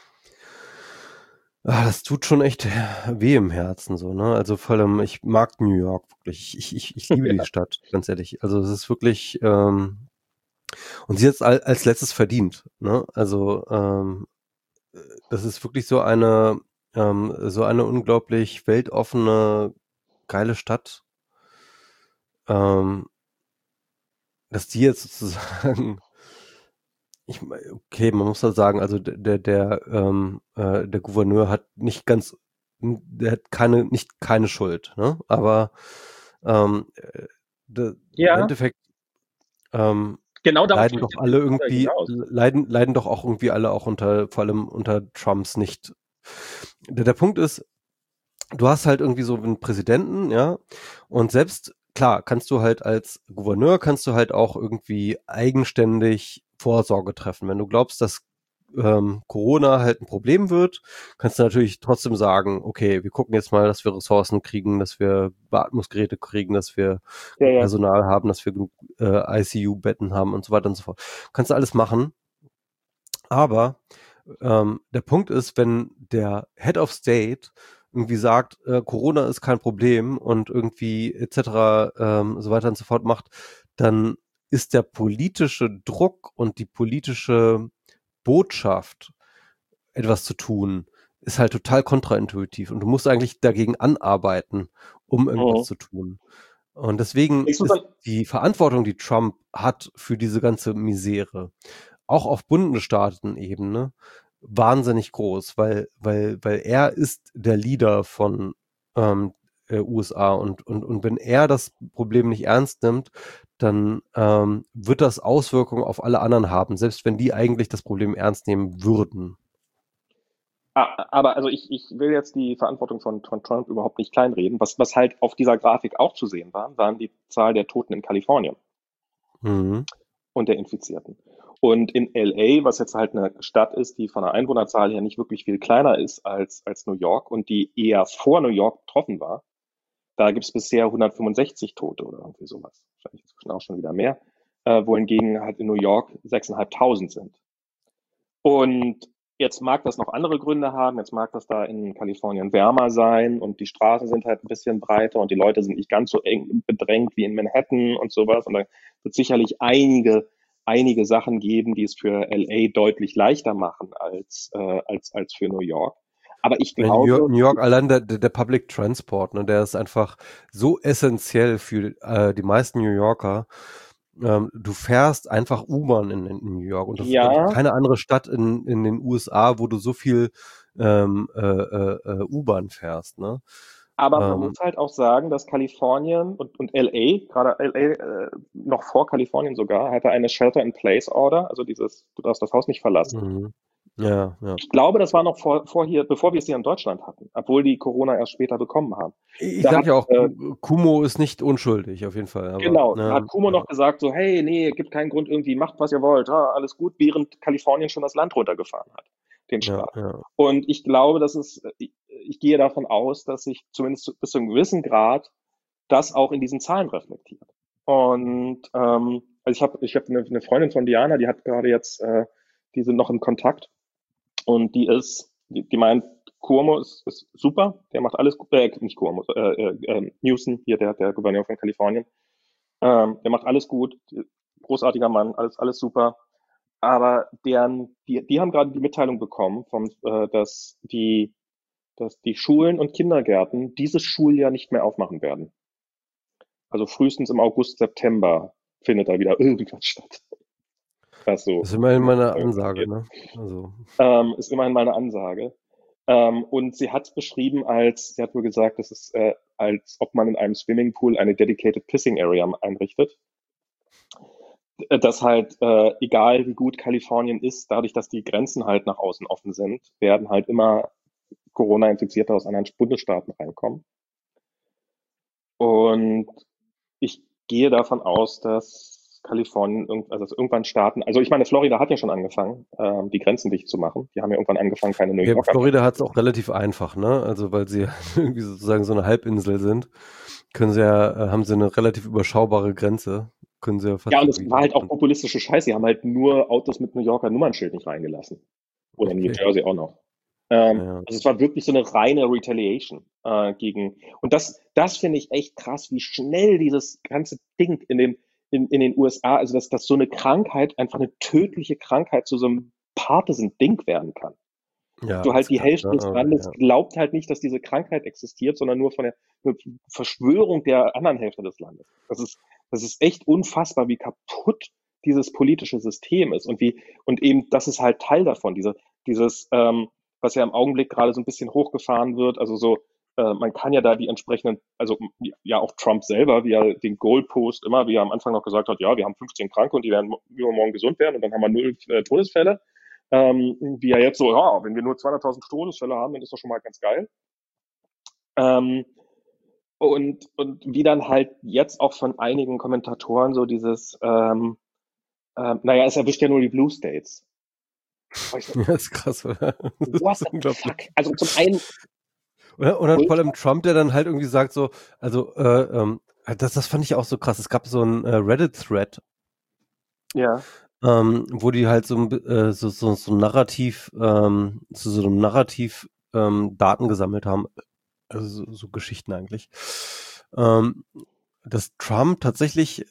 das tut schon echt weh im Herzen so, ne? Also vor allem, ich mag New York wirklich. Ich liebe die ja, Stadt, ganz ehrlich. Also es ist wirklich, Und sie hat es als letztes verdient. Ne? Also das ist wirklich so eine unglaublich weltoffene, geile Stadt, ähm, dass die jetzt sozusagen, okay, man muss da sagen, also der Gouverneur hat nicht keine Schuld, ne? Aber im Ja, Endeffekt ähm, genau darauf leiden will ich doch jetzt alle nämlich gerade irgendwie, hinaus. leiden doch auch irgendwie alle auch vor allem unter Trumps nicht. Der Punkt ist, du hast halt irgendwie so einen Präsidenten, ja, und selbst, klar, kannst du halt als Gouverneur, kannst du halt auch irgendwie eigenständig Vorsorge treffen. Wenn du glaubst, dass Corona halt ein Problem wird, kannst du natürlich trotzdem sagen, okay, wir gucken jetzt mal, dass wir Ressourcen kriegen, dass wir Beatmungsgeräte kriegen, dass wir Ja, genug ja. Personal haben, dass wir genug ICU-Betten haben und so weiter und so fort. Kannst du alles machen, aber der Punkt ist, wenn der Head of State irgendwie sagt, Corona ist kein Problem und irgendwie etc. So weiter und so fort macht, dann ist der politische Druck und die politische Botschaft, etwas zu tun, ist halt total kontraintuitiv und du musst eigentlich dagegen anarbeiten, um irgendwas Mhm. zu tun. Und deswegen Denkst du ist dann, die Verantwortung, die Trump hat für diese ganze Misere, auch auf Bundesstaatenebene, wahnsinnig groß, weil er ist der Leader von USA und wenn er das Problem nicht ernst nimmt, dann wird das Auswirkungen auf alle anderen haben, selbst wenn die eigentlich das Problem ernst nehmen würden. aber also ich will jetzt die Verantwortung von Trump überhaupt nicht kleinreden. Was halt auf dieser Grafik auch zu sehen war, waren die Zahl der Toten in Kalifornien Mhm. und der Infizierten. Und in LA, was jetzt halt eine Stadt ist, die von der Einwohnerzahl her nicht wirklich viel kleiner ist als New York und die eher vor New York betroffen war, da gibt es bisher 165 Tote oder irgendwie sowas. Wahrscheinlich inzwischen auch schon wieder mehr. Wohingegen halt in New York 6.500 sind. Und jetzt mag das noch andere Gründe haben. Jetzt mag das da in Kalifornien wärmer sein und die Straßen sind halt ein bisschen breiter und die Leute sind nicht ganz so eng bedrängt wie in Manhattan und sowas. Und da wird sicherlich einige Sachen geben, die es für LA deutlich leichter machen als für New York. Aber ich In New York, glaube, New York allein der Public Transport, ne, der ist einfach so essentiell für die meisten New Yorker. Du fährst einfach U-Bahn in New York und das ist, glaube ich, ja, keine andere Stadt in den USA, wo du so viel U-Bahn fährst. Ne? aber man Ähm, muss halt auch sagen, dass Kalifornien und LA, gerade LA, noch vor Kalifornien sogar, hatte eine Shelter-in-Place-Order, also dieses, du darfst das Haus nicht verlassen. mhm. Ja, ja. Ich glaube, das war noch vor hier, bevor wir es hier in Deutschland hatten, obwohl die Corona erst später bekommen haben. Ich Da hat, sage ja auch, Kumo ist nicht unschuldig, auf jeden Fall. Aber genau, da hat Cuomo ja, noch gesagt, so, hey, nee, gibt keinen Grund irgendwie, macht, was ihr wollt, alles gut, während Kalifornien schon das Land runtergefahren hat, den ja, Staat. ja. Und ich glaube, ich gehe davon aus, dass sich zumindest bis zu einem gewissen Grad das auch in diesen Zahlen reflektiert. Und also ich hab eine Freundin von Diana, die hat gerade jetzt, die sind noch in Kontakt und die meint, Cuomo ist super, der macht alles gut, nicht Cuomo, Newsom, hier der Gouverneur von Kalifornien, der macht alles gut, großartiger Mann, alles super. Aber die haben gerade die Mitteilung bekommen, dass die Schulen und Kindergärten dieses Schuljahr nicht mehr aufmachen werden. Also frühestens im August, September findet da wieder irgendwas statt, was so Das ist immerhin meine Schulöffnungen Ansage, angeht. ne? Also, Ist immerhin mal eine Ansage. Und sie hat es beschrieben sie hat wohl gesagt, das ist, als ob man in einem Swimmingpool eine dedicated Pissing Area einrichtet. Dass halt, egal wie gut Kalifornien ist, dadurch, dass die Grenzen halt nach außen offen sind, werden halt immer Corona-Infizierte aus anderen Bundesstaaten reinkommen. Und ich gehe davon aus, dass Kalifornien, also dass irgendwann Staaten, also ich meine, Florida hat ja schon angefangen, die Grenzen dicht zu machen. Die haben ja irgendwann angefangen, keine New ja, Yorker mehr Florida hat es auch zuzulassen. relativ einfach, ne? Also weil sie irgendwie sozusagen so eine Halbinsel sind, haben sie eine relativ überschaubare Grenze, können sie ja Ja, fast und es irgendwie war halt auch durchfahren. populistische Scheiße. Die haben halt nur Autos mit New Yorker Nummernschild nicht reingelassen. Oder New Okay. Jersey auch noch. Ja, ja. Also es war wirklich so eine reine Retaliation gegen. Und das finde ich echt krass, wie schnell dieses ganze Ding in den USA, also dass so eine Krankheit einfach eine tödliche Krankheit zu so einem Partisan-Ding werden kann. Ja, Du halt ist die krass, Hälfte ne? des Landes Ja. glaubt halt nicht, dass diese Krankheit existiert, sondern nur von der Verschwörung der anderen Hälfte des Landes. Das ist echt unfassbar, wie kaputt dieses politische System ist und eben, das ist halt Teil davon, was ja im Augenblick gerade so ein bisschen hochgefahren wird, also so, man kann ja da die entsprechenden, also ja auch Trump selber, wie er den Goalpost immer, wie er am Anfang noch gesagt hat, ja, wir haben 15 Kranke und die werden übermorgen gesund werden und dann haben wir 0 Todesfälle. Wie ja jetzt so, ja, wenn wir nur 200.000 Todesfälle haben, dann ist das schon mal ganz geil. Ähm, und wie dann halt jetzt auch von einigen Kommentatoren so naja, es erwischt ja nur die Blue States. So, Ja, ist krass, oder? Das what ist the unglaublich. fuck? Also zum einen, Und dann vor allem Trump, der dann halt irgendwie sagt so, also das fand ich auch so krass. Es gab so ein Reddit-Thread, ja, wo die halt so ein Narrativ, zu so einem Narrativ Daten gesammelt haben, also so Geschichten eigentlich, ähm, dass Trump tatsächlich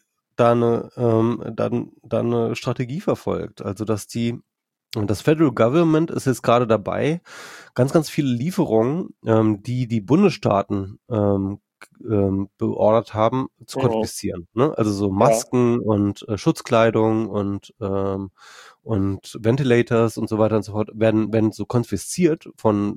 da eine Strategie verfolgt, also dass das Federal Government ist jetzt gerade dabei, ganz viele Lieferungen, die Bundesstaaten beordert haben, zu mhm, konfiszieren. Ne? Also so ja, Masken und Schutzkleidung und Ventilators und so weiter und so fort werden so konfisziert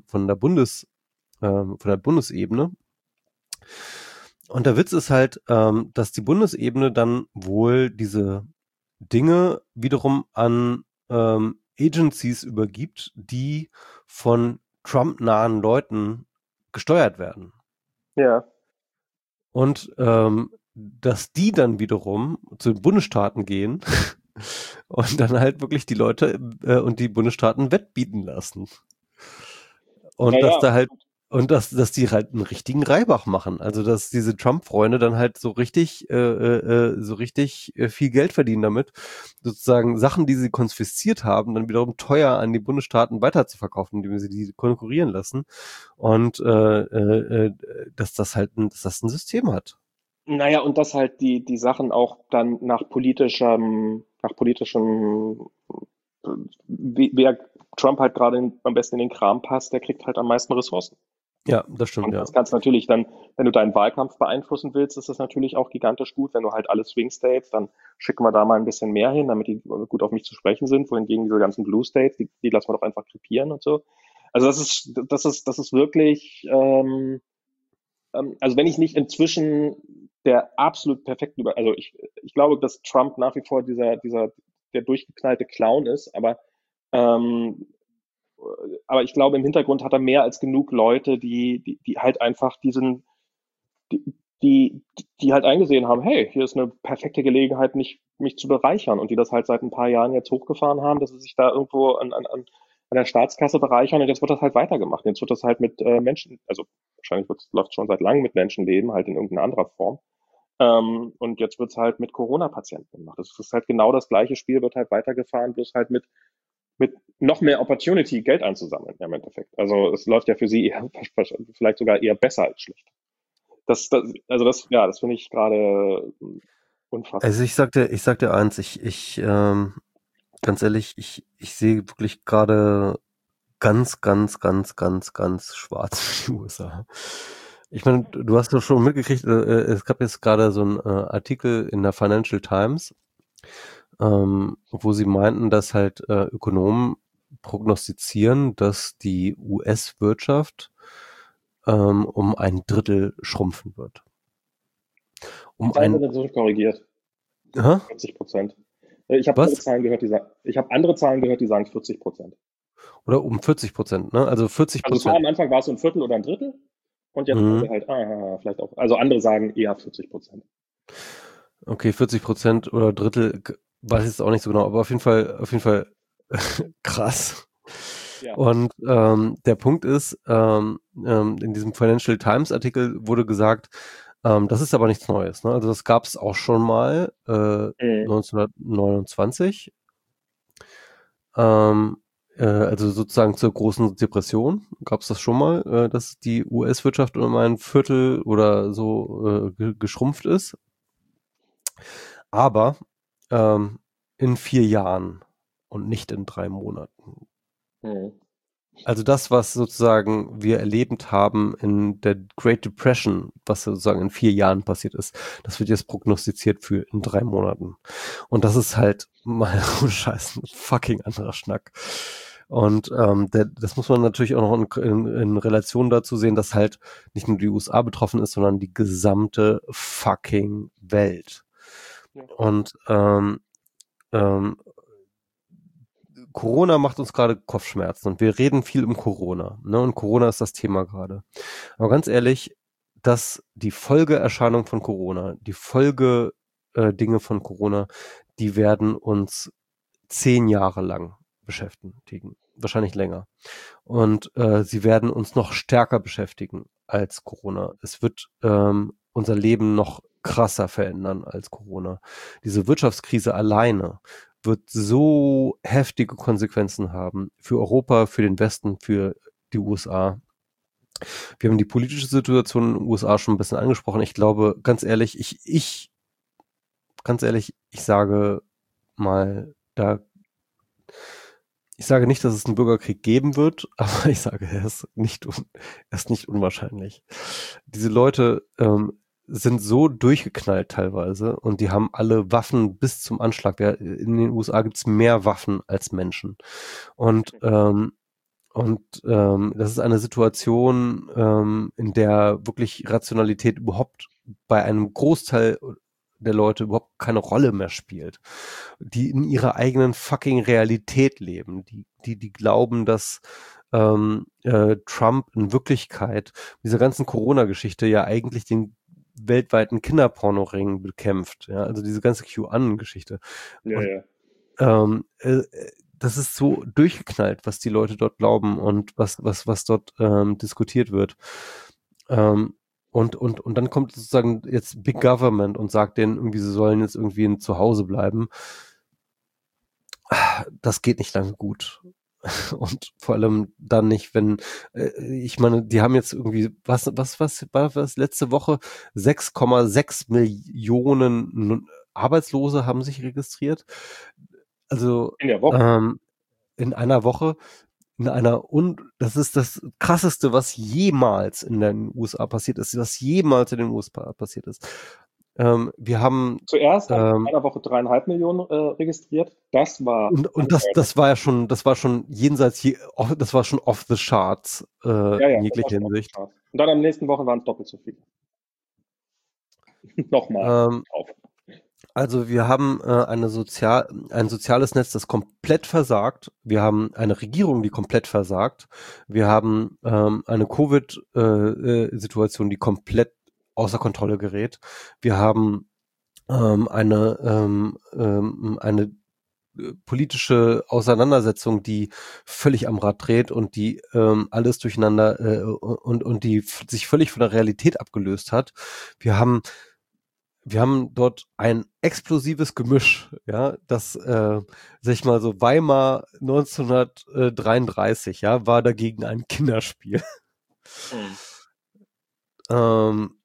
von der Bundesebene. Und der Witz ist halt, dass die Bundesebene dann wohl diese Dinge wiederum an Agencies übergibt, die von Trump-nahen Leuten gesteuert werden. ja. Und dass die dann wiederum zu den Bundesstaaten gehen und dann halt wirklich die Leute und die Bundesstaaten wettbieten lassen. Und dass Naja, da halt, und dass die halt einen richtigen Reibach machen. Also dass diese Trump-Freunde dann halt so richtig viel Geld verdienen damit, sozusagen Sachen, die sie konfisziert haben, dann wiederum teuer an die Bundesstaaten weiterzuverkaufen, indem sie die konkurrieren lassen. Und dass das ein System hat. naja, und dass halt die Sachen auch dann nach politischem, wer Trump halt gerade am besten in den Kram passt, der kriegt halt am meisten Ressourcen. Ja, das stimmt, Und ja. das kannst natürlich dann, wenn du deinen Wahlkampf beeinflussen willst, ist das natürlich auch gigantisch gut. Wenn du halt alle Swing States, dann schicken wir da mal ein bisschen mehr hin, damit die gut auf mich zu sprechen sind. Wohingegen diese ganzen Blue States, die lassen wir doch einfach krepieren und so. Also das ist wirklich, also wenn ich nicht inzwischen der absolut perfekte also ich glaube, dass Trump nach wie vor der durchgeknallte Clown ist, ähm, aber ich glaube, im Hintergrund hat er mehr als genug Leute, die halt einfach die, die, die halt eingesehen haben, hey, hier ist eine perfekte Gelegenheit, mich zu bereichern und die das halt seit ein paar Jahren jetzt hochgefahren haben, dass sie sich da irgendwo an der Staatskasse bereichern und jetzt wird das halt weitergemacht. Jetzt wird das halt mit Menschen, also wahrscheinlich läuft schon seit langem mit Menschenleben, halt in irgendeiner anderer Form. Und jetzt wird's halt mit Corona-Patienten gemacht. Das ist halt genau das gleiche Spiel, wird halt weitergefahren, bloß halt mit noch mehr Opportunity, Geld einzusammeln, ja, im Endeffekt. Also es läuft ja für sie eher, vielleicht sogar eher besser als schlecht. Ja, das finde ich gerade unfassbar. Also ich sagte eins, ganz ehrlich, ich sehe wirklich gerade ganz schwarz für die USA. Ich meine, du hast doch schon mitgekriegt, es gab jetzt gerade so einen Artikel in der Financial Times, wo sie meinten, dass halt Ökonomen prognostizieren, dass die US-Wirtschaft um ein Drittel schrumpfen wird. Die Um Zahlen ein, sind inzwischen korrigiert. hä? 40%. Was? Ich habe andere Zahlen gehört, die sagen 40%. Oder um 40%, ne? Also 40 Also es war Prozent. am Anfang war es so ein Viertel oder ein Drittel und jetzt sagen Mhm. sie halt, vielleicht auch. Also andere sagen eher 40%. Okay, 40% oder Drittel, weiß ich jetzt auch nicht so genau, aber auf jeden Fall krass. Ja. Und der Punkt ist, in diesem Financial Times Artikel wurde gesagt, das ist aber nichts Neues. Ne? Also das gab es auch schon mal Mhm. 1929, ähm, also sozusagen zur großen Depression gab es das schon mal, dass die US-Wirtschaft um ein Viertel oder so geschrumpft ist. aber in 4 Jahren und nicht in 3 Monaten. Mhm. Also das, was sozusagen wir erlebt haben in der Great Depression, was sozusagen in 4 Jahren passiert ist, das wird jetzt prognostiziert für in 3 Monaten. Und das ist halt mal ohne Scheiß ein fucking anderer Schnack. Und das muss man natürlich auch noch in Relation dazu sehen, dass halt nicht nur die USA betroffen ist, sondern die gesamte fucking Welt. Ja. Und ähm, Corona macht uns gerade Kopfschmerzen und wir reden viel um Corona, ne? Und Corona ist das Thema gerade. Aber ganz ehrlich, dass die Folgeerscheinung von Corona, die Folge Dinge von Corona, die werden uns 10 Jahre lang beschäftigen, wahrscheinlich länger. Und sie werden uns noch stärker beschäftigen als Corona. Es wird unser Leben noch krasser verändern als Corona. Diese Wirtschaftskrise alleine wird so heftige Konsequenzen haben für Europa, für den Westen, für die USA. Wir haben die politische Situation in den USA schon ein bisschen angesprochen. Ich glaube, ganz ehrlich, ich sage mal, ich sage nicht, dass es einen Bürgerkrieg geben wird, aber ich sage, er ist nicht unwahrscheinlich. Diese Leute sind so durchgeknallt teilweise und die haben alle Waffen bis zum Anschlag. In den USA gibt es mehr Waffen als Menschen. Und das ist eine Situation, in der wirklich Rationalität überhaupt bei einem Großteil der Leute überhaupt keine Rolle mehr spielt, die in ihrer eigenen fucking Realität leben, die glauben, dass Trump in Wirklichkeit dieser ganzen Corona-Geschichte ja eigentlich den weltweiten Kinderpornoring bekämpft, ja, also diese ganze QAnon-Geschichte. Ja, Und ja. das ist so durchgeknallt, was die Leute dort glauben und was dort diskutiert wird. Und dann kommt sozusagen jetzt Big Government und sagt denen irgendwie, sie sollen jetzt irgendwie zu Hause bleiben. Das geht nicht lange gut. Und vor allem dann nicht, wenn, ich meine, die haben jetzt irgendwie, was war das letzte Woche? 6,6 Millionen Arbeitslose haben sich registriert. Also In der Woche. in einer Woche, das ist das Krasseste, was jemals in den USA passiert ist, was jemals in den USA passiert ist. Wir haben Zuerst haben in einer Woche 3,5 Millionen registriert. Das war und unfair. das war schon das war schon off the charts Ja, ja, in das war jeglicher schon Hinsicht. abgeschafft. Und dann am nächsten Woche waren es doppelt so viele. Nochmal Ähm, drauf. Also wir haben ein soziales Netz, das komplett versagt. Wir haben eine Regierung, die komplett versagt. Wir haben eine Covid-Situation, die komplett außer Kontrolle gerät. Wir haben eine politische Auseinandersetzung, die völlig am Rad dreht und die alles durcheinander und die sich völlig von der Realität abgelöst hat. Wir haben dort ein explosives Gemisch, ja, das, sag ich mal so, Weimar 1933, ja, war dagegen ein Kinderspiel. Hm. ähm,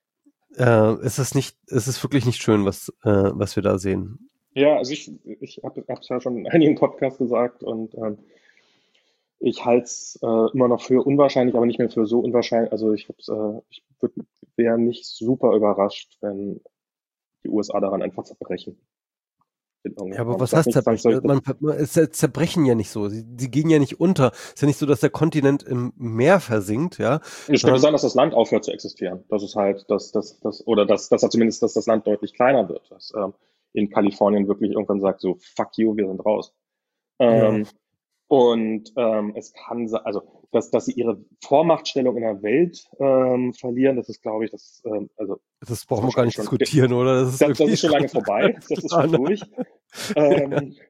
es ist wirklich nicht schön, was wir da sehen. Ja, also ich habe es ja schon in einigen Podcasts gesagt und ich halte es immer noch für unwahrscheinlich, aber nicht mehr für so unwahrscheinlich. Also ich wäre nicht super überrascht, wenn die USA daran einfach zerbrechen. In Ja, irgendeiner aber Form. Ich was sage heißt nicht zerbrechen? zwangsläufig, Es zerbrechen ja nicht so. Sie gehen ja nicht unter. Ist ja nicht so, dass der Kontinent im Meer versinkt, ja, es könnte sondern sein, dass das Land aufhört zu existieren. Das ist halt, oder dass er zumindest, dass das Land deutlich kleiner wird. Dass in Kalifornien wirklich irgendwann sagt, so, fuck you, wir sind raus. ja, Ähm, Und es kann sein, also dass sie ihre Vormachtstellung in der Welt verlieren, das ist, glaube ich, das ist brauchen wir gar wahrscheinlich nicht schon, diskutieren, oder? Das ist das irgendwie ist schon lange schon vorbei, das ist klar, schon ne? durch. Ja. Ähm,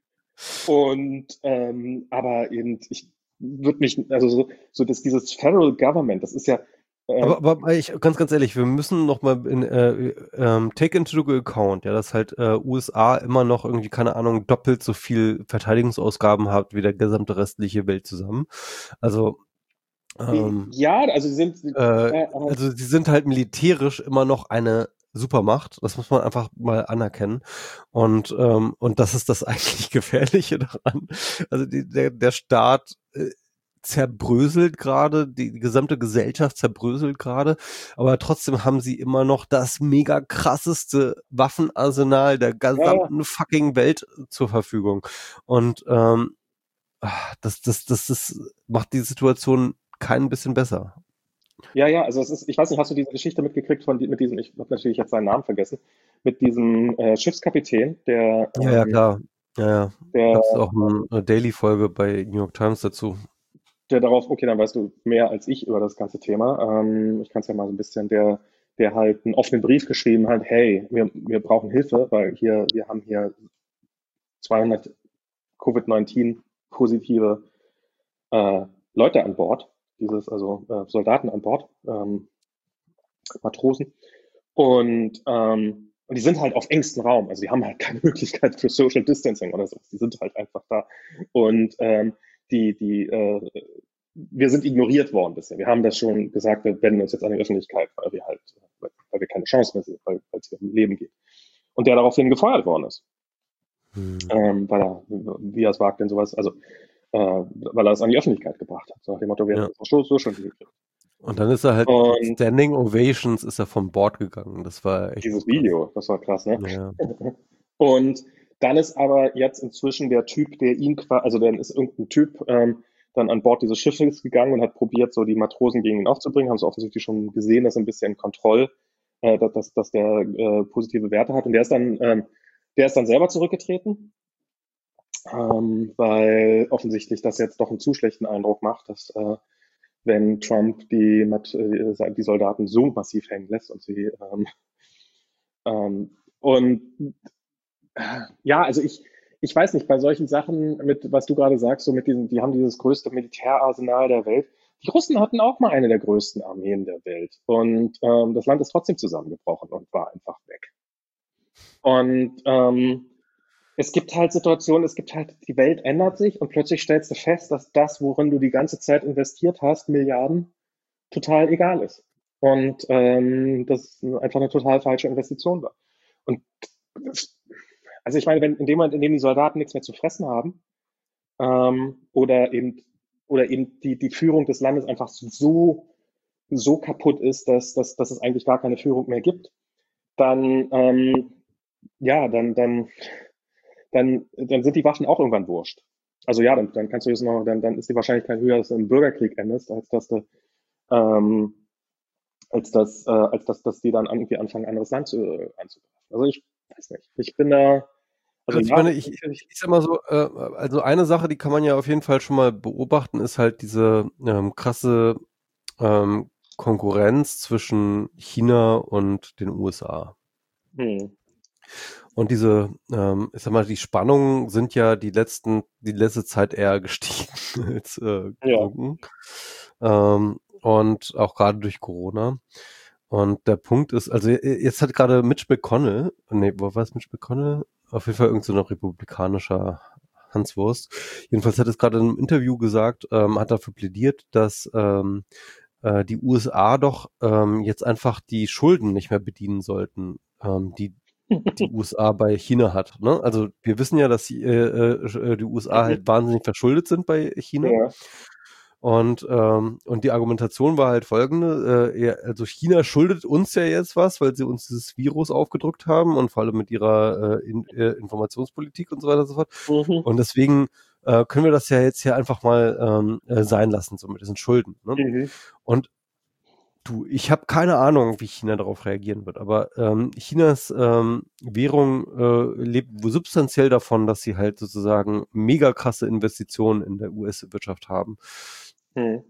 aber eben, ich würde mich, also so dass dieses Federal Government, das ist ja, ähm, Aber ganz ehrlich, wir müssen noch mal take into account, ja, dass halt USA immer noch irgendwie, keine Ahnung, doppelt so viel Verteidigungsausgaben hat wie der gesamte restliche Welt zusammen. Also, ähm, ja, also sie sind, aber also sie sind halt militärisch immer noch eine super macht. Das muss man einfach mal anerkennen. Und das ist das eigentlich Gefährliche daran. Also der Staat zerbröselt gerade, die gesamte Gesellschaft zerbröselt gerade, aber trotzdem haben sie immer noch das mega krasseste Waffenarsenal der Ja, gesamten fucking Welt zur Verfügung. Und das macht die Situation kein bisschen besser. ja, ja, also es ist, ich weiß nicht, hast du diese Geschichte mitgekriegt mit diesem, ich habe natürlich jetzt seinen Namen vergessen, mit diesem Schiffskapitän, Ja, ja, klar. Ja, ja. der, Gab es auch eine Daily-Folge bei New York Times dazu. der darauf, okay, dann weißt du mehr als ich über das ganze Thema. Ich kann es ja mal so ein bisschen, der halt einen offenen Brief geschrieben hat, hey, wir brauchen Hilfe, weil wir haben hier 200 Covid-19 positive äh, Leute an Bord, Soldaten an Bord, Matrosen. Und die sind halt auf engstem Raum. Also die haben halt keine Möglichkeit für Social Distancing oder so. Die sind halt einfach da. Und wir sind ignoriert worden bisher. Wir haben das schon gesagt, wir wenden uns jetzt an die Öffentlichkeit, weil wir keine Chance mehr sehen, weil es hier um Leben geht. Und der daraufhin gefeuert worden ist. Hm. Weil er, wie er es wagt, denn sowas, weil er es an die Öffentlichkeit gebracht hat. So nach dem Motto, wir hätten Ja. es so schon hingekriegt. Und dann ist er halt mit Und Standing Ovations ist er vom Bord gegangen. Das war echt dieses krass. Video, das war krass, ne? Ja. Und dann ist aber jetzt inzwischen der Typ, also dann ist irgendein Typ dann an Bord dieses Schiffes gegangen und hat probiert, so die Matrosen gegen ihn aufzubringen, haben sie offensichtlich schon gesehen, dass er ein bisschen dass der positive Werte hat. Und der ist dann selber zurückgetreten, weil offensichtlich das jetzt doch einen zu schlechten Eindruck macht, dass wenn Trump die Soldaten so massiv hängen lässt und ja, also ich weiß nicht, bei solchen Sachen, mit was du gerade sagst, so mit diesen, die haben dieses größte Militärarsenal der Welt. Die Russen hatten auch mal eine der größten Armeen der Welt. Und das Land ist trotzdem zusammengebrochen und war einfach weg. Und es gibt halt Situationen, die Welt ändert sich und plötzlich stellst du fest, dass das, worin du die ganze Zeit investiert hast, Milliarden, total egal ist. Und das einfach eine total falsche Investition war. Und also ich meine, wenn in dem Moment, in dem die Soldaten nichts mehr zu fressen haben, oder eben die Führung des Landes einfach so kaputt ist, dass es eigentlich gar keine Führung mehr gibt, dann, ja, dann sind die Waffen auch irgendwann wurscht. Also ja, dann kannst du jetzt noch, dann ist die Wahrscheinlichkeit höher, dass du im Bürgerkrieg endest, ähm, dass die dann irgendwie anfangen, ein anderes Land anzugreifen. Also ich weiß nicht. Ich bin da, also Also ich ja, meine, das ist natürlich, ich sag mal so, also eine Sache, die kann man ja auf jeden Fall schon mal beobachten, ist halt diese krasse Konkurrenz zwischen China und den USA. hm, Und diese, ich sag mal, die Spannungen sind ja die letzte Zeit eher gestiegen als ja, gesunken. Und auch gerade durch Corona. Und der Punkt ist, also jetzt hat gerade Mitch McConnell, nee, wo war es Mitch McConnell? Auf jeden Fall irgend so ein republikanischer Hanswurst. Jedenfalls hat es gerade in einem Interview gesagt, hat dafür plädiert, dass die USA doch jetzt einfach die Schulden nicht mehr bedienen sollten, die USA bei China hat. Ne? Also wir wissen ja, dass die USA mhm, halt wahnsinnig verschuldet sind bei China. ja, Und die Argumentation war halt folgende, also China schuldet uns ja jetzt was, weil sie uns dieses Virus aufgedrückt haben und vor allem mit ihrer Informationspolitik und so weiter und so fort. mhm, Und deswegen können wir das ja jetzt hier einfach mal sein lassen, so mit diesen Schulden. Ne? mhm, Und du, ich habe keine Ahnung, wie China darauf reagieren wird, aber Chinas Währung lebt substanziell davon, dass sie halt sozusagen mega krasse Investitionen in der US-Wirtschaft haben. mhm,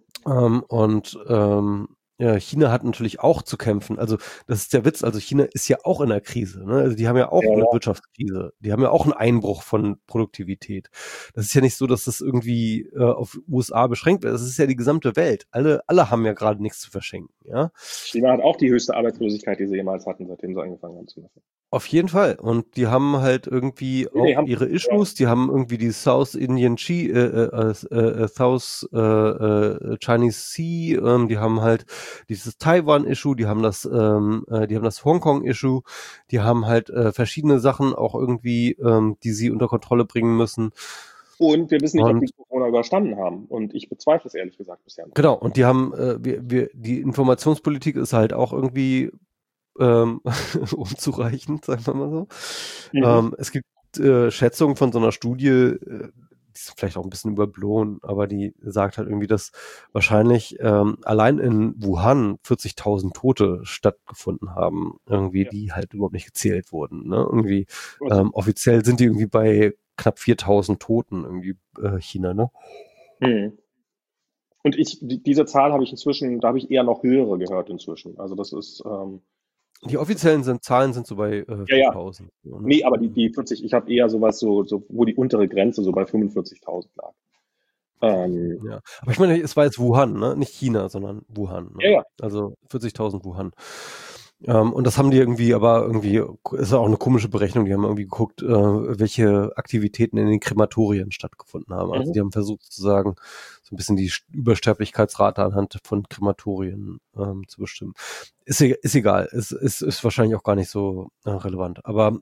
Ja, China hat natürlich auch zu kämpfen. Also das ist der Witz. Also China ist ja auch in der Krise. Ne? Also die haben ja auch ja, eine ja, Wirtschaftskrise. Die haben ja auch einen Einbruch von Produktivität. Das ist ja nicht so, dass das irgendwie auf USA beschränkt wird. Das ist ja die gesamte Welt. Alle haben ja gerade nichts zu verschenken. Ja. China hat auch die höchste Arbeitslosigkeit, die sie jemals hatten, seitdem sie angefangen haben zu messen. Auf jeden Fall. Und die haben halt irgendwie Nee, auch haben, ihre ja, Issues. Die haben irgendwie die South Chinese Sea. Die haben halt dieses Taiwan-Issue, die haben das Hongkong-Issue, die haben halt verschiedene Sachen auch irgendwie, die sie unter Kontrolle bringen müssen. Und wir wissen nicht, ob die Und Corona überstanden haben. Und ich bezweifle es ehrlich gesagt bisher noch. genau, und die haben, die Informationspolitik ist halt auch irgendwie unzureichend, sagen wir mal so. Mhm. Es gibt Schätzungen von so einer Studie, die ist vielleicht auch ein bisschen überblown, aber die sagt halt irgendwie, dass wahrscheinlich allein in Wuhan 40.000 Tote stattgefunden haben, irgendwie, Ja. die halt überhaupt nicht gezählt wurden. Ne? Irgendwie Was? offiziell sind die irgendwie bei knapp 4.000 Toten, irgendwie China, ne? Mhm. Und diese Zahl habe ich inzwischen, da habe ich eher noch höhere gehört inzwischen. Also das ist, Die offiziellen Zahlen sind so bei ja, ja. 4.000. So, ne? Nee, aber die 40, ich habe eher sowas wo die untere Grenze so bei 45.000 lag. Ja, aber ich meine, es war jetzt Wuhan, ne? Nicht China, sondern Wuhan. Ja, Ne? ja. Also 40.000 Wuhan. Und das haben die irgendwie, aber irgendwie ist auch eine komische Berechnung. Die haben irgendwie geguckt, welche Aktivitäten in den Krematorien stattgefunden haben. Also Mhm. die haben versucht sozusagen so ein bisschen die Übersterblichkeitsrate anhand von Krematorien zu bestimmen. Ist egal. Ist wahrscheinlich auch gar nicht so relevant. Aber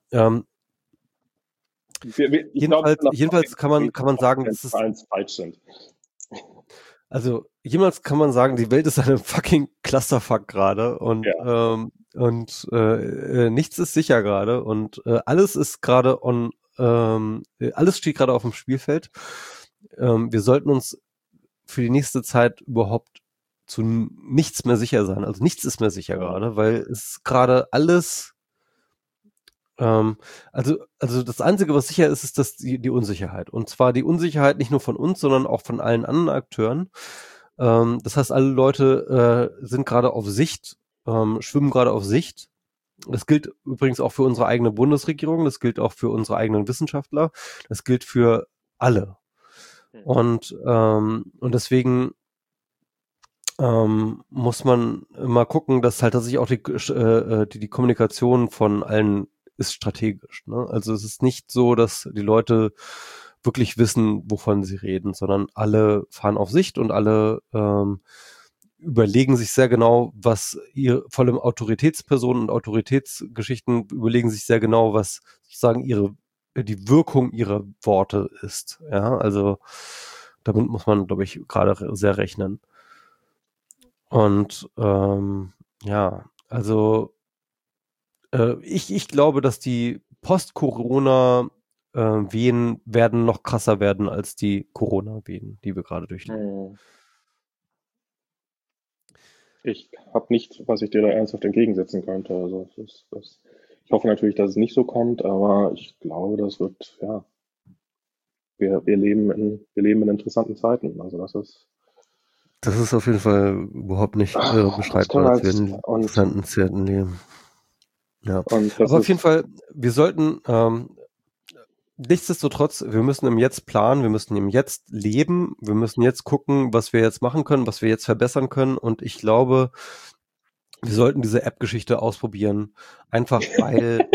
Ich glaube, wir jedenfalls kann man sagen, wenn dass es Zahlen falsch sind. also jemals kann man sagen, die Welt ist eine fucking Clusterfuck gerade Ja. nichts ist sicher gerade und alles ist gerade alles steht gerade auf dem Spielfeld. Wir sollten uns für die nächste Zeit überhaupt zu nichts mehr sicher sein. Also nichts ist mehr sicher Mhm. gerade, weil es gerade alles also das Einzige, was sicher ist, ist die Unsicherheit. Und zwar die Unsicherheit nicht nur von uns, sondern auch von allen anderen Akteuren. Das heißt, alle Leute sind gerade auf Sicht, schwimmen gerade auf Sicht. Das gilt übrigens auch für unsere eigene Bundesregierung, das gilt auch für unsere eigenen Wissenschaftler, das gilt für alle. Und deswegen muss man mal gucken, dass halt tatsächlich auch die Kommunikation von allen ist strategisch. Ne? Also es ist nicht so, dass die Leute wirklich wissen, wovon sie reden, sondern alle fahren auf Sicht und alle überlegen sich sehr genau, vor allem Autoritätspersonen und Autoritätsgeschichten überlegen sich sehr genau, was sozusagen die Wirkung ihrer Worte ist. Ja, also damit muss man, glaube ich, gerade sehr rechnen. Und ja, also ich glaube, dass die Post-Corona Wehen werden noch krasser werden als die Corona-Wehen, die wir gerade durchleben. Mhm. Ich habe nichts, was ich dir da ernsthaft entgegensetzen könnte. Also ich hoffe natürlich, dass es nicht so kommt, aber ich glaube, das wird, ja, wir leben in interessanten Zeiten. Also Das ist auf jeden Fall überhaupt nicht das können beschreibbar, wir dass wir als, in interessanten Zeiten leben. Ja, und das aber auf jeden ist, Fall, wir sollten nichtsdestotrotz, wir müssen im Jetzt planen, wir müssen im Jetzt leben, wir müssen jetzt gucken, was wir jetzt machen können, was wir jetzt verbessern können. Und ich glaube, wir sollten diese App-Geschichte ausprobieren, einfach weil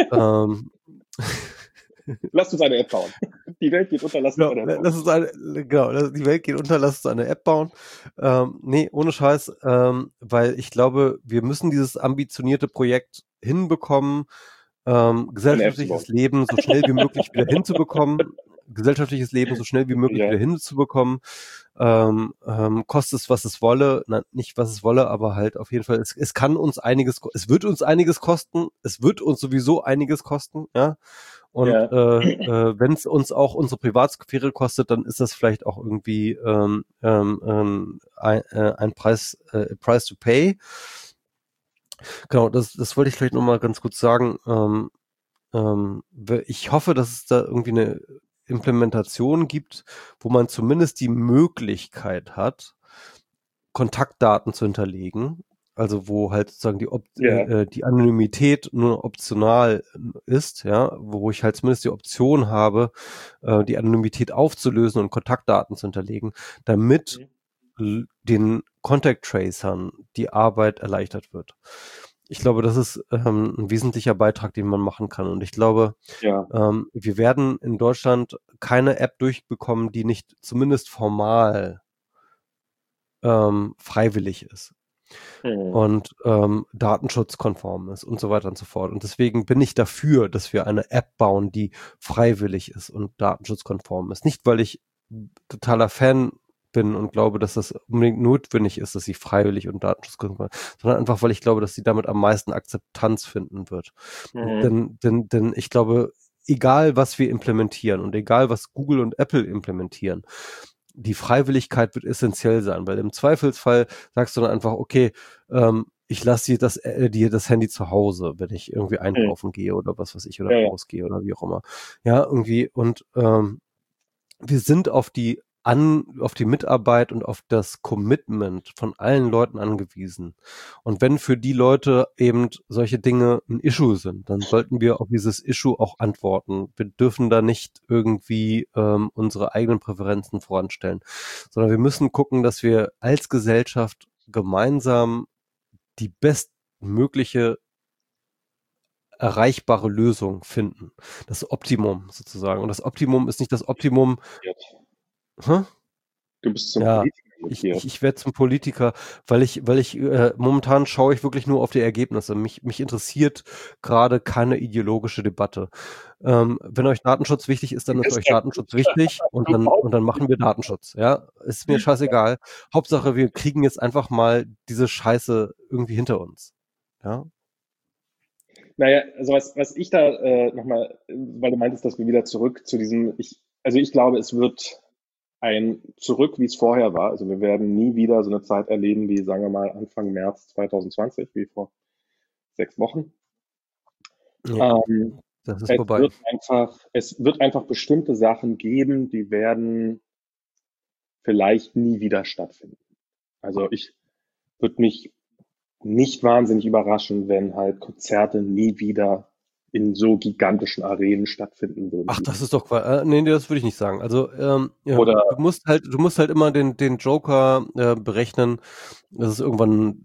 lasst uns eine App bauen. Die Welt geht unter, lasst uns genau, eine App bauen. die Welt geht unter, lass uns eine App bauen. Nee, ohne Scheiß, weil ich glaube, wir müssen dieses ambitionierte Projekt hinbekommen, Eine App zu bauen. gesellschaftliches Leben so schnell wie möglich wieder hinzubekommen, Ja, kostet es, was es wolle, nein, nicht was es wolle, aber halt auf jeden Fall, es kann uns es wird uns einiges kosten, es wird uns sowieso einiges kosten, ja. Und ja. wenn es uns auch unsere Privatsphäre kostet, dann ist das vielleicht auch irgendwie ein Price to pay. Genau, das wollte ich vielleicht noch mal ganz kurz sagen. Ich hoffe, dass es da irgendwie eine Implementation gibt, wo man zumindest die Möglichkeit hat, Kontaktdaten zu hinterlegen. Also wo halt sozusagen Ja. die Anonymität nur optional ist, ja, wo ich halt zumindest die Option habe, die Anonymität aufzulösen und Kontaktdaten zu hinterlegen, damit den Contact Tracern die Arbeit erleichtert wird. Ich glaube, das ist ein wesentlicher Beitrag, den man machen kann. Und ich glaube, Ja. wir werden in Deutschland keine App durchbekommen, die nicht zumindest formal freiwillig ist. Mhm. und datenschutzkonform ist und so weiter und so fort. Und deswegen bin ich dafür, dass wir eine App bauen, die freiwillig ist und datenschutzkonform ist. Nicht, weil ich totaler Fan bin und glaube, dass das unbedingt notwendig ist, dass sie freiwillig und datenschutzkonform ist, sondern einfach, weil ich glaube, dass sie damit am meisten Akzeptanz finden wird. Und Mhm. denn ich glaube, egal was wir implementieren und egal was Google und Apple implementieren, die Freiwilligkeit wird essentiell sein, weil im Zweifelsfall sagst du dann einfach, okay, ich lasse dir das Handy zu Hause, wenn ich irgendwie Mhm. einkaufen gehe oder was weiß ich oder Ja, ja. rausgehe oder wie auch immer. Ja, irgendwie und wir sind auf die Mitarbeit und auf das Commitment von allen Leuten angewiesen. Und wenn für die Leute eben solche Dinge ein Issue sind, dann sollten wir auf dieses Issue auch antworten. Wir dürfen da nicht irgendwie unsere eigenen Präferenzen voranstellen, sondern wir müssen gucken, dass wir als Gesellschaft gemeinsam die bestmögliche erreichbare Lösung finden. Das Optimum sozusagen. Und das Optimum ist nicht das Optimum. Hä? Du bist zum Ja, Politiker mutiert. ich werde zum Politiker, weil ich momentan schaue ich wirklich nur auf die Ergebnisse. Mich interessiert gerade keine ideologische Debatte. Wenn euch Datenschutz wichtig ist, Du dann ist bist euch der Datenschutz wichtig und dann machen wir Datenschutz. Ja, ist mir scheißegal. Hauptsache, wir kriegen jetzt einfach mal diese Scheiße irgendwie hinter uns. Ja, Naja, also was ich da nochmal, weil du meintest, dass wir wieder zurück zu diesem, also ich glaube, es wird ein Zurück, wie es vorher war. Also wir werden nie wieder so eine Zeit erleben wie, sagen wir mal, Anfang März 2020, wie vor 6 Wochen. nee, Ähm, das ist vorbei. es wird einfach bestimmte Sachen geben, die werden vielleicht nie wieder stattfinden. Also ich würde mich nicht wahnsinnig überraschen, wenn halt Konzerte nie wieder in so gigantischen Arenen stattfinden würden. Ach, das ist doch nee, das würde ich nicht sagen. Also, ja, Oder du musst halt immer den Joker berechnen, dass es irgendwann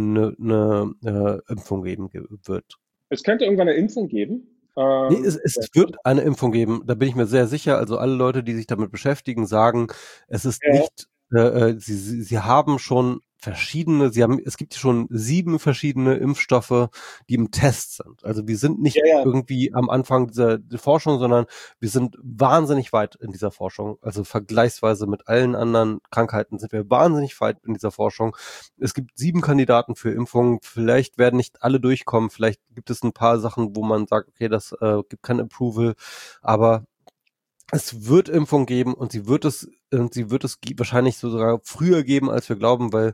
Impfung wird. es könnte irgendwann eine Impfung geben. Nee, Ja, es wird eine Impfung geben, da bin ich mir sehr sicher. Also alle Leute, die sich damit beschäftigen, sagen, es ist ja, nicht, sie haben schon es gibt schon 7 verschiedene Impfstoffe, die im Test sind. Also wir sind nicht ja, ja. irgendwie am Anfang dieser Forschung, sondern wir sind wahnsinnig weit in dieser Forschung. Also vergleichsweise mit allen anderen Krankheiten sind wir wahnsinnig weit in dieser Forschung. Es gibt 7 Kandidaten für Impfungen. Vielleicht werden nicht alle durchkommen. Vielleicht gibt es ein paar Sachen, wo man sagt, okay, das gibt kein Approval. Aber es wird Impfung geben und wahrscheinlich sogar früher geben, als wir glauben, weil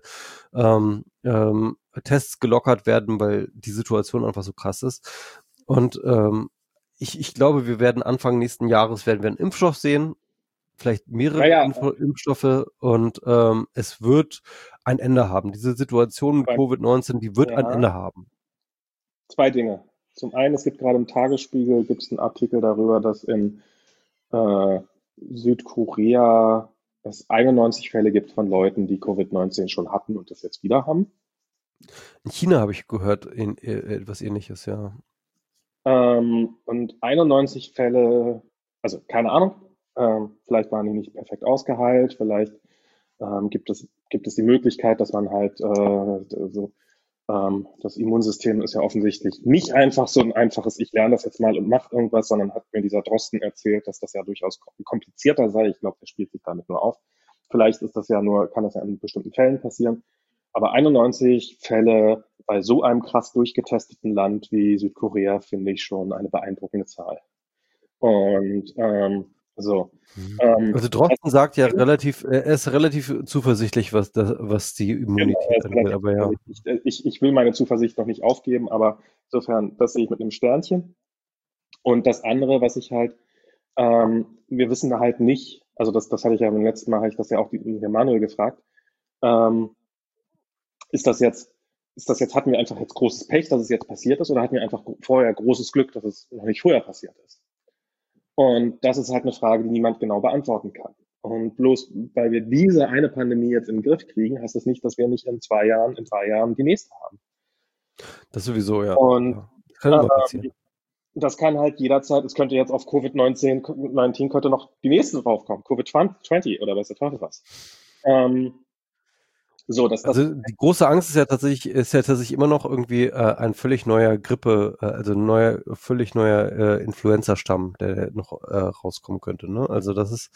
Tests gelockert werden, weil die Situation einfach so krass ist. Und ich glaube, wir werden Anfang nächsten Jahres werden wir einen Impfstoff sehen, vielleicht mehrere Naja, Impfstoffe und es wird ein Ende haben. Diese Situation mit beim, Covid-19, die wird ein ja, Ende haben. zwei Dinge. Zum einen, es gibt gerade im Tagesspiegel gibt's einen Artikel darüber, dass in äh, Südkorea es 91 Fälle gibt von Leuten, die Covid-19 schon hatten und das jetzt wieder haben. In China habe ich gehört, etwas Ähnliches, ja. Und 91 Fälle, also keine Ahnung, vielleicht waren die nicht perfekt ausgeheilt, vielleicht gibt es die Möglichkeit, dass man halt das Immunsystem ist ja offensichtlich nicht einfach so ein einfaches, ich lerne das jetzt mal und mache irgendwas, sondern hat mir dieser Drosten erzählt, dass das ja durchaus komplizierter sei. Ich glaube, der spielt sich damit nur auf. Vielleicht ist das ja nur, kann das ja in bestimmten Fällen passieren. Aber 91 Fälle bei so einem krass durchgetesteten Land wie Südkorea finde ich schon eine beeindruckende Zahl. Und so. Mhm. Ähm, Also das Drosten sagt ja Ding, er ist relativ zuversichtlich, was die genau, er Immunität ist angeht, relativ aber ja. zuversichtlich. Ich will meine Zuversicht noch nicht aufgeben, aber insofern, das sehe ich mit einem Sternchen. Und das andere, was ich halt, wir wissen da halt nicht, also das hatte ich ja beim letzten Mal, habe ich das ja auch den Manuel gefragt, ähm, ist das jetzt, hatten wir einfach jetzt großes Pech, dass es jetzt passiert ist, oder hatten wir einfach vorher großes Glück, dass es noch nicht früher passiert ist? Und das ist halt eine Frage, die niemand genau beantworten kann. Und bloß weil wir diese eine Pandemie jetzt in den Griff kriegen, heißt das nicht, dass wir nicht in 2 Jahren, in 3 Jahren die nächste haben. Das sowieso, ja. Und Ja. Das kann immer passieren. das kann halt jederzeit, es könnte jetzt auf Covid-19 könnte noch die nächste draufkommen, Covid-20 oder weiß der Teufel was. Ähm, So, dass das, Also die große Angst ist ja tatsächlich immer noch irgendwie ein völlig neuer Grippe, also ein neuer, völlig neuer Influenza-Stamm, der noch rauskommen könnte. Ne? Also das ist,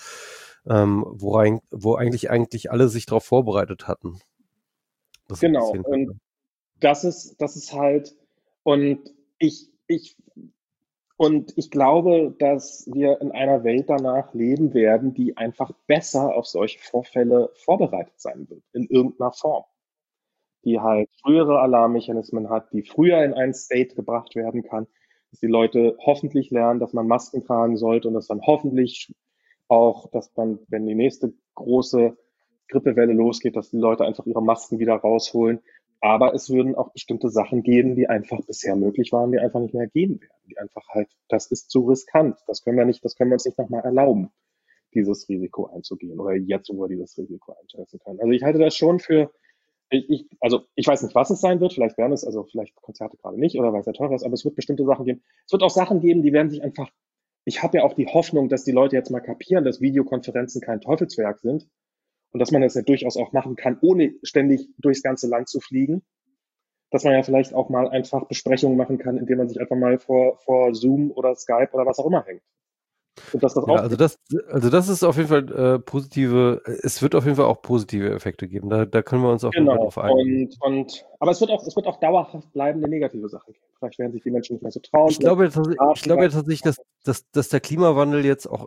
wo eigentlich alle sich darauf vorbereitet hatten, dass das genau. passieren Und könnte. das ist halt, und ich und ich glaube, dass wir in einer Welt danach leben werden, die einfach besser auf solche Vorfälle vorbereitet sein wird, in irgendeiner Form. Die halt frühere Alarmmechanismen hat, die früher in einen State gebracht werden kann, dass die Leute hoffentlich lernen, dass man Masken tragen sollte und dass dann hoffentlich auch, dass man, wenn die nächste große Grippewelle losgeht, dass die Leute einfach ihre Masken wieder rausholen. Aber es würden auch bestimmte Sachen geben, die einfach bisher möglich waren, die einfach nicht mehr gehen werden. Die einfach halt, das ist zu riskant. Das können wir nicht, das können wir uns nicht nochmal erlauben, dieses Risiko einzugehen oder jetzt, wo wir dieses Risiko einschätzen können. Also ich halte das schon für, also ich weiß nicht, was es sein wird. Vielleicht werden es, also vielleicht Konzerte gerade nicht oder weil es ja teurer ist, aber es wird bestimmte Sachen geben. Es wird auch Sachen geben, die werden sich einfach, ich habe ja auch die Hoffnung, dass die Leute jetzt mal kapieren, dass Videokonferenzen kein Teufelswerk sind und dass man das ja durchaus auch machen kann, ohne ständig durchs ganze Land zu fliegen. Dass man ja vielleicht auch mal einfach Besprechungen machen kann, indem man sich einfach mal vor Zoom oder Skype oder was auch immer hängt. Und dass das Ja, auch also das ist auf jeden Fall es wird auf jeden Fall auch positive Effekte geben. Da können wir uns auf jeden Fall genau. drauf einigen. Aber es wird auch dauerhaft bleibende negative Sachen geben. Vielleicht werden sich die Menschen nicht mehr so trauen, Ich vielleicht glaube, ich glaube ja tatsächlich, dass der Klimawandel jetzt auch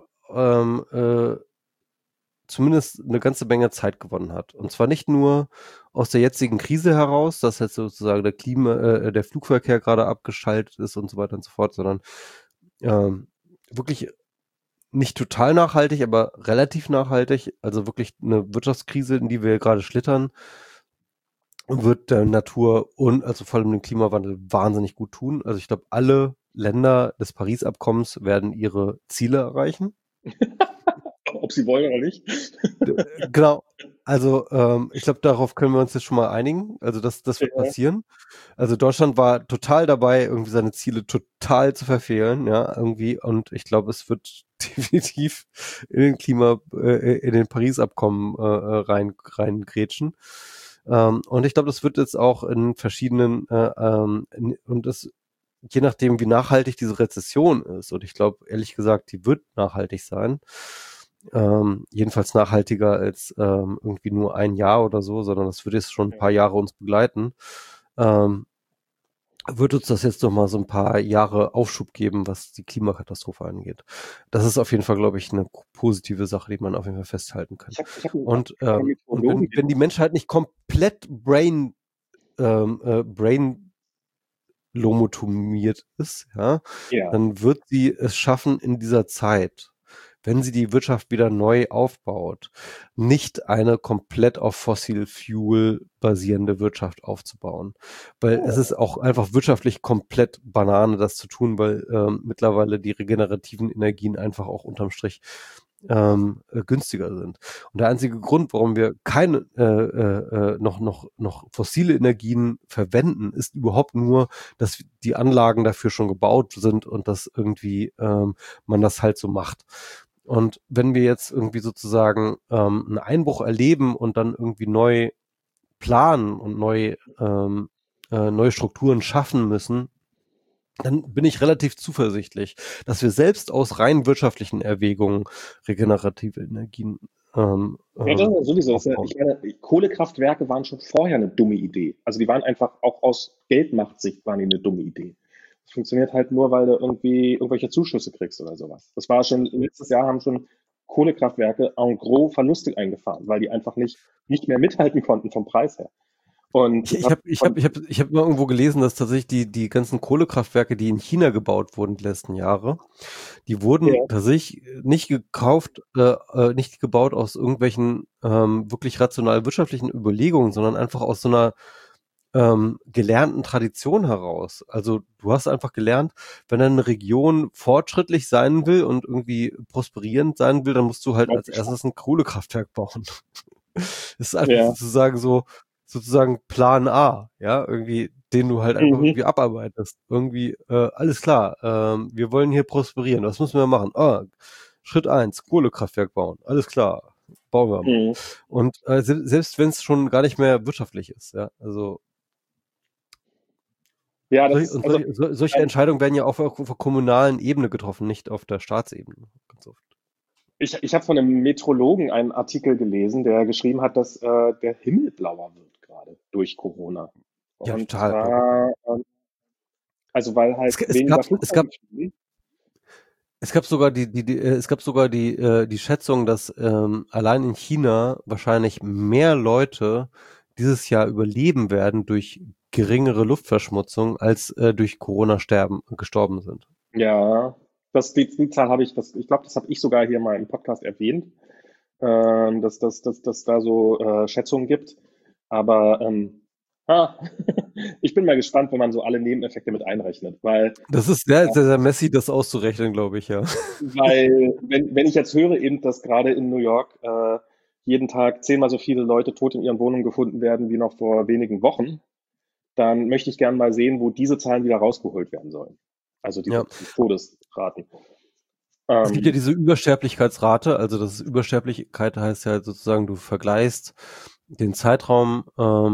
zumindest eine ganze Menge Zeit gewonnen hat. Und zwar nicht nur aus der jetzigen Krise heraus, dass jetzt sozusagen der Flugverkehr gerade abgeschaltet ist und so weiter und so fort, sondern wirklich nicht total nachhaltig, aber relativ nachhaltig. Also wirklich eine Wirtschaftskrise, in die wir gerade schlittern, wird der Natur und also vor allem dem Klimawandel wahnsinnig gut tun. Also ich glaube, alle Länder des Paris-Abkommens werden ihre Ziele erreichen. ob sie wollen oder nicht. Genau. Also ich glaube, darauf können wir uns jetzt schon mal einigen. Also das wird Ja, passieren. Also Deutschland war total dabei, irgendwie seine Ziele total zu verfehlen, ja, irgendwie. Und ich glaube, es wird definitiv in den Paris-Abkommen reingrätschen. Und ich glaube, das wird jetzt auch in verschiedenen und das je nachdem, wie nachhaltig diese Rezession ist. Und ich glaube, ehrlich gesagt, die wird nachhaltig sein. Jedenfalls nachhaltiger als irgendwie nur ein Jahr oder so, sondern das wird jetzt schon ein paar Jahre uns begleiten. Ähm, wird uns das jetzt noch mal so ein paar Jahre Aufschub geben, was die Klimakatastrophe angeht. Das ist auf jeden Fall, glaube ich, eine positive Sache, die man auf jeden Fall festhalten kann. ich hab einen Und Meteorologen. wenn die Menschheit nicht komplett brain lomotomiert ist, ja, Ja. dann wird sie es schaffen in dieser Zeit, wenn sie die Wirtschaft wieder neu aufbaut, nicht eine komplett auf Fossil Fuel basierende Wirtschaft aufzubauen. Weil es ist auch einfach wirtschaftlich komplett Banane, das zu tun, weil mittlerweile die regenerativen Energien einfach auch unterm Strich günstiger sind. Und der einzige Grund, warum wir keine noch fossile Energien verwenden, ist überhaupt nur, dass die Anlagen dafür schon gebaut sind und dass irgendwie man das halt so macht. Und wenn wir jetzt irgendwie sozusagen einen Einbruch erleben und dann irgendwie neu planen und neue Strukturen schaffen müssen, dann bin ich relativ zuversichtlich, dass wir selbst aus rein wirtschaftlichen Erwägungen regenerative Energien Ja, das ist ja sowieso. aufbauen. Ich meine, Kohlekraftwerke waren schon vorher eine dumme Idee. Also die waren einfach auch aus Geldmachtsicht waren die eine dumme Idee. Das funktioniert halt nur, weil du irgendwie irgendwelche Zuschüsse kriegst oder sowas. Das war schon, letztes Jahr haben schon Kohlekraftwerke en gros Verluste eingefahren, weil die einfach nicht mehr mithalten konnten vom Preis her. Und Ich habe ich hab mal irgendwo gelesen, dass tatsächlich die ganzen Kohlekraftwerke, die in China gebaut wurden die letzten Jahre, die wurden ja, tatsächlich nicht gebaut aus irgendwelchen wirklich rational wirtschaftlichen Überlegungen, sondern einfach aus so einer gelernten Tradition heraus. Also du hast einfach gelernt, wenn eine Region fortschrittlich sein will und irgendwie prosperierend sein will, dann musst du halt als erstes ein Kohlekraftwerk bauen. Das ist einfach ja, sozusagen Plan A, ja, irgendwie, den du halt einfach mhm. irgendwie abarbeitest. Irgendwie, alles klar, wir wollen hier prosperieren, was müssen wir machen? Schritt eins, Kohlekraftwerk bauen, alles klar. bauen wir mal. Mhm. Und selbst wenn es schon gar nicht mehr wirtschaftlich ist, ja, also Ja, also solche ein, Entscheidungen werden ja auch auf der kommunalen Ebene getroffen, nicht auf der Staatsebene. Ganz oft. ich habe von einem Meteorologen einen Artikel gelesen, der geschrieben hat, dass der Himmel blauer wird gerade durch Corona. Ja, Und total verrückt. zwar, also weil Es, halt es weniger gab, es gab, Flugzeuge fliegen. es gab sogar es gab sogar die Schätzung, dass allein in China wahrscheinlich mehr Leute dieses Jahr überleben werden durch geringere Luftverschmutzung, als durch Corona gestorben sind. Ja, die Zahl habe ich, ich glaube, das habe ich sogar hier mal im Podcast erwähnt, dass da so Schätzungen gibt. Aber ah, ich bin mal gespannt, wenn man so alle Nebeneffekte mit einrechnet, Das ist sehr, sehr, sehr messy, das auszurechnen, glaube ich, ja. wenn ich jetzt höre eben, dass gerade in New York jeden Tag 10-mal so viele Leute tot in ihren Wohnungen gefunden werden wie noch vor wenigen Wochen, dann möchte ich gerne mal sehen, wo diese Zahlen wieder rausgeholt werden sollen. Also Ja. diese Todesraten. Es gibt ja Ähm, diese Übersterblichkeitsrate, also das ist Übersterblichkeit heißt ja sozusagen, du vergleichst den Zeitraum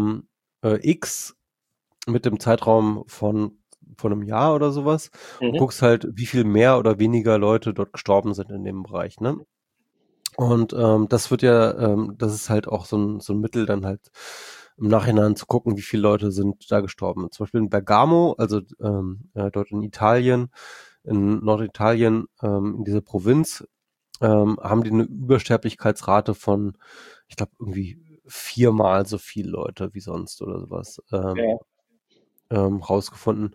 X mit dem Zeitraum von einem Jahr oder sowas und mhm. guckst halt, wie viel mehr oder weniger Leute dort gestorben sind in dem Bereich, ne? Und das wird ja, das ist halt auch so ein Mittel, dann halt im Nachhinein zu gucken, wie viele Leute sind da gestorben. Zum Beispiel in Bergamo, also dort in Italien, in Norditalien, in dieser Provinz, haben die eine Übersterblichkeitsrate von, ich glaube, irgendwie 4-mal so viele Leute wie sonst oder sowas Ja, rausgefunden.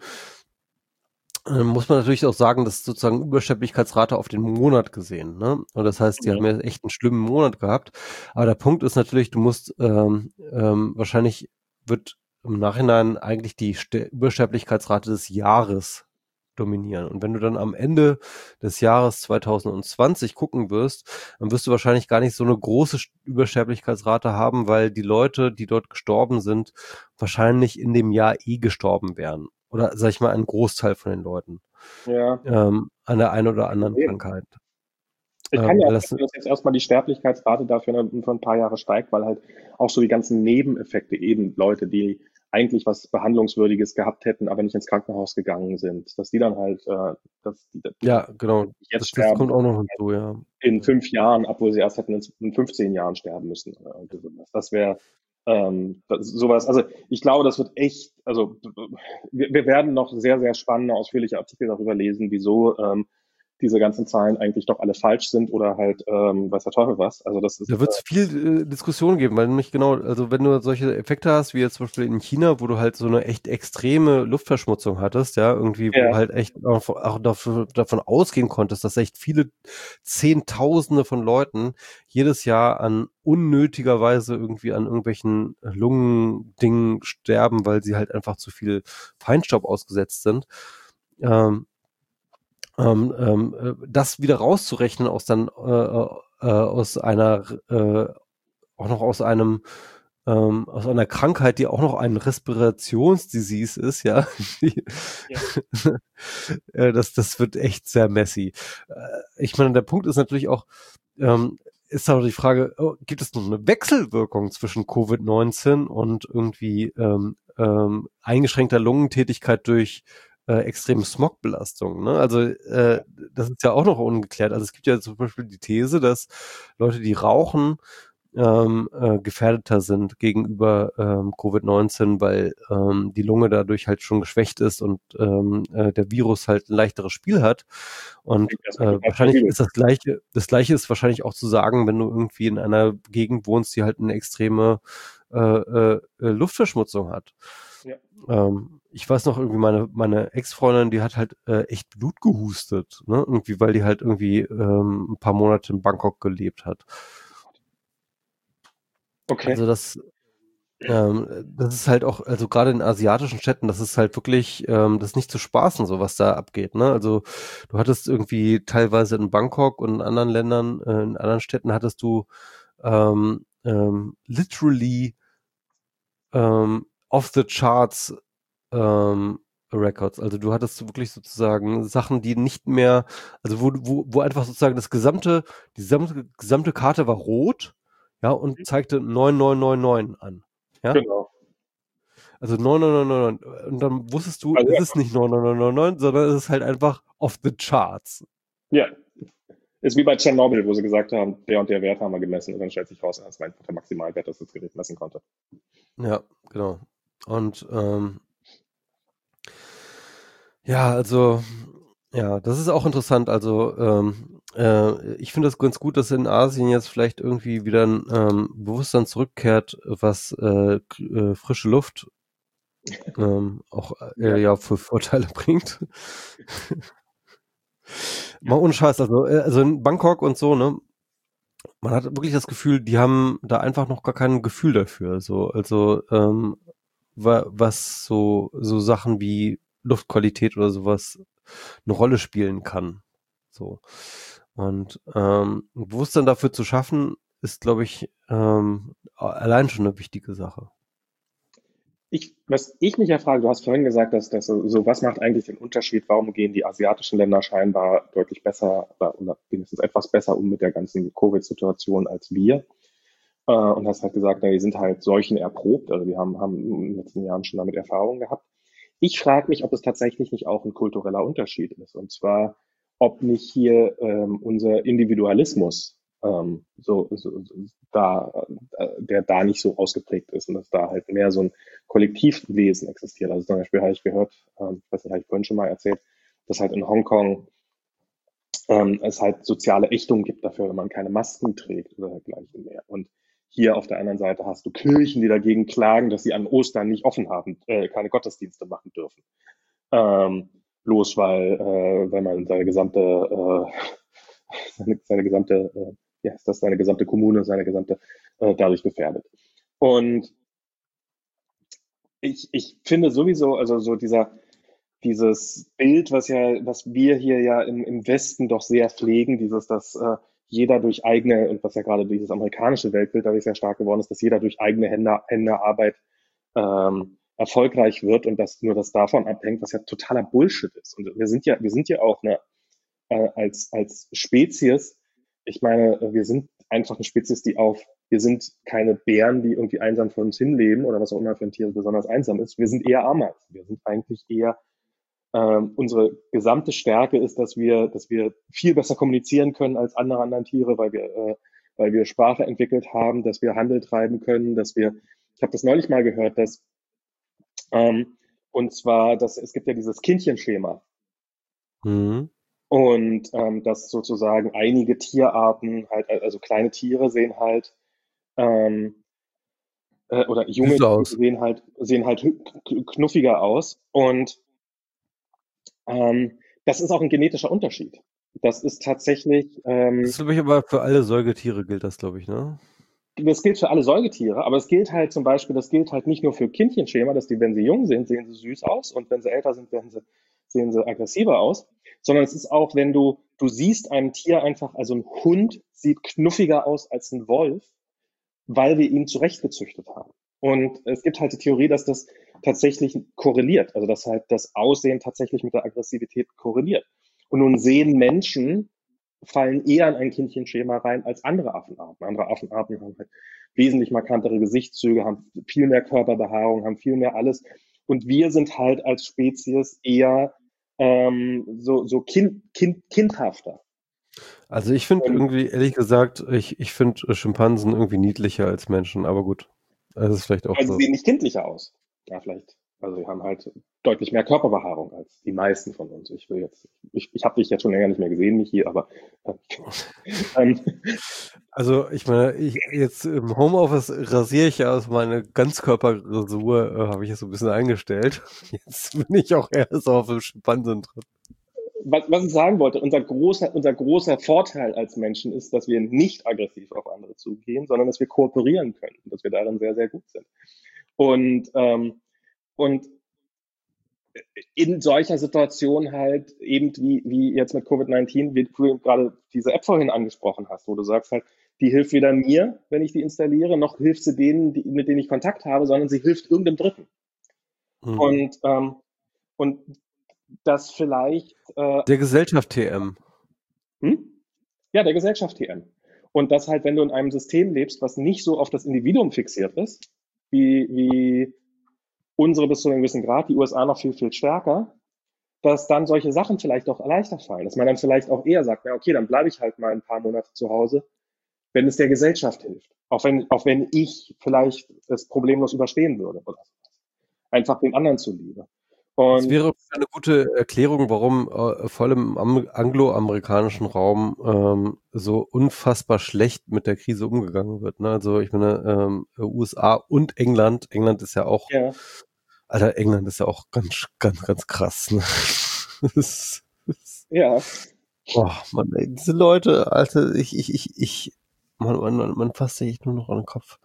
Muss man natürlich auch sagen, das ist sozusagen Übersterblichkeitsrate auf den Monat gesehen, ne? Und das heißt, die haben ja, ja echt einen schlimmen Monat gehabt. Aber der Punkt ist natürlich, du musst wahrscheinlich wird im Nachhinein eigentlich die Übersterblichkeitsrate des Jahres dominieren. Und wenn du dann am Ende des Jahres 2020 gucken wirst, dann wirst du wahrscheinlich gar nicht so eine große Übersterblichkeitsrate haben, weil die Leute, die dort gestorben sind, wahrscheinlich in dem Jahr gestorben wären. Oder sag ich mal, ein Großteil von den Leuten ja. an der einen oder Kann man anderen sehen. Krankheit. Ich kann mir Weil auch das, vorstellen, dass jetzt erstmal die Sterblichkeitsrate dafür für ein paar Jahre steigt, weil halt auch so die ganzen Nebeneffekte eben Leute, die eigentlich was Behandlungswürdiges gehabt hätten, aber nicht ins Krankenhaus gegangen sind, dass die dann halt, ja, genau, jetzt das sterben kommt und auch noch hinzu, ja. in 5 Jahren, obwohl sie erst hätten in 15 Jahren sterben müssen. Oder irgendwie sowas. Das wäre sowas. Also ich glaube, das wird echt, also wir werden noch sehr, sehr spannende, ausführliche Artikel darüber lesen, wieso diese ganzen Zahlen eigentlich doch alle falsch sind oder halt weiß der Teufel was. Also das Da ist wird es viel Diskussion geben, weil nämlich genau, also wenn du solche Effekte hast, wie jetzt zum Beispiel in China, wo du halt so eine echt extreme Luftverschmutzung hattest, ja, irgendwie, wo ja, halt echt auch davon ausgehen konntest, dass echt viele Zehntausende von Leuten jedes Jahr an unnötigerweise irgendwie an irgendwelchen Lungendingen sterben, weil sie halt einfach zu viel Feinstaub ausgesetzt sind. Ähm, das wieder rauszurechnen aus einer auch noch aus einer Krankheit, die auch noch ein Respirationsdisease ist, ja. ja, Das wird echt sehr messy. Ich meine, der Punkt ist natürlich auch, ist auch die Frage, gibt es noch eine Wechselwirkung zwischen Covid-19 und irgendwie eingeschränkter Lungentätigkeit durch extreme Smogbelastung, ne? Also das ist ja auch noch ungeklärt. Also es gibt ja zum Beispiel die These, dass Leute, die rauchen, gefährdeter sind gegenüber Covid-19, weil die Lunge dadurch halt schon geschwächt ist und der Virus halt ein leichteres Spiel hat. Und klingt erstmal total wahrscheinlich plausibel. ist das Gleiche ist wahrscheinlich auch zu sagen, wenn du irgendwie in einer Gegend wohnst, die halt eine extreme Luftverschmutzung hat. Ja. Ich weiß noch irgendwie meine Ex-Freundin, die hat halt echt Blut gehustet, ne? Irgendwie, weil die halt irgendwie ein paar Monate in Bangkok gelebt hat. Okay. Also das ist halt auch, also gerade in asiatischen Städten, das ist halt wirklich, das ist nicht zu spaßen, so was da abgeht, ne? Also du hattest irgendwie teilweise in Bangkok und in anderen Ländern, in anderen Städten hattest du literally off the charts Records. Also du hattest wirklich sozusagen Sachen, die nicht mehr, also wo einfach sozusagen die gesamte Karte war rot ja, und zeigte 9999 an. Ja, Genau. also 9999. Und dann wusstest du, Also es ist nicht 9999, sondern es ist halt einfach off the charts. ja, ist wie bei Tschernobyl, wo sie gesagt haben, der und der Wert haben wir gemessen und dann stellt sich raus, das war einfach der Maximalwert, das das Gerät messen konnte. Ja, genau. Und ja, also ja, das ist auch interessant. Also ich finde das ganz gut, dass in Asien jetzt vielleicht irgendwie wieder ein Bewusstsein zurückkehrt, was frische Luft auch Ja. ja für Vorteile bringt. Mal ohne Scheiß, also in Bangkok und so, ne? Man hat wirklich das Gefühl, die haben da einfach noch gar kein Gefühl dafür. So, also was so Sachen wie Luftqualität oder sowas eine Rolle spielen kann. So. Und ein Bewusstsein dafür zu schaffen, ist, glaube ich, allein schon eine wichtige Sache. Was ich mich ja frage, du hast vorhin gesagt, dass so, was macht eigentlich den Unterschied? Warum gehen die asiatischen Länder scheinbar deutlich besser oder wenigstens etwas besser um mit der ganzen Covid-Situation als wir? Und hast halt gesagt, na, die sind halt Seuchen erprobt, also die haben in den letzten Jahren schon damit Erfahrung gehabt. Ich frage mich, ob es tatsächlich nicht auch ein kultureller Unterschied ist. Und zwar, ob nicht hier unser Individualismus der da nicht so ausgeprägt ist und dass da halt mehr so ein Kollektivwesen existiert. Also zum Beispiel habe ich gehört, ich weiß nicht, habe ich vorhin schon mal erzählt, dass halt in Hongkong es halt soziale Ächtung gibt dafür, wenn man keine Masken trägt oder dergleichen mehr. Und hier auf der anderen Seite hast du Kirchen, die dagegen klagen, dass sie an Ostern nicht offen haben, keine Gottesdienste machen dürfen. Bloß weil man seine gesamte, ja, ist das seine gesamte Kommune, seine gesamte dadurch gefährdet. Und ich finde sowieso, also so dieses Bild, was wir hier ja im Westen doch sehr pflegen, dass jeder durch eigene, und was ja gerade dieses amerikanische Weltbild dadurch sehr stark geworden ist, dass jeder durch eigene Hände Arbeit erfolgreich wird und dass nur das davon abhängt, was ja totaler Bullshit ist. Und wir sind ja auch als Spezies, ich meine, wir sind einfach eine Spezies, wir sind keine Bären, die irgendwie einsam vor uns hinleben oder was auch immer für ein Tier besonders einsam ist. Wir sind eher Ameisen. Wir sind eigentlich eher unsere gesamte Stärke ist, dass wir viel besser kommunizieren können als andere anderen Tiere, weil wir Sprache entwickelt haben, dass wir Handel treiben können, ich habe das neulich mal gehört, ähm, und zwar, es gibt ja dieses Kindchenschema Mhm. und dass sozusagen einige Tierarten halt, also kleine Tiere sehen halt ähm, oder junge Süß Tiere aus. sehen halt knuffiger aus und das ist auch ein genetischer Unterschied. Das ist tatsächlich, Das glaube ich aber für alle Säugetiere gilt das, glaube ich, ne? das gilt für alle Säugetiere, aber das gilt halt nicht nur für Kindchenschema, dass die, wenn sie jung sind, sehen sie süß aus und wenn sie älter sind, sehen sie aggressiver aus, sondern es ist auch, wenn du siehst einem Tier einfach, also ein Hund sieht knuffiger aus als ein Wolf, weil wir ihn zurechtgezüchtet haben. Und es gibt halt die Theorie, dass das tatsächlich korreliert, also dass halt das Aussehen tatsächlich mit der Aggressivität korreliert. Und nun sehen Menschen, fallen eher in ein Kindchenschema rein als andere Affenarten. Andere Affenarten haben halt wesentlich markantere Gesichtszüge, haben viel mehr Körperbehaarung, haben viel mehr alles. Und wir sind halt als Spezies eher so kindhafter. Also ich finde Und irgendwie, ehrlich gesagt, ich finde Schimpansen irgendwie niedlicher als Menschen, aber gut. Das ist vielleicht auch also sie so. sehen nicht kindlicher aus. Ja, vielleicht. Also sie haben halt deutlich mehr Körperbehaarung als die meisten von uns. Ich habe dich jetzt schon länger nicht mehr gesehen, Michi, aber ähm, Also ich meine, jetzt im Homeoffice rasiere ich ja aus meine Ganzkörperrasur, habe ich jetzt so ein bisschen eingestellt. Jetzt bin ich auch eher so auf dem Schimpansen drin. was ich sagen wollte, unser großer Vorteil als Menschen ist, dass wir nicht aggressiv auf andere zugehen, sondern dass wir kooperieren können und dass wir darin sehr, sehr gut sind. Und, und in solcher Situation halt eben wie jetzt mit Covid-19, wie du gerade diese App vorhin angesprochen hast, wo du sagst halt, die hilft weder mir, wenn ich die installiere, noch hilft sie denen, mit denen ich Kontakt habe, sondern sie hilft irgendeinem Dritten. Hm. Und das vielleicht Der Gesellschaft TM. hm? Ja, der Gesellschaft TM. Und das halt, wenn du in einem System lebst, was nicht so auf das Individuum fixiert ist, wie unsere bis zu einem gewissen Grad, die USA noch viel, viel stärker, dass dann solche Sachen vielleicht auch leichter fallen. Dass man dann vielleicht auch eher sagt, ja, okay, dann bleibe ich halt mal ein paar Monate zu Hause, wenn es der Gesellschaft hilft. Auch wenn ich vielleicht es problemlos überstehen würde oder so. Einfach den anderen zuliebe. Das Und wäre eine gute Erklärung, warum vor allem im angloamerikanischen Raum so unfassbar schlecht mit der Krise umgegangen wird. Ne? Also ich meine, USA und England. England ist ja auch, ja, Alter, England ist ja auch ganz, ganz, ganz krass. Ne? ja, Oh Mann, ey, diese Leute, Alter, man fasst sich nur noch an den Kopf.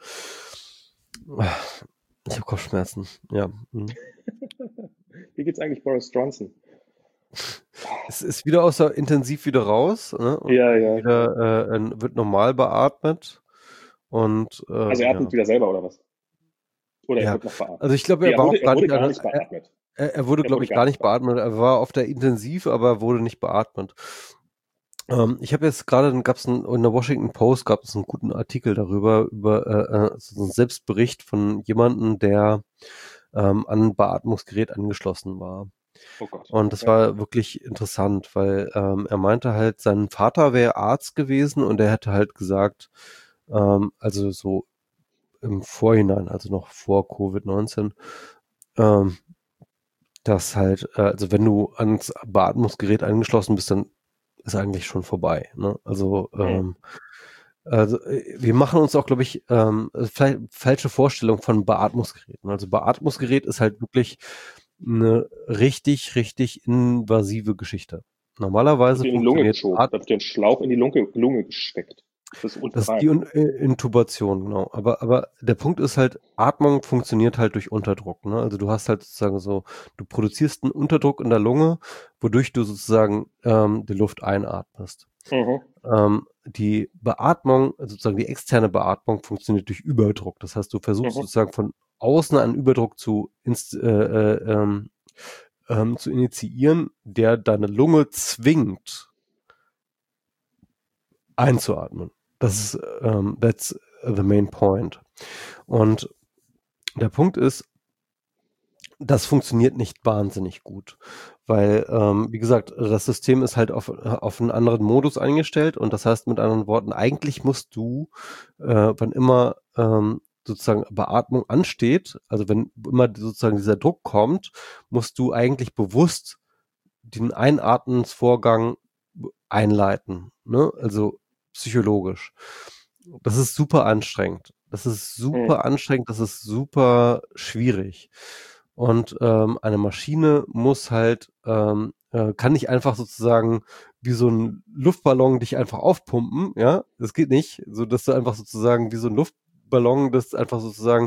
Ich habe Kopfschmerzen, ja. wie geht's eigentlich Boris Johnson? Es ist wieder intensiv wieder raus, ne? Und Ja, ja. wird normal beatmet. Und Also er atmet ja. wieder selber oder was? Oder er Ja. wird noch beatmet? Also ich glaube, Nee, er war auch er gar wurde nicht, gar nicht beatmet. er wurde, Er glaube wurde ich, gar gar nicht nicht beatmet. Er war auf der Intensiv, aber er wurde nicht beatmet. Ich habe jetzt gerade, in der Washington Post gab es einen guten Artikel darüber, über so einen Selbstbericht von jemandem, der an ein Beatmungsgerät angeschlossen war. Oh Gott. Und das Ja. war wirklich interessant, weil er meinte halt, sein Vater wäre Arzt gewesen und er hätte halt gesagt, also so im Vorhinein, also noch vor Covid-19, ähm, dass halt, also wenn du ans Beatmungsgerät angeschlossen bist, dann ist eigentlich schon vorbei. Ne? Hm. Also wir machen uns auch, glaube ich, vielleicht falsche Vorstellung von Beatmungsgeräten. Also Beatmungsgerät ist halt wirklich eine richtig, richtig invasive Geschichte. Das wird Normalerweise dir in die Lunge funktioniert geschoben. Da wird dir ein Schlauch in die Lunge gesteckt. Das ist unten das ist rein. die Intubation, genau. Aber der Punkt ist halt, Atmung funktioniert halt durch Unterdruck. Ne? Also du hast halt sozusagen so, du produzierst einen Unterdruck in der Lunge, wodurch du sozusagen die Luft einatmest. Mhm. Die Beatmung, also sozusagen die externe Beatmung funktioniert durch Überdruck. Das heißt, du versuchst Mhm. sozusagen von außen einen Überdruck zu initiieren, der deine Lunge zwingt, einzuatmen. Das ist, that's the main point. Und der Punkt ist, das funktioniert nicht wahnsinnig gut, weil, wie gesagt, das System ist halt auf einen anderen Modus eingestellt und das heißt mit anderen Worten, eigentlich musst du, wann immer sozusagen Beatmung ansteht, also wenn immer sozusagen dieser Druck kommt, musst du eigentlich bewusst den Einatmensvorgang einleiten, ne? Also psychologisch. Das ist super anstrengend. Das ist Mhm. super anstrengend, das ist super schwierig. Und eine Maschine muss halt, kann nicht einfach sozusagen wie so ein Luftballon dich einfach aufpumpen, ja, das geht nicht, so dass du einfach sozusagen wie so ein Luftballon, das einfach sozusagen,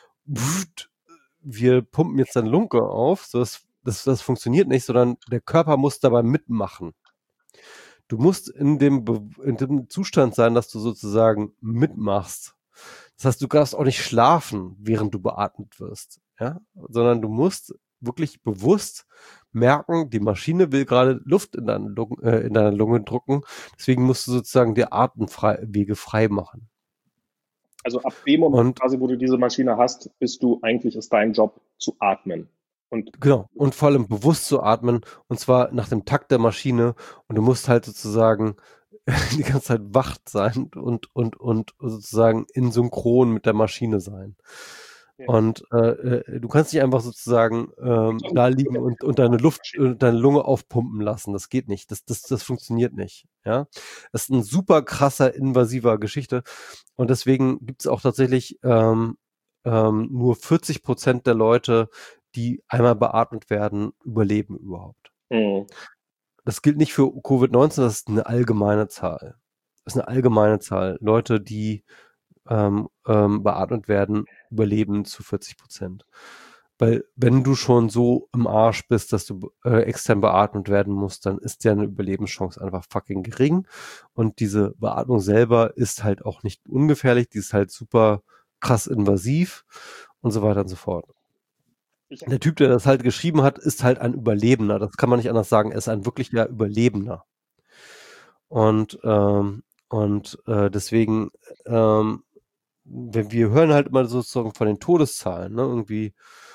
wir pumpen jetzt deine Lunge auf, so das funktioniert nicht, sondern der Körper muss dabei mitmachen. Du musst in dem Zustand sein, dass du sozusagen mitmachst. Das heißt, du darfst auch nicht schlafen, während du beatmet wirst, ja, sondern du musst wirklich bewusst merken, die Maschine will gerade Luft in deine Lunge drucken, deswegen musst du sozusagen die Atemwege frei machen. Also ab dem Moment Und quasi, wo du diese Maschine hast, bist du eigentlich, ist dein Job zu atmen. Und genau, und vor allem bewusst zu atmen, und zwar nach dem Takt der Maschine, und du musst halt sozusagen die ganze Zeit wach sein und sozusagen in Synchron mit der Maschine sein. ja. Und du kannst nicht einfach sozusagen Gibt's auch da liegen und deine Maschinen. deine Lunge aufpumpen lassen. Das geht nicht. Das funktioniert nicht. Ja, das ist ein super krasser invasiver Geschichte. Und deswegen gibt es auch tatsächlich nur 40% der Leute, die einmal beatmet werden, überleben überhaupt. Mhm. Das gilt nicht für Covid-19, das ist eine allgemeine Zahl. Das ist eine allgemeine Zahl. Leute, die beatmet werden, überleben zu 40%. Weil wenn du schon so im Arsch bist, dass du extern beatmet werden musst, dann ist deine Überlebenschance einfach fucking gering. Und diese Beatmung selber ist halt auch nicht ungefährlich, die ist halt super krass invasiv und so weiter und so fort. Ich Der Typ, der das halt geschrieben hat, ist halt ein Überlebender. Das kann man nicht anders sagen. Er ist ein wirklicher Überlebender. Und Und deswegen, wir hören halt immer sozusagen von den Todeszahlen, ne? Irgendwie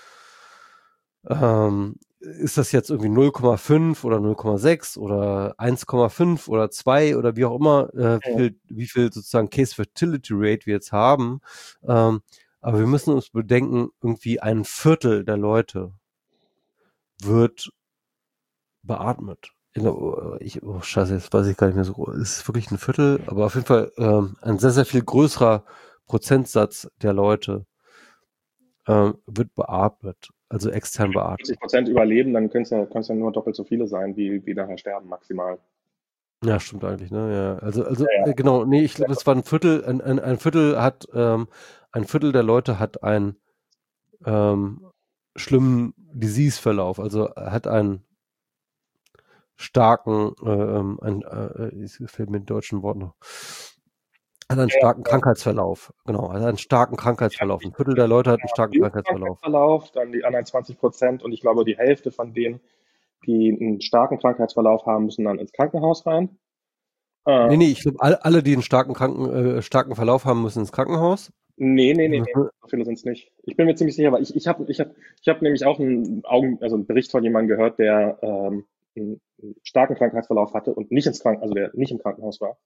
ist das jetzt irgendwie 0,5 oder 0,6 oder 1,5 oder 2 oder wie auch immer, wie viel sozusagen Case Fertility Rate wir jetzt haben. Aber wir müssen uns bedenken, irgendwie ein Viertel der Leute wird beatmet. Oh Scheiße, jetzt weiß ich gar nicht mehr so. Ist es wirklich ein Viertel? Aber auf jeden Fall ein sehr, sehr viel größerer Prozentsatz der Leute wird beatmet, also extern beatmet. 40% überleben, dann können es ja nur doppelt so viele sein, wie nachher sterben maximal. Ja, stimmt eigentlich, ne? Ja, Ja, ja. genau, nee, ich glaube, es war ein Viertel, ein Viertel hat, ein Viertel der Leute hat einen ähm, schlimmen Disease-Verlauf, also hat einen starken, es fehlt mir ein deutschen Wort noch, hat einen starken Krankheitsverlauf, genau, hat einen starken Krankheitsverlauf. Ein Viertel der Leute hat einen starken Krankheitsverlauf. Krankheitsverlauf, dann die anderen 20% und ich glaube, die Hälfte von denen, die einen starken Krankheitsverlauf haben, müssen dann ins Krankenhaus rein. Äh, Nee, ich glaube, alle, die einen starken Verlauf haben, müssen ins Krankenhaus. nee, so viele sind es nicht. Ich bin mir ziemlich sicher, weil ich hab nämlich auch also einen Bericht von jemandem gehört, der einen starken Krankheitsverlauf hatte und nicht also der nicht im Krankenhaus war.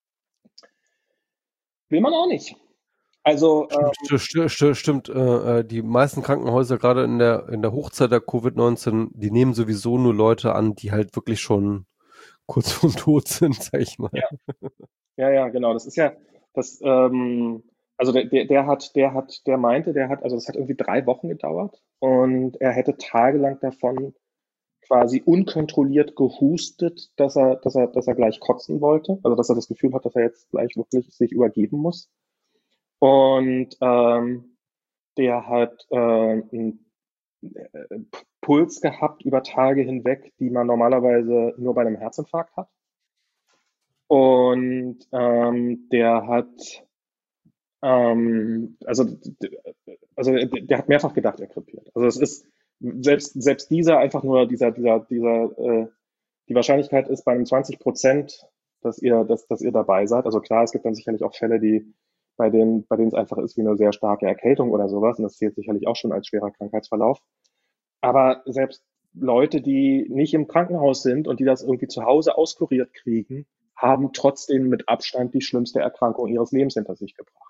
Will man auch nicht. Also, Stimmt, die meisten Krankenhäuser, gerade in der Hochzeit der Covid-19, die nehmen sowieso nur Leute an, die halt wirklich schon kurz vorm Tod sind, sag ich mal. ja, ja, genau. Das ist ja, das, also der meinte, also das hat irgendwie 3 Wochen gedauert und er hätte tagelang davon quasi unkontrolliert gehustet, dass er gleich kotzen wollte. Also dass er das Gefühl hat, dass er jetzt gleich wirklich sich übergeben muss. Und der hat einen Puls gehabt über Tage hinweg, die man normalerweise nur bei einem Herzinfarkt hat. Und der hat also, der hat mehrfach gedacht, er krepiert. Also es ist selbst dieser einfach nur die Wahrscheinlichkeit ist bei einem 20%, dass ihr dabei seid. Also klar, es gibt dann sicherlich auch Fälle, bei denen es einfach ist wie eine sehr starke Erkältung oder sowas. Und das zählt sicherlich auch schon als schwerer Krankheitsverlauf. Aber selbst Leute, die nicht im Krankenhaus sind und die das irgendwie zu Hause auskuriert kriegen, haben trotzdem mit Abstand die schlimmste Erkrankung ihres Lebens hinter sich gebracht.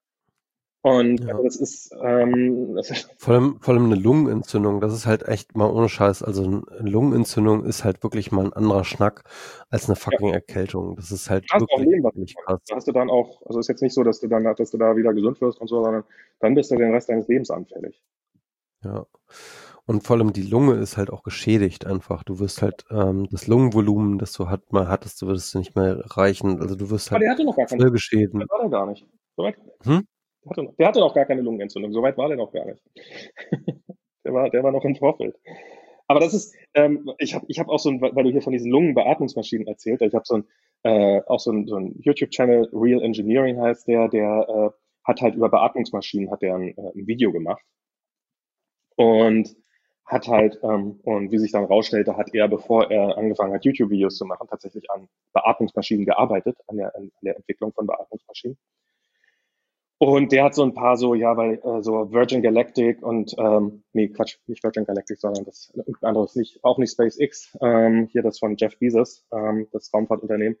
Und Ja. also das ist Vor allem eine Lungenentzündung, das ist halt echt mal ohne Scheiß. Also eine Lungenentzündung ist halt wirklich mal ein anderer Schnack als eine ja, fucking Erkältung. Das ist halt hast du auch wirklich, Leben was wirklich davon. krass. Da hast du dann auch, also ist jetzt nicht so, dass du da wieder gesund wirst und so, sondern dann bist du den Rest deines Lebens anfällig. Ja. Und vor allem die Lunge ist halt auch geschädigt einfach. Du wirst halt das Lungenvolumen, das du mal hattest, du wirst nicht mehr erreichen. Also du wirst Aber halt der hatte noch gar keine, voll so weit geschäden. war der gar nicht. So weit, Hm? der hatte noch gar keine Lungenentzündung. So weit war der noch gar nicht. Der war noch im Vorfeld. Aber das ist, ich hab auch so ein, weil du hier von diesen Lungenbeatmungsmaschinen erzählt, ich habe so ein YouTube-Channel, Real Engineering heißt der hat halt über Beatmungsmaschinen, hat der ein Video gemacht und hat halt, und wie sich dann rausstellte, hat er, bevor er angefangen hat, YouTube-Videos zu machen, tatsächlich an Beatmungsmaschinen gearbeitet, an der Entwicklung von Beatmungsmaschinen. Und der hat so ein paar so, ja, weil so Virgin Galactic und nee, Quatsch, nicht Virgin Galactic, sondern das ein anderes, auch nicht SpaceX, hier das von Jeff Bezos, das Raumfahrtunternehmen.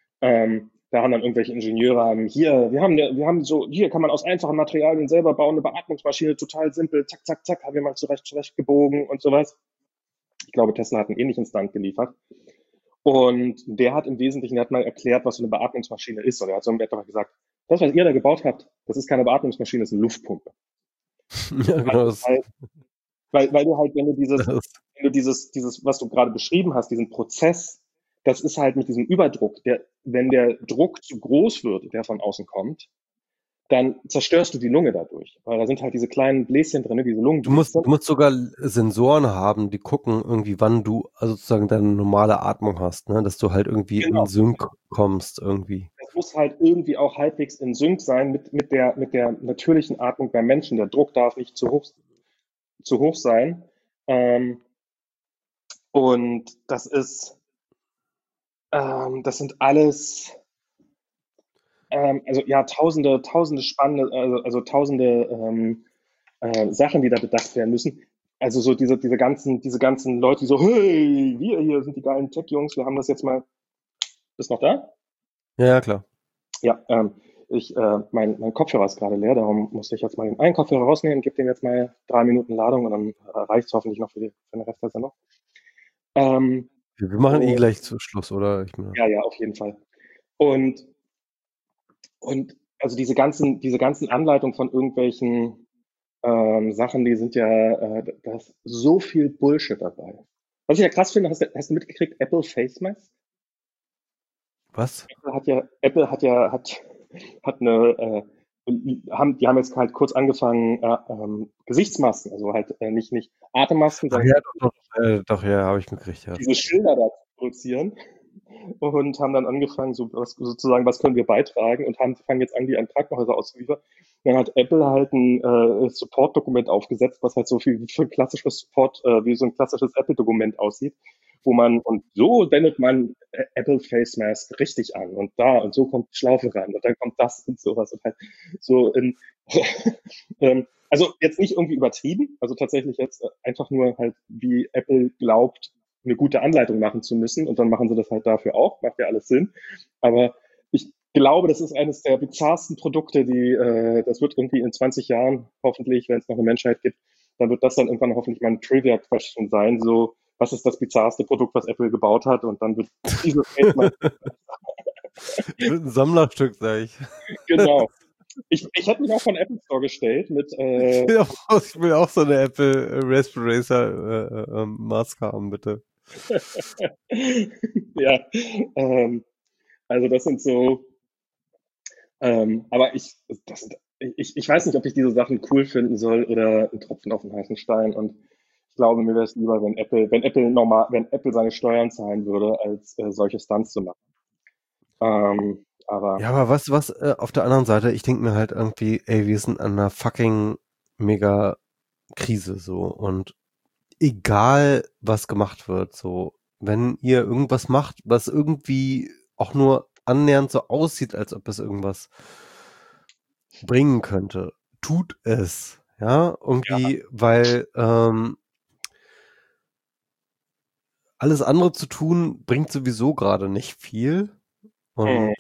Da haben dann irgendwelche Ingenieure hier, wir haben so, hier kann man aus einfachen Materialien selber bauen, eine Beatmungsmaschine, total simpel, zack, zack, zack, haben wir mal zurecht gebogen und sowas. Ich glaube, Tesla hat einen ähnlichen Stand geliefert. Und der hat im Wesentlichen, der hat mal erklärt, was so eine Beatmungsmaschine ist. Und er hat so etwa gesagt, das, was ihr da gebaut habt, das ist keine Beatmungsmaschine, das ist eine Luftpumpe. Ja, Weil genau. du halt, weil du halt, Das, was du gerade beschrieben hast, diesen Prozess, das ist halt mit diesem Überdruck, wenn der Druck zu groß wird, der von außen kommt, dann zerstörst du die Lunge dadurch. Weil da sind halt diese kleinen Bläschen drin, diese Lungenbläschen. du musst sogar Sensoren haben, die gucken irgendwie, wann du also sozusagen deine normale Atmung hast, ne? Dass du halt irgendwie in Genau. Sync kommst irgendwie. Das muss halt irgendwie auch halbwegs in Sync sein mit der natürlichen Atmung beim Menschen. Der Druck darf nicht zu hoch sein. Ähm, und das sind alles, Also ja, tausende spannende, also tausende Sachen, die da bedacht werden müssen. Also so diese ganzen Leute, die so, hey, wir hier sind die geilen Tech-Jungs, wir haben das jetzt mal. Bist noch da? Ja, ja, klar. Ja, mein Kopfhörer ist gerade leer, darum musste ich jetzt mal den einen Kopfhörer rausnehmen, gebe dem jetzt mal 3 Minuten Ladung und dann reicht es hoffentlich noch für den Rest der Sendung. Ähm, Wir machen eh und, gleich zu Schluss, oder? Ich meine, ja, ja, auf jeden Fall. Und, und also diese ganzen Anleitungen von irgendwelchen Sachen, die sind ja, da ist so viel Bullshit dabei. Was ich ja krass finde, hast du mitgekriegt, Apple Face Mask? was? Hat eine, die haben jetzt halt kurz angefangen, Gesichtsmasken, also halt nicht Atemmasken, Ach sondern ja, doch, ja, habe ich mitgekriegt, ja. diese Schilder da zu produzieren und haben dann angefangen, sozusagen, was können wir beitragen und fangen jetzt an, die an Krankenhäuser auszuliefern. Dann hat Apple halt ein Support-Dokument aufgesetzt, was halt so viel für ein klassisches Support, wie so ein klassisches Apple-Dokument aussieht, wo man, und so wendet man Apple Face Mask richtig an und da und so kommt die Schlaufe ran und dann kommt das und sowas und halt so in, also jetzt nicht irgendwie übertrieben, also tatsächlich jetzt einfach nur halt, wie Apple glaubt, eine gute Anleitung machen zu müssen und dann machen sie das halt dafür auch, macht ja alles Sinn. Aber ich glaube, das ist eines der bizarrsten Produkte, das wird irgendwie in 20 Jahren, hoffentlich, wenn es noch eine Menschheit gibt, dann wird das dann irgendwann hoffentlich mal ein Trivia-Question sein, so, was ist das bizarrste Produkt, was Apple gebaut hat? Und dann wird dieses Face mal, Wird ein Sammlerstück, sag ich. genau. Ich hätte mich auch von Apple vorgestellt mit, Ich will auch so eine Apple Raspberry Racer Mask haben, bitte. ja, also das sind so, aber ich weiß nicht, ob ich diese Sachen cool finden soll oder ein Tropfen auf den heißen Stein. Und ich glaube, mir wäre es lieber, wenn Apple seine Steuern zahlen würde, als solche Stunts zu machen. Aber Ja, aber weißt du was, auf der anderen Seite, ich denke mir halt irgendwie, ey, wir sind an einer fucking mega Krise so und egal was gemacht wird, so, wenn ihr irgendwas macht, was irgendwie auch nur annähernd so aussieht, als ob es irgendwas bringen könnte, tut es, ja, ja, irgendwie, weil alles andere zu tun bringt sowieso gerade nicht viel hm,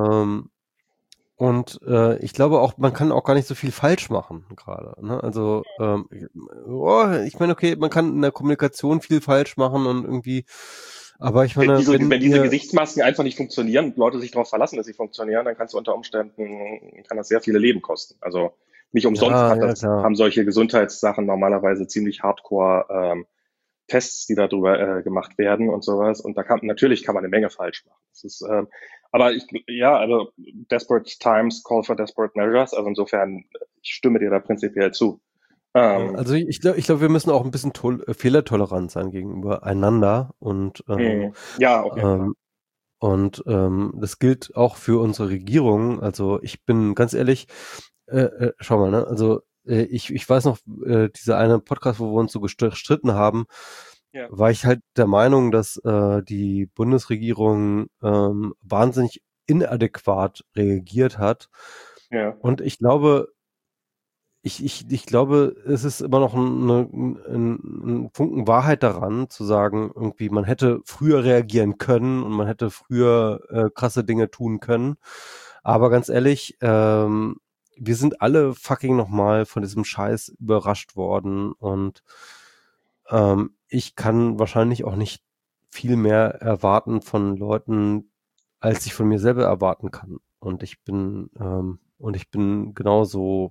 und ich glaube auch, man kann auch gar nicht so viel falsch machen gerade. Ne? Also ich meine, okay, man kann in der Kommunikation viel falsch machen und irgendwie, aber ich meine, wenn wenn diese ihr, Gesichtsmasken einfach nicht funktionieren und Leute sich darauf verlassen, dass sie funktionieren, dann kannst du unter Umständen, kann das sehr viele Leben kosten. Also nicht umsonst ja, ja klar, haben solche Gesundheitssachen normalerweise ziemlich hardcore Tests, die darüber gemacht werden und sowas. Und natürlich kann man eine Menge falsch machen. Aber ja, also desperate times call for desperate measures. Also insofern, ich stimme dir da prinzipiell zu. ja, Ähm, also ich glaube, wir müssen auch ein bisschen fehlertolerant sein gegenüber einander ja, auf jeden Fall. ähm, das gilt auch für unsere Regierung. Also ich bin ganz ehrlich, schau mal, ne? Also ich weiß noch, dieser eine Podcast, wo wir uns so gestritten haben, Ja, war ich halt der Meinung, dass die Bundesregierung wahnsinnig inadäquat reagiert hat. ja. Und ich glaube, ich glaube, es ist immer noch ein Funken Wahrheit daran, zu sagen, irgendwie, man hätte früher reagieren können und man hätte früher krasse Dinge tun können. Aber ganz ehrlich, wir sind alle fucking nochmal von diesem Scheiß überrascht worden und ich kann wahrscheinlich auch nicht viel mehr erwarten von Leuten, als ich von mir selber erwarten kann. Und ich bin genauso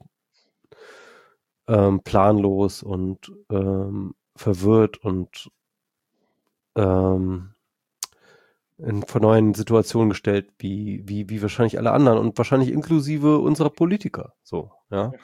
planlos und verwirrt und ähm, vor neuen Situationen gestellt, wie wahrscheinlich alle anderen und wahrscheinlich inklusive unserer Politiker, so, ja,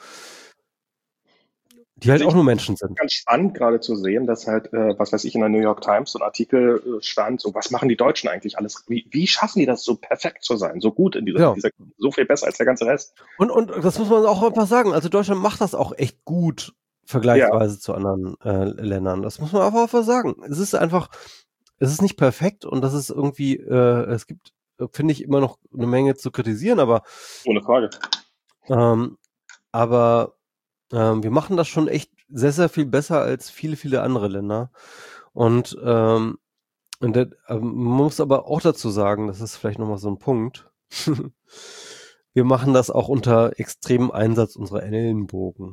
die halt Also auch ich nur Menschen sind. ganz spannend gerade zu sehen, dass halt, was weiß ich, in der New York Times so ein Artikel stand, so was machen die Deutschen eigentlich alles? Wie schaffen die das so perfekt zu sein, so gut Ja. so viel besser als der ganze Rest? Und das muss man auch einfach sagen. Also Deutschland macht das auch echt gut Ja, vergleichsweise zu anderen Ländern. Das muss man einfach sagen. Es ist nicht perfekt und das ist irgendwie, es gibt finde ich, immer noch eine Menge zu kritisieren, aber Ohne Frage. ähm, aber wir machen das schon echt sehr, sehr viel besser als viele, viele andere Länder. Und, man muss aber auch dazu sagen, das ist vielleicht nochmal so ein Punkt. Wir machen das auch unter extremem Einsatz unserer Ellenbogen.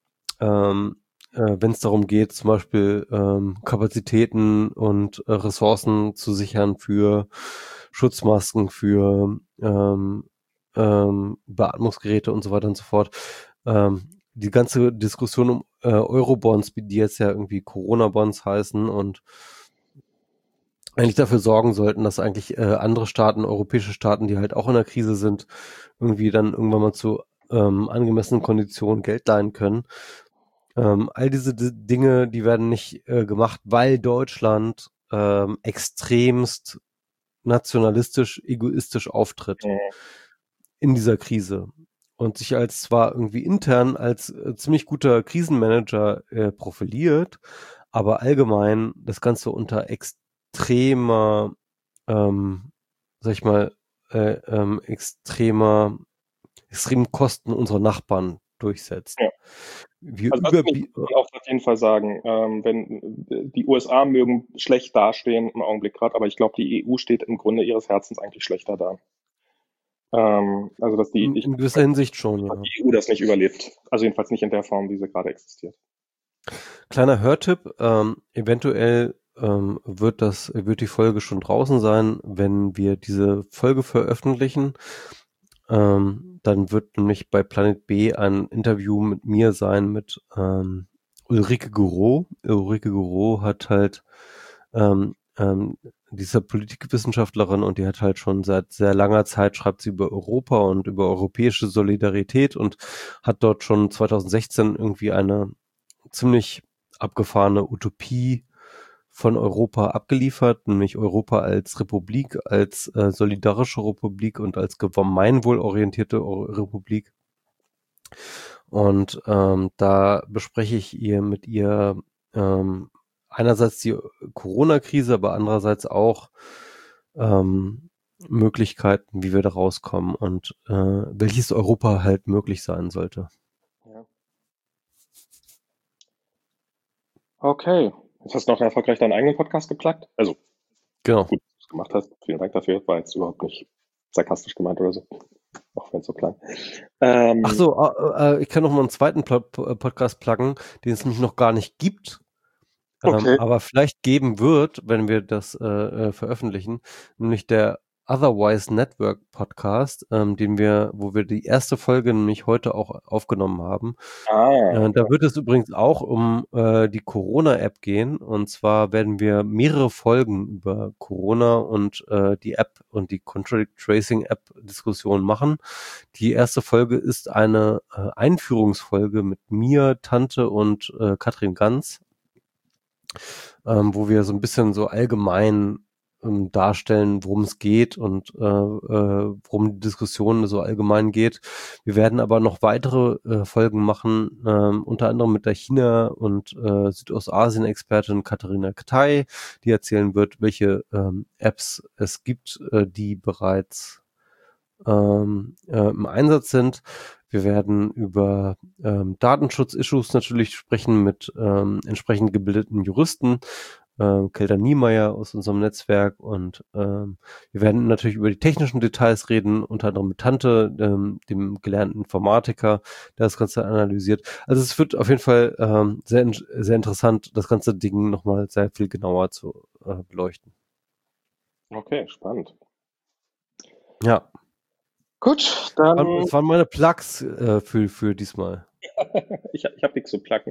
Wenn es darum geht, zum Beispiel Kapazitäten und Ressourcen zu sichern für Schutzmasken, für Beatmungsgeräte und so weiter und so fort. Die ganze Diskussion um Eurobonds, die jetzt ja irgendwie Corona-Bonds heißen und eigentlich dafür sorgen sollten, dass eigentlich andere Staaten, europäische Staaten, die halt auch in der Krise sind, irgendwie dann irgendwann mal zu angemessenen Konditionen Geld leihen können. All diese Dinge, die werden nicht gemacht, weil Deutschland extremst nationalistisch, egoistisch auftritt in dieser Krise und sich als zwar irgendwie intern als ziemlich guter Krisenmanager profiliert, aber allgemein das Ganze unter extremer, sag ich mal, extremen Kosten unserer Nachbarn durchsetzt. Ja. Wir Also das kann ich auch auf jeden Fall sagen. Die USA mögen schlecht dastehen im Augenblick gerade, aber ich glaube, die EU steht im Grunde ihres Herzens eigentlich schlechter da. Also dass in gewisser Hinsicht schon, ja. die EU das nicht überlebt. Also jedenfalls nicht in der Form, wie sie gerade existiert. Kleiner Hörtipp, eventuell wird die Folge schon draußen sein, wenn wir diese Folge veröffentlichen. Dann wird nämlich bei Planet B ein Interview mit mir sein mit Ulrike Gouraud. Ulrike Gouraud hat halt dieser Politikwissenschaftlerin und die hat halt schon seit sehr langer Zeit schreibt sie über Europa und über europäische Solidarität und hat dort schon 2016 irgendwie eine ziemlich abgefahrene Utopie von Europa abgeliefert, nämlich Europa als Republik, als solidarische Republik und als gemeinwohlorientierte Republik. Und da bespreche ich mit ihr einerseits die Corona-Krise, aber andererseits auch Möglichkeiten, wie wir da rauskommen und welches Europa halt möglich sein sollte. Ja. Okay. Jetzt hast du noch erfolgreich deinen eigenen Podcast geplagt. Also Genau. gut, dass du es gemacht hast. Vielen Dank dafür. War jetzt überhaupt nicht sarkastisch gemeint oder so. Auch wenn es so klang. Ach so, ich kann noch mal einen zweiten Podcast pluggen, den es nämlich noch gar nicht gibt, Okay. aber vielleicht geben wird, wenn wir das veröffentlichen, nämlich der Otherwise Network Podcast, wo wir die erste Folge nämlich heute auch aufgenommen haben. Da wird es übrigens auch um die Corona-App gehen. Und zwar werden wir mehrere Folgen über Corona und die App und die Contact Tracing App Diskussion machen. Die erste Folge ist eine Einführungsfolge mit mir, Tante und Katrin Ganz, wo wir so ein bisschen so allgemein darstellen, worum es geht und worum die Diskussion so allgemein geht. Wir werden aber noch weitere Folgen machen, unter anderem mit der China- und Südostasien-Expertin Katharina Ktay, die erzählen wird, welche Apps es gibt, die bereits im Einsatz sind. Wir werden über Datenschutz-Issues natürlich sprechen mit entsprechend gebildeten Juristen, Kelda Niemeyer aus unserem Netzwerk und wir werden natürlich über die technischen Details reden, unter anderem mit Tante, dem gelernten Informatiker, der das Ganze analysiert. Also es wird auf jeden Fall sehr, sehr interessant, das ganze Ding nochmal sehr viel genauer zu beleuchten. Okay, spannend. Ja. Gut, dann. Das waren meine Plugs für diesmal. Ich hab nichts zu placken.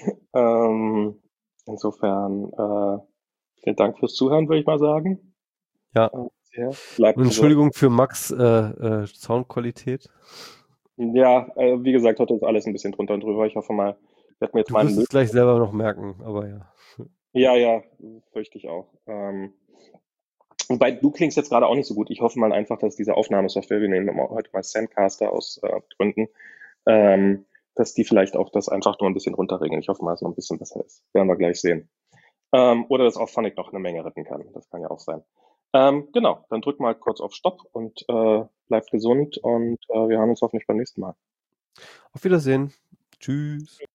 Insofern, vielen Dank fürs Zuhören, würde ich mal sagen. Ja. Bleibt Entschuldigung für Max Soundqualität. Ja, wie gesagt, heute ist alles ein bisschen drunter und drüber. Ich hoffe mal, ich werde mir jetzt Du wirst meinen es gleich selber noch merken, aber ja. Ja, fürchte ich auch. Wobei du klingst jetzt gerade auch nicht so gut. Ich hoffe mal einfach, dass diese Aufnahmesoftware, wir nehmen heute mal Zencaster aus Gründen, dass die vielleicht auch das einfach nur ein bisschen runterregeln. Ich hoffe mal, dass es noch ein bisschen besser ist. Werden wir gleich sehen. Oder dass auch Phonic noch eine Menge retten kann. Das kann ja auch sein. Genau, dann drück mal kurz auf Stopp und bleibt gesund und wir hören uns hoffentlich beim nächsten Mal. Auf Wiedersehen. Tschüss.